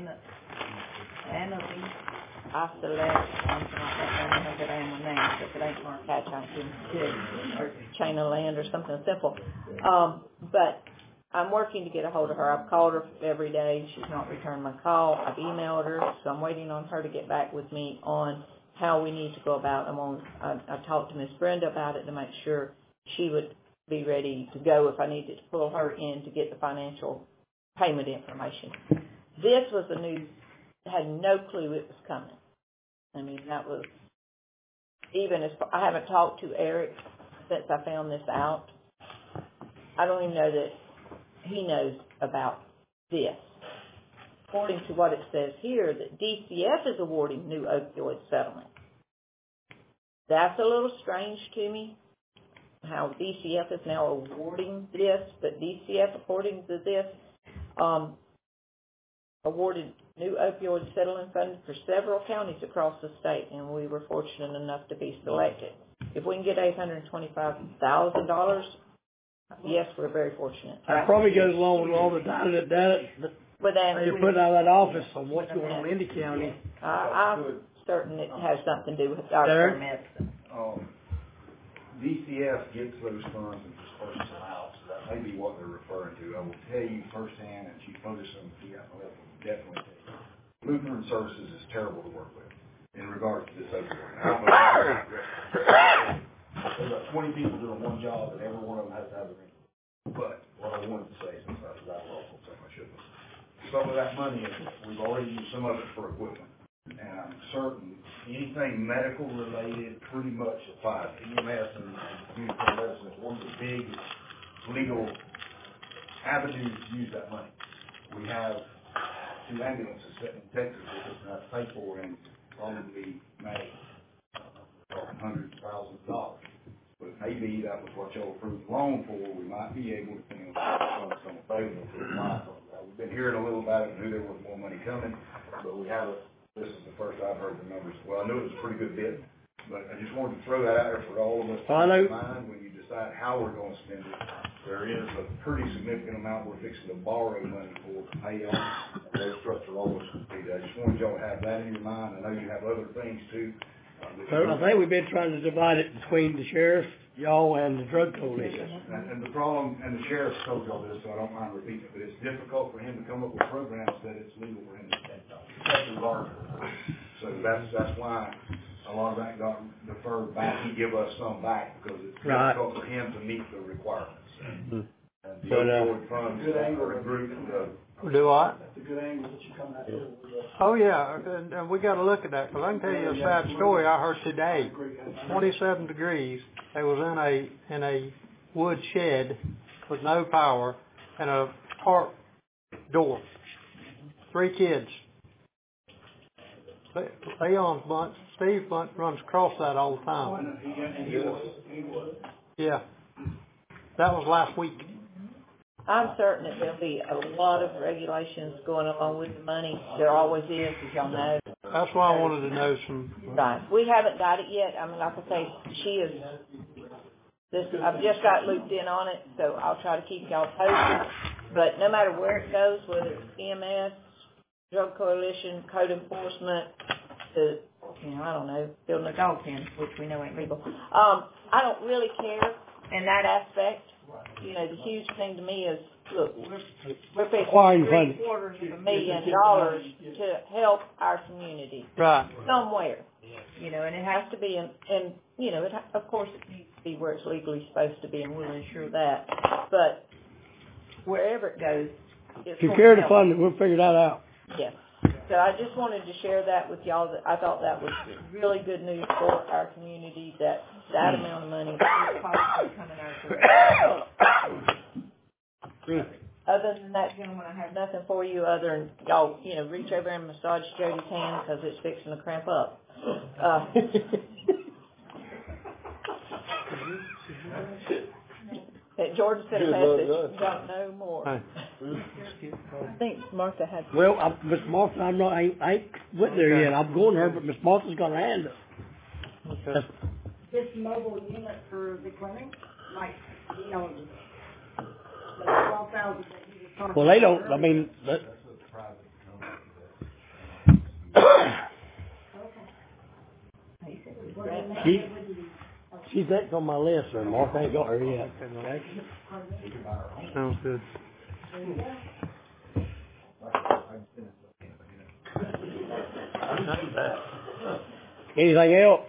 Anna Lee. I select something like that. I don't know that I am a name, but if it ain't Mark Hatch, I can do it, or Chain of Land or something simple. But I'm working to get a hold of her. I've called her every day. She's not returned my call. I've emailed her, so I'm waiting on her to get back with me on how we need to go about. I talked to Miss Brenda about it to make sure she would be ready to go if I needed to pull her in to get the financial payment information. This was the news. I had no clue it was coming. I mean, that was, even as I haven't talked to Eric since I found this out. I don't even know that he knows about this. According to what it says here, that DCF is awarding new opioid settlement. That's a little strange to me. how DCF is now awarding this, but DCF, according to this, awarded new opioid settlement funds for several counties across the state, and we were fortunate enough to be selected. If we can get $825,000, yes, we're very fortunate. That probably goes along with all the data that they put out of that office on what's going on in the county. I'm certain it has something to do with our medicine. DCF gets those funds and disperses them out, so that may be what they're referring to. I will tell you firsthand, and Chief Ferguson, definitely tell you, Lutheran Services is terrible to work with in regards to this opioid. There's about 20 people doing one job, and every one of them has to have a ring. But what I wanted to say, since I was out of office, I shouldn't. Some of that money, we've already used some of it for equipment. And I'm certain anything medical related pretty much applies. EMS and community medicine is one of the big legal avenues to use that money. We have 2 ambulances sitting in Texas that is not paid for and probably May, talking hundreds of thousands of dollars. But maybe that was what y'all approved the loan for. We might be able to think of some available to apply. We've been hearing a little about it and knew there was more money coming, but we haven't. This is the first I've heard the numbers. Well, I knew it was a pretty good bid, but I just wanted to throw that out there for all of us to keep in mind when you decide how we're going to spend it. There is a pretty significant amount we're fixing to borrow money for to pay off those structural always completed. I just wanted y'all to have that in your mind. I know you have other things too. So I think we've been trying to divide it between the sheriff, y'all, and the drug coalition. And the problem, and the sheriff's told y'all this, so I don't mind repeating it, but it's difficult for him to come up with programs that it's legal for him to take off. So that's why a lot of that got deferred back. He give us some back because it's difficult for him to meet the requirements. And the opioid funds are a group. Do what? That's a good angle that you come at it. Oh yeah, and we got to look at that because I can tell you a sad story I heard today. 27 degrees. They was in a wood shed with no power and a park door. 3 kids. Leon's bunch, Steve's bunch runs across that all the time. Yeah. That was last week. I'm certain that there'll be a lot of regulations going along with the money. There always is, as y'all know. That's why I wanted to know some. Right. We haven't got it yet. I mean, like I say, I've just got looped in on it, so I'll try to keep y'all posted. But no matter where it goes, whether it's EMS, Drug Coalition, code enforcement, I don't know, building a dog pen, which we know ain't legal. I don't really care in that aspect. The huge thing to me is, look, we're paying $750,000 to help our community. Right. Somewhere. And it has to be of course it needs to be where it's legally supposed to be, and we'll ensure that. But wherever it goes, if you care to fund it, we'll figure that out. Yes. So I just wanted to share that with y'all. That I thought that was really good news for our community, that amount of money is possibly coming our way. Other than that, gentlemen, I have nothing for you other than y'all, reach over and massage Jody's hand because it's fixing to cramp up. Jordan said it passed it. Don't know more. I think Martha had. Well, Miss Martha, I ain't went there yet. I'm going there, but Miss Martha's got her hand up. Okay. This mobile unit for the clinic, the 12,000 that you were talking about. Well, they don't. I mean, she's next on my list, sir. Martha ain't got her yet. Okay. Sounds good. Anything else?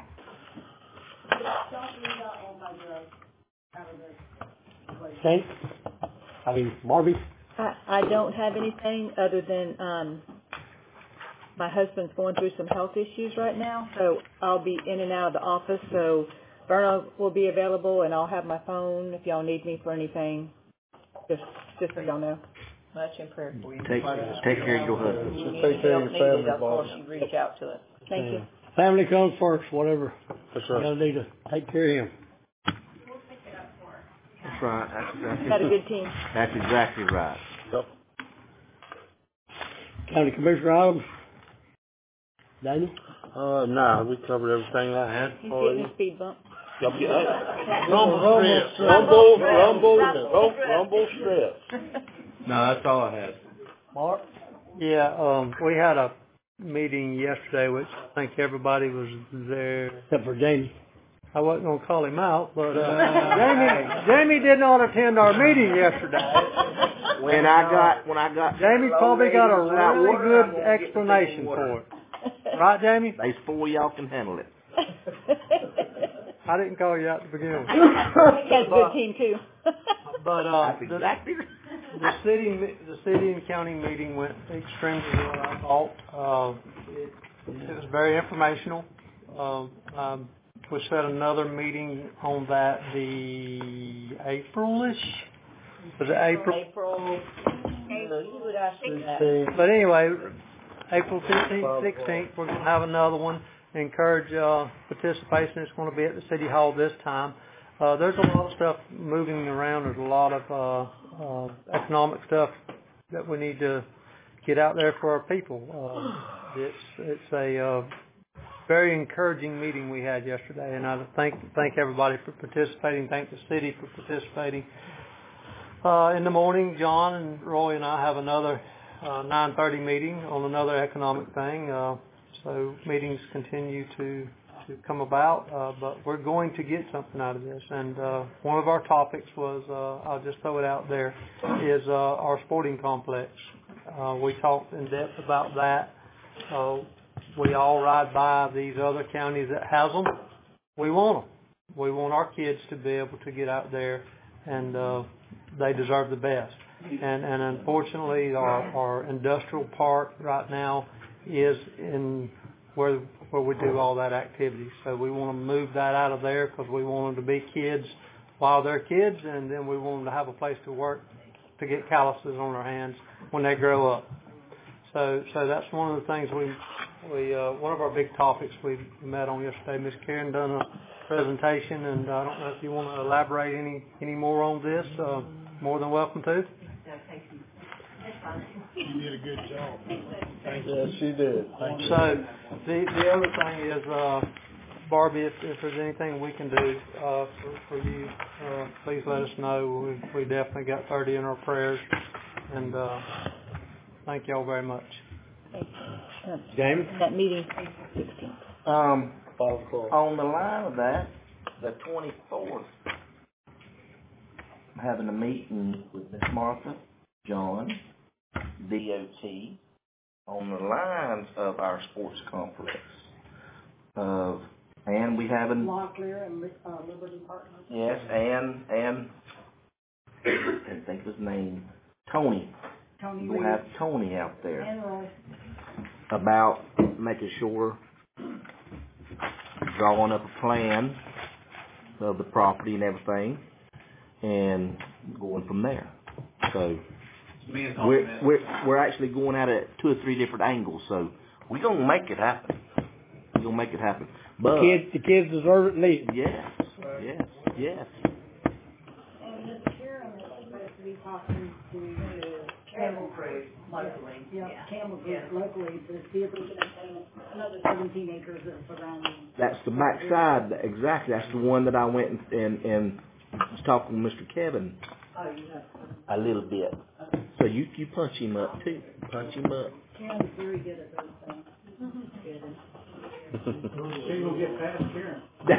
Okay. Barbie? I don't have anything other than my husband's going through some health issues right now, so I'll be in and out of the office. So Verna will be available, and I'll have my phone if y'all need me for anything. Just so y'all know. Much in prayer for you. Take care of your husband. Take care of your family, of course, you reach out to us. Thank you. Family comes first, whatever. That's right. You gotta need to take care of him. right. That's exactly Got a good team. That's exactly right. County Commissioner items? Daniel? No, we covered everything I had He's for getting you. a speed bump. Rumble strip. No, that's all I had. Mark? Yeah, we had a meeting yesterday, which I think everybody was there. Except for Jamie. I wasn't gonna call him out, but, Jamie did not attend our meeting yesterday. When I got Jamie's probably got a really good explanation for it. Right, Jamie? There's 4 y'all can handle it. I didn't call you out to begin with. He has a good team too. But, That's exactly the city and county meeting went extremely well, I thought. It was very informational. We set another meeting on that the April-ish. Was it April? But anyway, April 15th, 16th, we're going to have another one. Encourage participation. It's going to be at the City Hall this time. There's a lot of stuff moving around. There's a lot of economic stuff that we need to get out there for our people. It's a very encouraging meeting we had yesterday, and I thank everybody for participating. Thank the city for participating. In the morning, John and Roy and I have another 9:30 meeting on another economic thing. So meetings continue to come about, but we're going to get something out of this. And one of our topics was, I'll just throw it out there, is our sporting complex. We talked in depth about that. We all ride by these other counties that has them. We want them. We want our kids to be able to get out there, and they deserve the best. And unfortunately, our industrial park right now is in where we do all that activity. So we want to move that out of there because we want them to be kids while they're kids, and then we want them to have a place to work to get calluses on their hands when they grow up. So that's one of the things we one of our big topics we met on yesterday. Miss Karen done a presentation, and I don't know if you want to elaborate any more on this. More than welcome to. You did a good job. Thank you. Yes, she did. Thank you. So the other thing is, Barbie, if there's anything we can do for you, please let us know. We definitely got 30 in our prayers, and thank y'all very much. James? That meeting, 16th. On the line of that, the 24th, I'm having a meeting with Miss Martha, John, DOT, on the lines of our sports complex. And we have Locklear and Liberty Partners. Yes, and I think his name, Tony. We'll have Tony out there And Roy. about making sure, drawing up a plan of the property and everything, and going from there. So we're actually going at it 2 or 3 different angles. So we're gonna make it happen. But The kids deserve it and need it. Yes. And Mr. Karen is supposed to be talking to Camel Creek locally. Yeah, Camel Creek locally to see if we can obtain another 17 acres of surrounding. That's the backside. Exactly. That's the one that I went and was talking with Mr. Kevin a little bit. So you punch him up too. Punch him up. Karen's very good at those things. You'll get past Karen.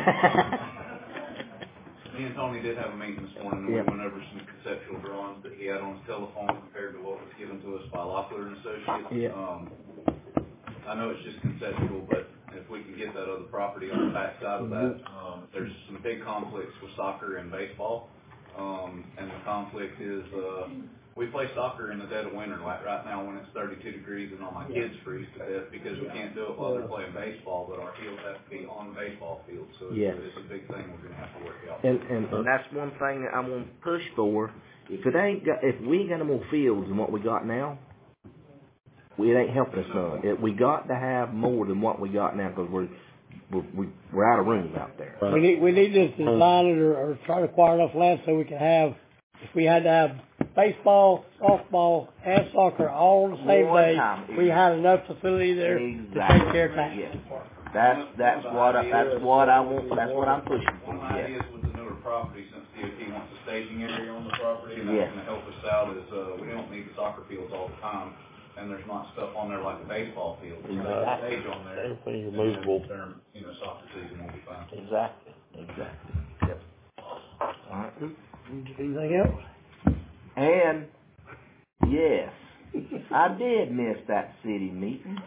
Me and Tony did have a meeting this morning, and we went over some conceptual drawings that he had on his telephone compared to what was given to us by Locklear and Associates. I know it's just conceptual, but if we can get that other property on the back side of that, there's some big conflicts with soccer and baseball. And the conflict is, we play soccer in the dead of winter, like right now when it's 32 degrees and all my kids freeze to death because we can't do it while they're playing baseball, but our fields have to be on the baseball field. So it's a big thing we're going to have to work out. And that's one thing that I'm going to push for. If we ain't got no more fields than what we got now, it ain't helping us none. We got to have more than what we got now because we're out of room out there. We need to design it or try to acquire enough land so we can have, if we had to have baseball, softball, and soccer all on the same day, we had enough facility there to take care of that. Yes. That's what I want. That's what I'm pushing for. One idea is with the newer property, since DOT wants a staging area on the property, and Yes. that's gonna help us out, is, we don't need the soccer fields all the time, and there's not stuff on there like the baseball field. So there's a stage on there. Everything removable. During, soccer season will be fine. Exactly. Yep. All right. Anything else? And, yes, I did miss that city meeting.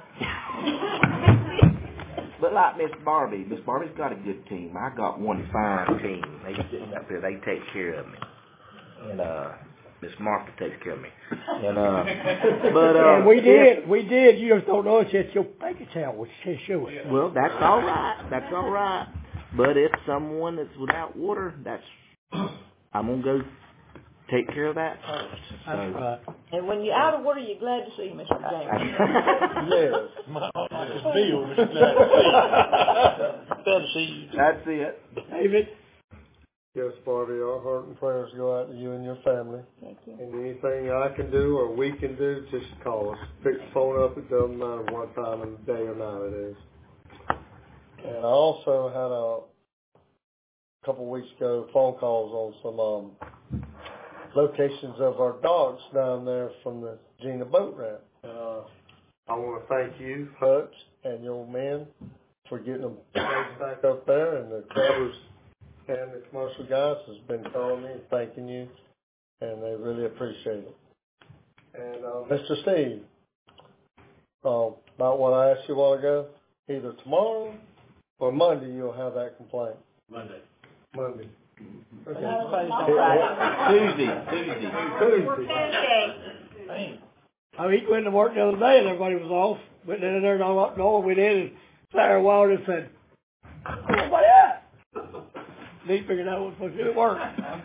But like Miss Barbie's got a good team. I got one fine team. They sit up there, they take care of me. And, Miss Martha takes care of me. And, and we did. You just don't know it yet. Your bank account will show it. Well, that's all right. But if someone that's without water, I'm going to go take care of that first. That's right. And when you're out of water, you're glad to see Mr. James. Yes. Bill, Mr. Glad to see you. That's it. David? Yes, Barbie, our heart and prayers go out to you and your family. Thank you. And anything I can do or we can do, just call us. Pick the phone up. It doesn't matter what time of the day or night it is. And I also had a couple of weeks ago phone calls on some locations of our dogs down there from the Gina boat ramp. I want to thank you, Hutch, and your men for getting them back up there, and the Covers and the commercial guys has been calling me and thanking you, and they really appreciate it. And Mr. Steve, about what I asked you a while ago, either tomorrow or Monday you'll have that complaint. Monday. Okay. Tuesday. I mean, he went to work the other day and everybody was off. Went in there and all up north. Went in and sat there a while and said, "Where's everybody at?" And he figured out what was supposed to do at work.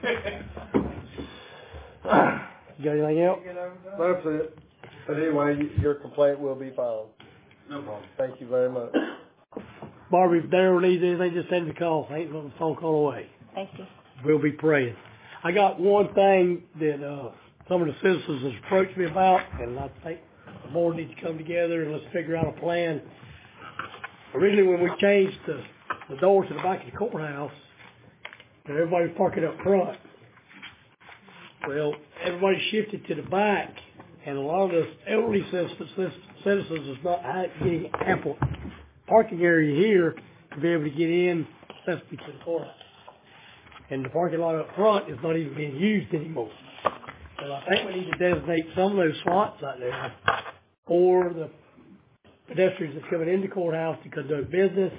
You got anything else? That's it. But anyway, your complaint will be filed. No problem. Thank you very much. Barbie, if Darryl needs anything, just send him a call. Ain't no phone call away. Thank you. We'll be praying. I got one thing that some of the citizens has approached me about, and I think the board needs to come together and let's figure out a plan. Originally, when we changed the door to the back of the courthouse, and everybody was parking up front. Well, everybody shifted to the back, and a lot of the elderly citizens is not getting ample parking area here to be able to get in accessibility to the courthouse. And the parking lot up front is not even being used anymore. So I think we need to designate some of those slots out there for the pedestrians that's coming into the courthouse to conduct business.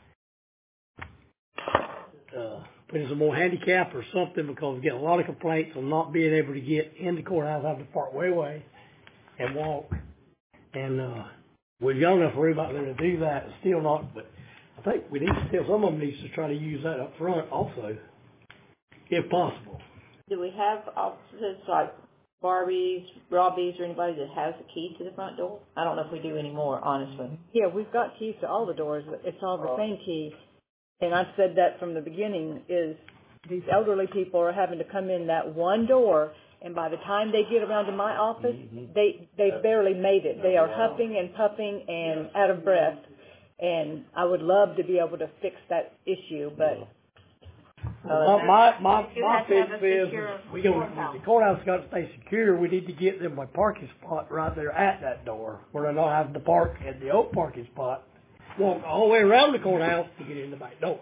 Put in some more handicap or something, because we get a lot of complaints on not being able to get in the courthouse, having to park way away and walk. And we've got enough room out there to do that. It's still not, but I think we need to still, some of them needs to try to use that up front also, if possible. Do we have offices like Barbie's, Robbie's, or anybody that has a key to the front door? I don't know if we do anymore, honestly. Yeah, we've got keys to all the doors. It's all the same key. And I've said that from the beginning, is these elderly people are having to come in that one door, and by the time they get around to my office, they barely made it. They are huffing and puffing and out of breath. And I would love to be able to fix that issue, but my fix is the courthouse got to stay secure. We need to get them a parking spot right there at that door, where they're not having to park at the old parking spot, walk all the way around the courthouse to get in the back door.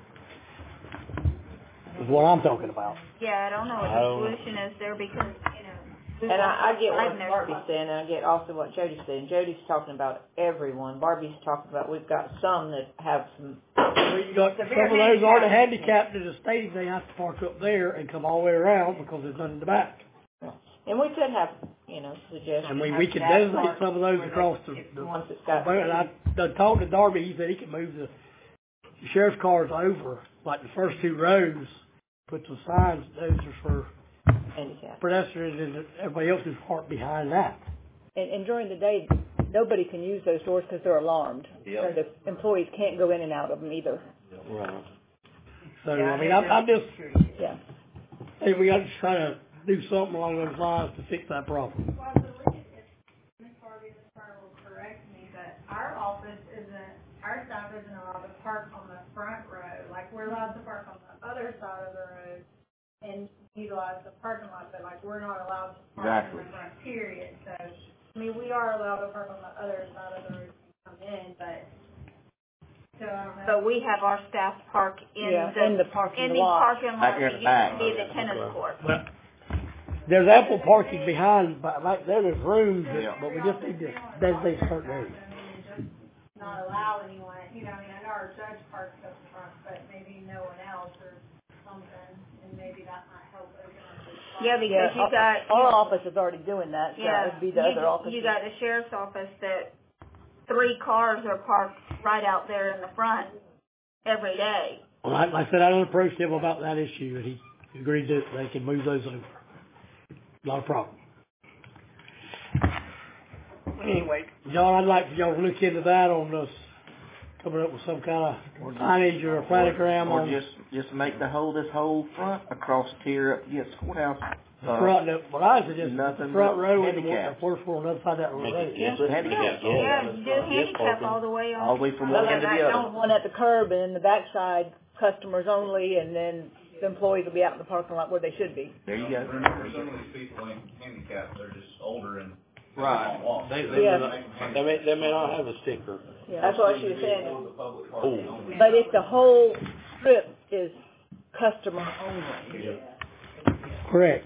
Is what I'm talking about. Yeah, I don't know what the solution is there, because, And I get what Barbie's saying, and I get also what Jody's saying. Jody's talking about everyone. Barbie's talking about, we've got some that have some. You got some of those are the handicapped that are stating they have to park up there and come all the way around because there's none in the back. And we could have, suggestions. And we could designate some of those across the ones that's got. And I talked to Darby. He said he could move the sheriff's cars over, like the first two rows, put some signs. Those are for pedestrians, and everybody else is parked behind that. And during the day, nobody can use those doors because they're alarmed. Yep. So the employees can't go in and out of them either. Right. So, I mean, I'm just, Yeah. hey, we got to try to do something along those lines to fix that problem. Well, I believe if Ms. Harvey and Ms. Carter will correct me, but our staff isn't allowed to park on the front row. Like, we're allowed to park on the other side of the road and utilize the parking lot, but like, we're not allowed to park in the front, period. So, I mean, we are allowed to park on the other side of the road and come in, but, so I don't know. But we have our staff park in the parking lot. parking lot that used to be the tennis court. But there's ample parking behind, but like there's rooms, but we just need to designate certain areas. Not allow anyone, you know, I mean, I know our judge parks up front, but maybe no one else or something, and maybe that might help open up the spot. Yeah, because you got... Our office is already doing that, so it would be the other office. You got the sheriff's office that 3 cars are parked right out there in the front every day. Well, like I said, I approached him about that issue, and he agreed that they can move those over. Not a problem. Anyway, John, I'd like for y'all to look into that on us coming up with some kind of signage or a planogram or on just make this whole front across tier up against the courthouse. The front. Well, I suggest the front row and the first floor on the other side of that road. Yes, handicap. Yeah, do handicap all the way on. All the way from one end to the other. One at the curb and then the backside, customers only, and then the employees will be out in the parking lot where they should be. There you go. Remember, some of these people ain't handicapped, they're just older and right. They may not have a sticker. Yeah, that's what she was saying. But if the whole strip is customer only. Yeah. Correct.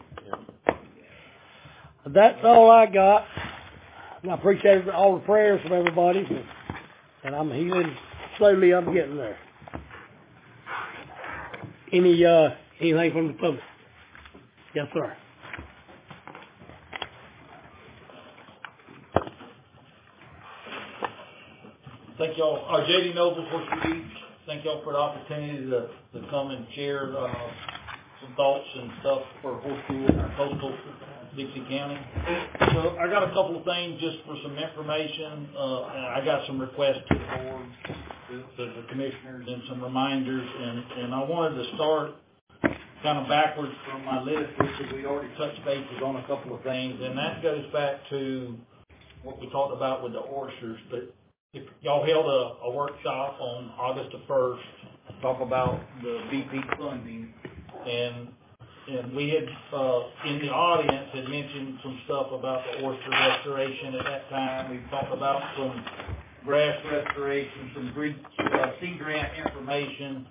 That's all I got. And I appreciate all the prayers from everybody. And I'm healing slowly. I'm getting there. Anything from the public? Yes, sir. Thank y'all, J.D. Noble, Horseshoe Beach, thank y'all for the opportunity to come and share some thoughts and stuff for Horseshoe and our coastal Dixie County. So I got a couple of things just for some information. I got some requests to the board, to the commissioners, and some reminders, and I wanted to start kind of backwards from my list, which we already touched bases on a couple of things, and that goes back to what we talked about with the oysters. But if y'all held a workshop on August the 1st, talk about the BP funding, and we had, in the audience, had mentioned some stuff about the oyster restoration at that time. We talked about some grass restoration, some sea grant information,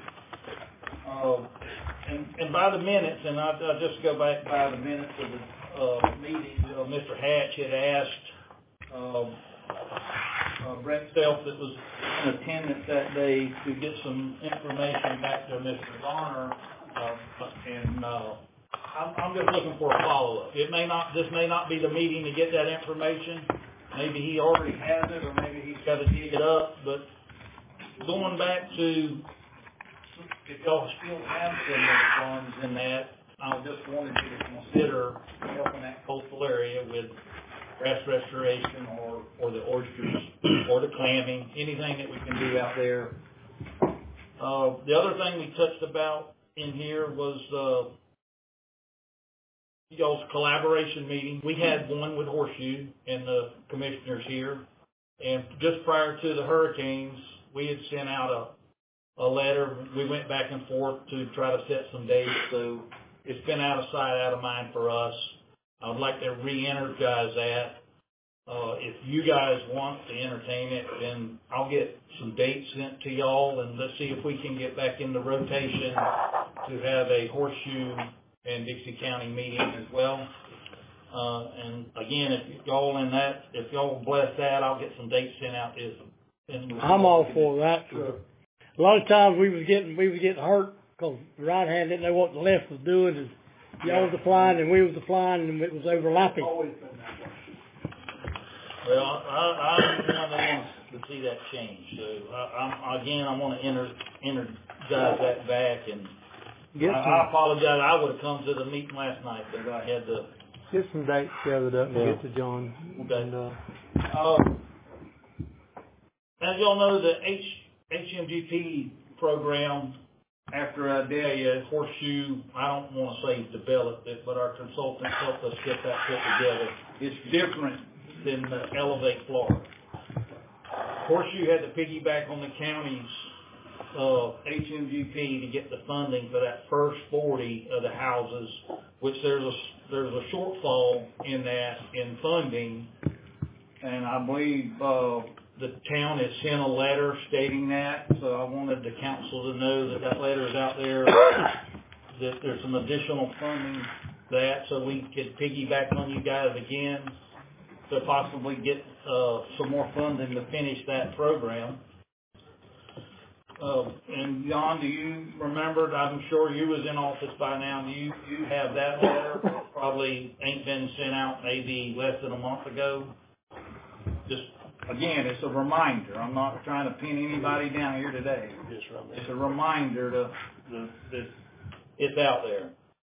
and by the minutes, and I'll just go back by the minutes of the meeting, Mr. Hatch had asked Brett Self, that was in attendance that day, to get some information back to Mr. Garner, and I'm just looking for a follow-up. This may not be the meeting to get that information. Maybe he already has it, or maybe he's got to dig it up. But going back to, if y'all still have similar funds in that, I just wanted you to consider helping that coastal area with grass restoration or the oysters or the clamming, anything that we can do out there. The other thing we touched about in here was y'all's collaboration meeting. We had one with Horseshoe and the commissioners here, and just prior to the hurricanes, we had sent out a letter. We went back and forth to try to set some dates, so it's been out of sight, out of mind for us. I would like to re-energize that. If you guys want to entertain it, then I'll get some dates sent to y'all, and let's see if we can get back in the rotation to have a Horseshoe and Dixie County meeting as well. And again, if y'all bless that, I'll get some dates sent out. I'm all for that. A lot of times we was getting hurt because the right hand didn't know what the left was doing, and y'all was flying and we was flying, and it was overlapping. Well, I'm one that wants to see that change. So I want to energize that back, and I apologize. I would have come to the meeting last night, but I had to get some dates gathered up and get to John. Okay. as y'all know, the HMGP program, after Idalia, Horseshoe, I don't want to say developed it, but our consultants helped us get that put together. It's different than the Elevate Florida. Horseshoe had to piggyback on the county's HMGP to get the funding for that first 40 of the houses, which there's a shortfall in that in funding, and I believe the town has sent a letter stating that, so I wanted the council to know that that letter is out there, that there's some additional funding that, so we could piggyback on you guys again to possibly get some more funding to finish that program. And John, do you remember, I'm sure you was in office by now, do you have that letter? Probably ain't been sent out maybe less than a month ago. Just, again, it's a reminder. I'm not trying to pin anybody down here today. It's a reminder that it's out there.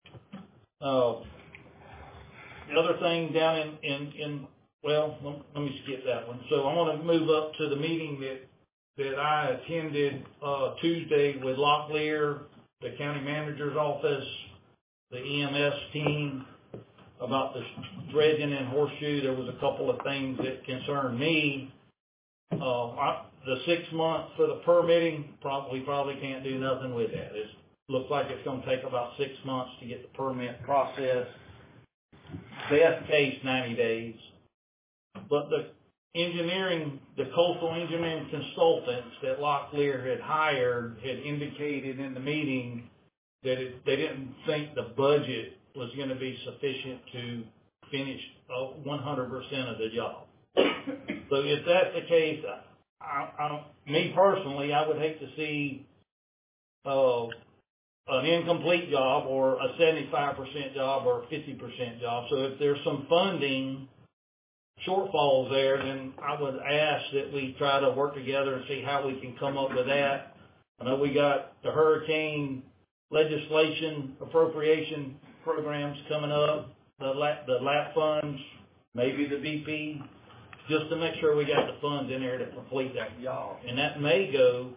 The other thing down well, let me skip that one. So I want to move up to the meeting that I attended Tuesday with Locklear, the county manager's office, the EMS team, about the dredging in Horseshoe. There was a couple of things that concerned me. The 6 months for the permitting, we probably can't do nothing with that. It looks like it's going to take about 6 months to get the permit process. Best case, 90 days. But the coastal engineering consultants that Locklear had hired had indicated in the meeting that they didn't think the budget was going to be sufficient to finish 100% of the job. So if that's the case, me personally, I would hate to see an incomplete job or a 75% job or a 50% job. So if there's some funding shortfalls there, then I would ask that we try to work together and see how we can come up with that. I know we got the hurricane legislation appropriation programs coming up, the LAP funds, maybe the BP, just to make sure we got the funds in there to complete that job. And that may go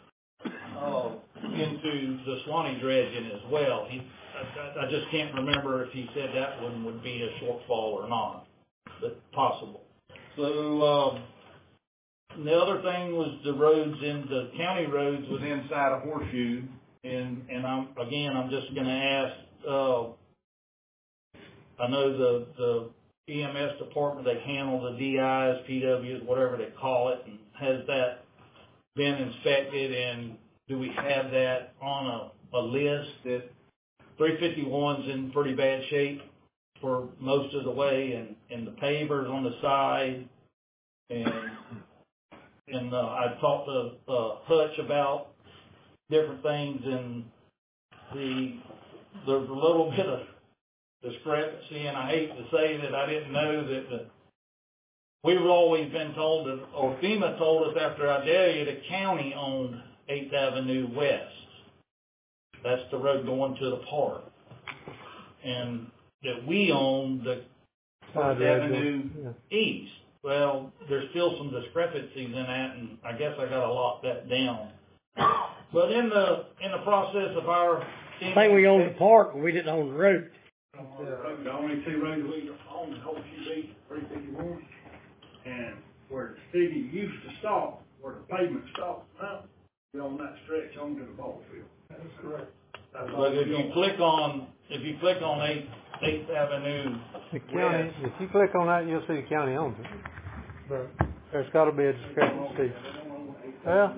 into the Swanee dredging as well. I just can't remember if he said that one would be a shortfall or not, but possible. So the other thing was the roads the county roads was inside of Horseshoe, and I'm just going to ask. I know the EMS department, they handle the DIs, PWs, whatever they call it, and has that been inspected, and do we have that on a list that 351's in pretty bad shape for most of the way, and the pavers on the side, and I talked to Hutch about different things, and there's a little bit of discrepancy, and I hate to say that I didn't know that we've always been told that, or FEMA told us after Idalia, the county owned 8th Avenue West. That's the road going to the park. And that we own the 4th Avenue East. Well, there's still some discrepancies in that, and I guess I gotta lock that down. But in the process of our... I think we owned the park, but we didn't own the road. The only two roads we own is Horseshoe Beach, 351, and where the city used to stop, where the pavement stops now, we own that stretch onto the ball field. That's correct. But if you click on 8th Avenue the county, if you click on that, you'll see the county owns it. But there's got to be a discrepancy. Yeah.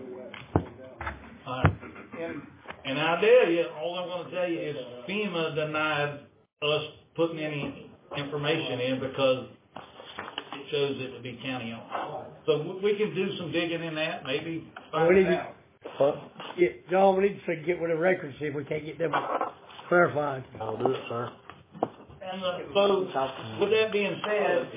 And Idalia, all I'm going to tell you is FEMA denied us putting any information in because it shows it to be county owned. So we can do some digging in that, maybe find it out. John, we need to get with the records, see if we can't get them clarified. I'll do it, sir. And so, with that being said,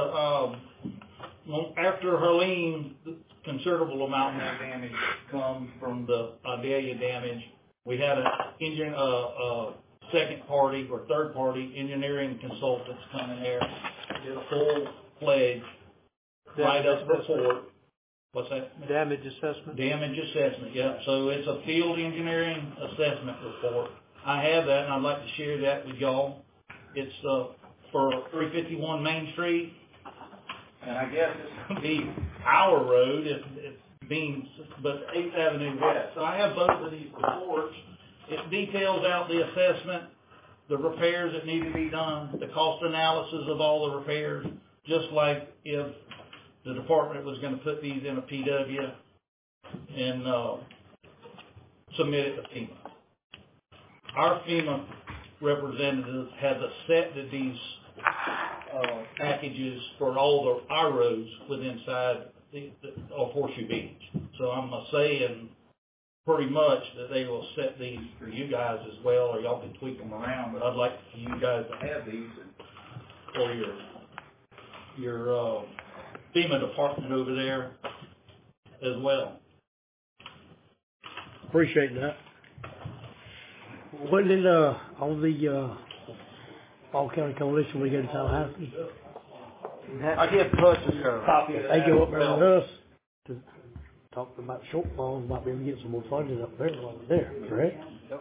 after Helene, considerable amount of damage comes from the Idalia damage. We had a second party or third party engineering consultants come in there, did a full-fledged write-up report. What's that? Damage assessment? Damage assessment, yeah. So it's a field engineering assessment report. I have that, and I'd like to share that with y'all. It's for 351 Main Street, and I guess it's going to be our road, but 8th Avenue West. So I have both of these reports. It details out the assessment, the repairs that need to be done, the cost analysis of all the repairs, just like if the department was going to put these in a PW and submit it to FEMA. Our FEMA representatives have accepted these packages for all our roads within inside of Horseshoe Beach. So I'm saying pretty much that they will set these for you guys as well, or y'all can tweak them around. But I'd like for you guys to have these for your FEMA department over there as well. Appreciate that. Wasn't it on the Fall County Coalition we go to Tallahassee? I give Hutchins a copy of that. They go up there with us to talk about shortfalls, might be able to get some more funding up there while we're there, correct? Yep.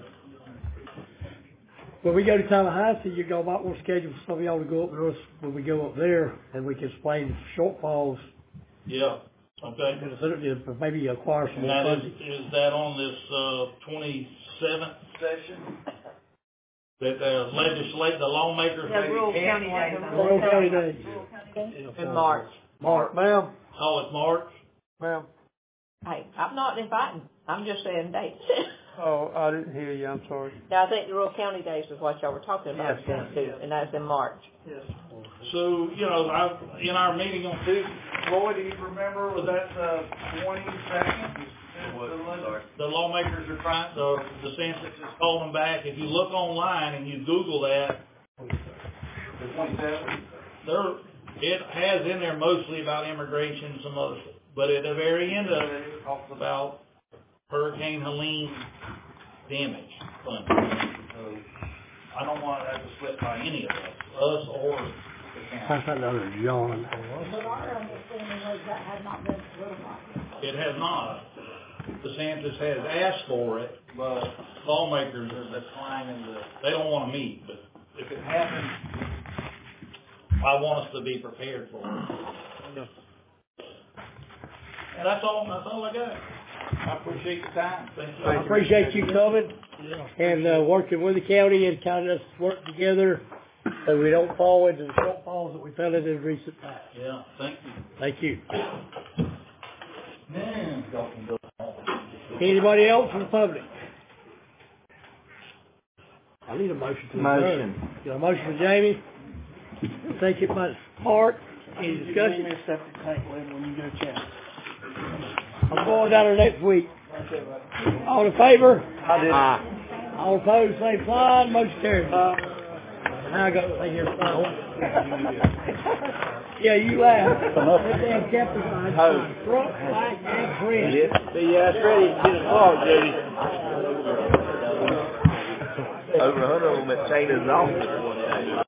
When we go to Tallahassee, you go might want to schedule some of y'all to go up with us when we go up there, and we can explain shortfalls. Yeah. Okay. And maybe acquire some more funding. Is that on this 27th session? That the lawmakers maybe Rural County Day. Rural County Day. In March. March, ma'am. Oh, it's March? Ma'am. Hey, I'm not inviting. I'm just saying dates. Oh, I didn't hear you, I'm sorry. Now, I think the Rural County Days is what y'all were talking about, Yes. and that's in March. Yes. So, in our meeting on Tuesday, Roy, do you remember, was that 22nd? The lawmakers are trying, the census is calling back. If you look online and you Google that, the 27th, it has in there mostly about immigration and some other stuff. But at the very end of it, it talks about Hurricane Helene damage funding. So I don't want that to slip by any of us or the county. I thought that was John. But our understanding was that had not been solidified. It has not. DeSantis has asked for it, but lawmakers are declining they don't want to meet. But if it happens, I want us to be prepared for it. And that's all I got. I appreciate the time. Thank you. I appreciate you coming and working with the county and kind of work together so we don't fall into the shortfalls that we fell into in recent times. Yeah, thank you. Thank you. Man, anybody else from the public? I need a motion to adjourn. Got a motion for Jamie. Thank you, my Mark. Any discussion? Give me a septic tank lid when you get a chance. I'm going down there next week. All in favor? I did. All opposed, same sign. Motion carried. Now I got to say here. Yeah, you laugh. That damn captain sign. Front, back, and front. Yeah, it's ready to get a clock, Judy. Over 100 of them at Shayna's office one day.